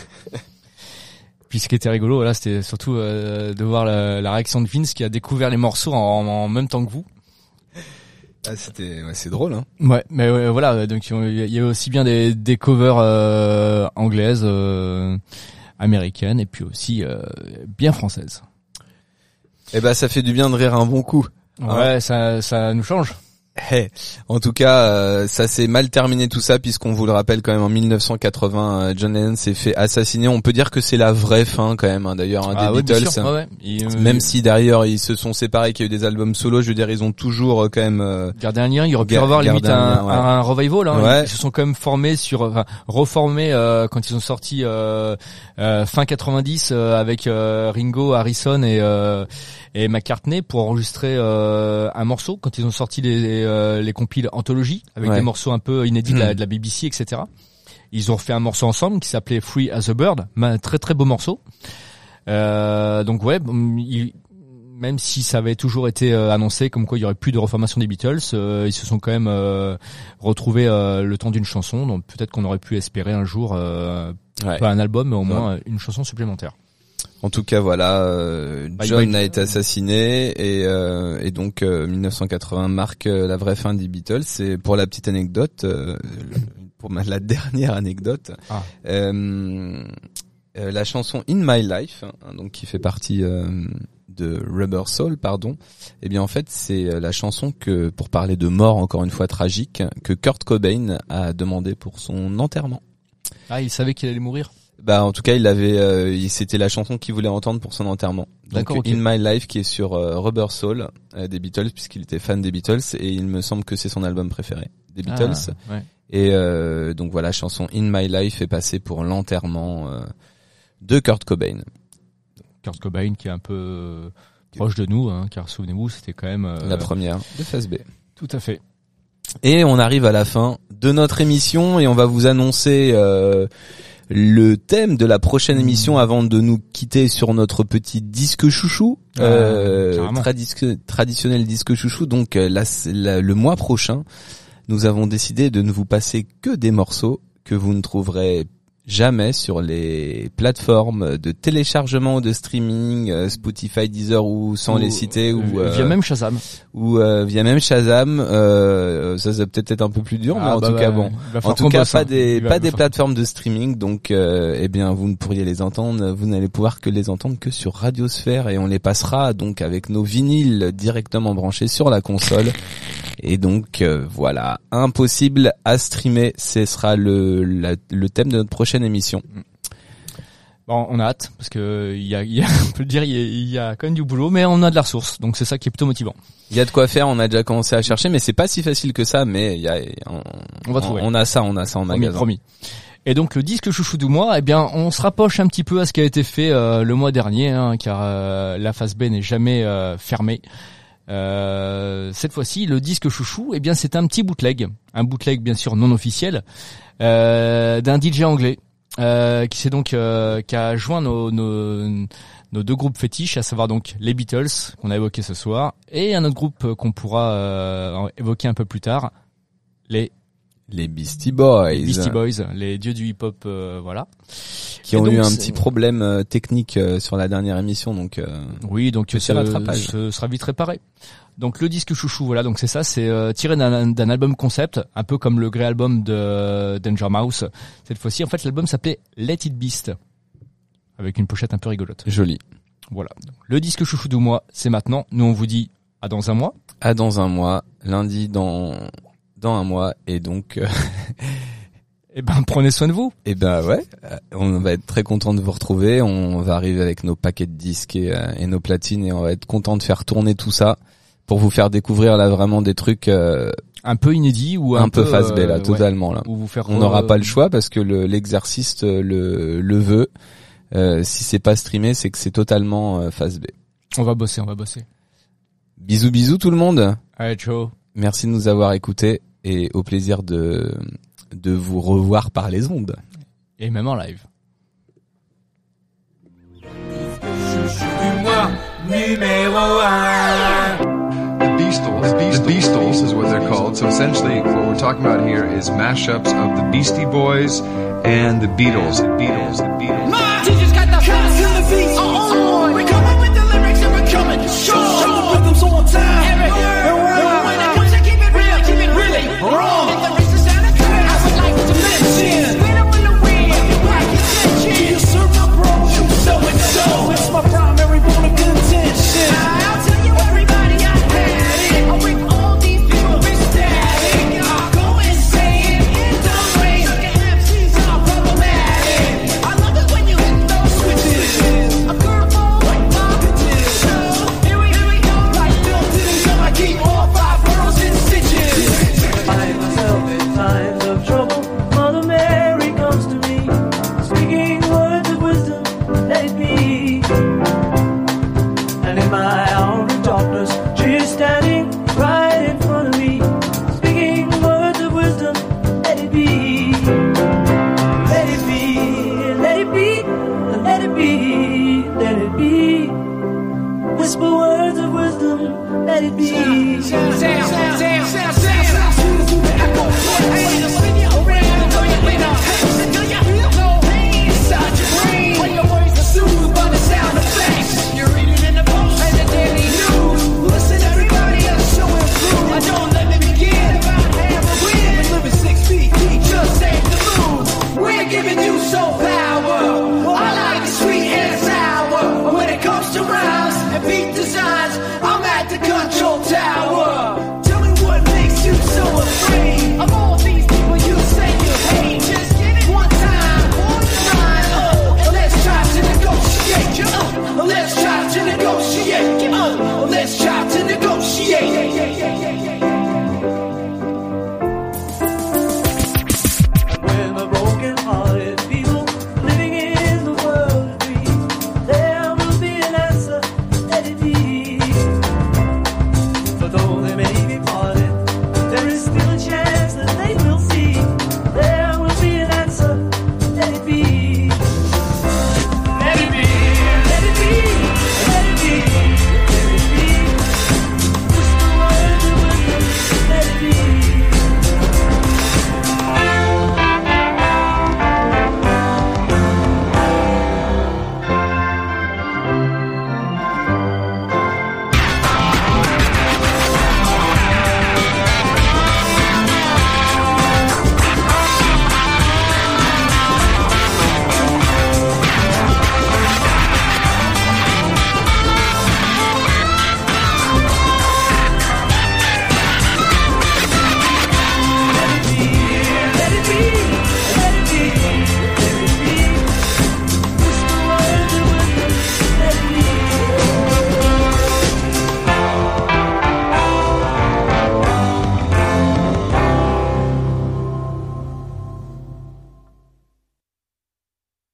Puis ce qui était rigolo, là, c'était surtout euh, de voir la, la réaction de Vince qui a découvert les morceaux en, en même temps que vous. Ah, c'était, ouais, c'est drôle, hein. Ouais, mais ouais, voilà, donc il y avait aussi bien des, des covers euh, anglaises, euh, américaines, et puis aussi euh, bien françaises. Eh ben, ça fait du bien de rire un bon coup. Ouais, hein. ça, ça nous change. Hey, en tout cas, euh, ça s'est mal terminé tout ça, puisqu'on vous le rappelle quand même, en mille neuf cent quatre-vingts, euh, John Lennon s'est fait assassiner. On peut dire que c'est la vraie fin quand même, hein, d'ailleurs, hein, Ah des ouais, bien Beatles. sûr, ouais, ouais. Et, euh, Même si derrière ils se sont séparés, qu'il y a eu des albums solo, je veux dire, ils ont toujours euh, quand même euh, Garder un lien, il aurait pu Gar- avoir limite garder un un, lien, ouais. un revival. Hein. Ouais. Ils se sont quand même formés sur, enfin, reformés euh, quand ils ont sorti euh, euh, fin quatre-vingt-dix euh, avec euh, Ringo, Harrison et euh, et McCartney pour enregistrer euh, un morceau quand ils ont sorti les les, euh, les compiles Anthology avec Ouais. des morceaux un peu inédits de, la, de la B B C, et cetera. Ils ont fait un morceau ensemble qui s'appelait Free as a Bird, un très très beau morceau. Euh, donc ouais, il, même si ça avait toujours été euh, annoncé comme quoi il y aurait plus de reformation des Beatles, euh, ils se sont quand même euh, retrouvés euh, le temps d'une chanson. Donc peut-être qu'on aurait pu espérer un jour euh, Ouais. pas un album, mais au moins Ouais. euh, une chanson supplémentaire. En tout cas, voilà, euh, Bye John bye. a été assassiné et, euh, et donc euh, mille neuf cent quatre-vingts marque euh, la vraie fin des Beatles. Et pour la petite anecdote, euh, le- pour ma, la dernière anecdote, Ah. euh, euh, la chanson In My Life, hein, donc qui fait partie euh, de Rubber Soul, pardon. Eh bien en fait, c'est euh, la chanson que, pour parler de mort encore une fois tragique, que Kurt Cobain a demandé pour son enterrement. Ah, il savait qu'il allait mourir. Bah en tout cas il avait euh, il- c'était la chanson qu'il voulait entendre pour son enterrement. Donc D'accord, ok. In My Life qui est sur euh, Rubber Soul euh, des Beatles, puisqu'il était fan des Beatles et il me semble que c'est son album préféré des Beatles. Ah, ouais. Et euh, donc voilà, chanson In My Life est passée pour l'enterrement euh, de Kurt Cobain. Kurt Cobain qui est un peu euh, proche de nous, hein, car souvenez-vous, c'était quand même euh, La première de Phase B. Tout à fait. Et on arrive à la fin de notre émission et on va vous annoncer euh, le thème de la prochaine émission avant de nous quitter sur notre petit disque chouchou, Ah, euh, carrément. tradis- traditionnel disque chouchou. Donc euh, là, c'est la- le mois prochain, nous avons décidé de ne vous passer que des morceaux que vous ne trouverez jamais sur les plateformes de téléchargement ou de streaming, euh, Spotify, Deezer ou sans Ou, les citer, ou euh, via même Shazam. ou euh, via même Shazam. Euh, ça, ça va peut-être être un peu plus dur, mais Ah, en bah tout bah, cas bon. il va En falloir tout qu'on cas, bosse, pas hein. des Il va- pas il va des falloir- plateformes de streaming, donc euh, eh bien vous ne pourriez les entendre, vous n'allez pouvoir que les entendre que sur Radiosphère et on les passera donc avec nos vinyles directement branchés sur la console. Et donc euh, voilà, impossible à streamer, ce sera le la- le thème de notre prochaine émission. Bon, on a hâte parce que il y a, il y a on peut le dire, il y, a, il y a quand même du boulot, mais on a de la ressource, donc c'est ça qui est plutôt motivant. Il y a de quoi faire, on a déjà commencé à chercher, mais c'est pas si facile que ça, mais il y a on, On va trouver. on a ça, on a ça en Promis, magasin. promis. Et donc le disque chouchou du mois, eh bien, on se rapproche un petit peu à ce qui a été fait euh, le mois dernier, hein, car euh, la phase B n'est jamais euh, fermée. Euh, cette fois-ci, le disque chouchou, eh bien, c'est un petit bootleg, un bootleg bien sûr non officiel, euh, d'un D J anglais euh, qui s'est donc euh, qui a joint nos, nos nos deux groupes fétiches, à savoir donc les Beatles qu'on a évoqué ce soir et un autre groupe qu'on pourra euh, évoquer un peu plus tard, les Les Beastie Boys. les Beastie Boys, les dieux du hip-hop, euh, voilà. Qui Et ont donc, eu un c'est- petit problème euh, technique euh, sur la dernière émission, donc euh, Oui, donc petit ce, rattrapage. ce sera vite réparé. Donc le disque chouchou, voilà, donc c'est ça, c'est euh, tiré d'un, d'un album concept, un peu comme le grey album de Danger Mouse. Cette fois-ci, en fait, l'album s'appelait Let It Beast, avec une pochette un peu rigolote. Joli. Voilà. Le disque chouchou du mois, c'est maintenant. Nous, on vous dit à dans un mois. À dans un mois, lundi dans dans un mois, et donc. Euh, Eh ben, prenez soin de vous. Eh ben ouais, euh, on va être très content de vous retrouver. On va arriver avec nos paquets de disques et, euh, et nos platines et on va être content de faire tourner tout ça pour vous faire découvrir là vraiment des trucs euh, un peu inédits ou un, un peu phase B là, euh, totalement ouais, là. ou vous faire On re- n'aura pas le choix parce que le, l'exercice euh, le le veut. Euh, si c'est pas streamé, c'est que c'est totalement euh, phase B. On va bosser, on va bosser. Bisous bisous tout le monde. Allez, ciao. Merci de nous avoir écoutés et au plaisir de de vous revoir par les ondes. Et même en live. Numéro un. The Beastles. The Beastles. The Beastles is what they're called. So essentially, what we're talking about here is mashups of the Beastie Boys and the Beatles. The Beatles. The Beatles. My teacher's got the cuts in the beats on. We're coming with the lyrics and we're coming strong. The rhythms on time. Every word. And when it comes to keep it real, keep it really wrong. If the race is out of time, I would like to mention. We don't want to win. Why you attention? You serve my bro. You so and so. It's my primary bone of contention. I'll tell you everybody I had it. I with all these people. be, let it be. Whisper words of wisdom, let it be. Sound, sound, sound, sound, sound, sound, sound.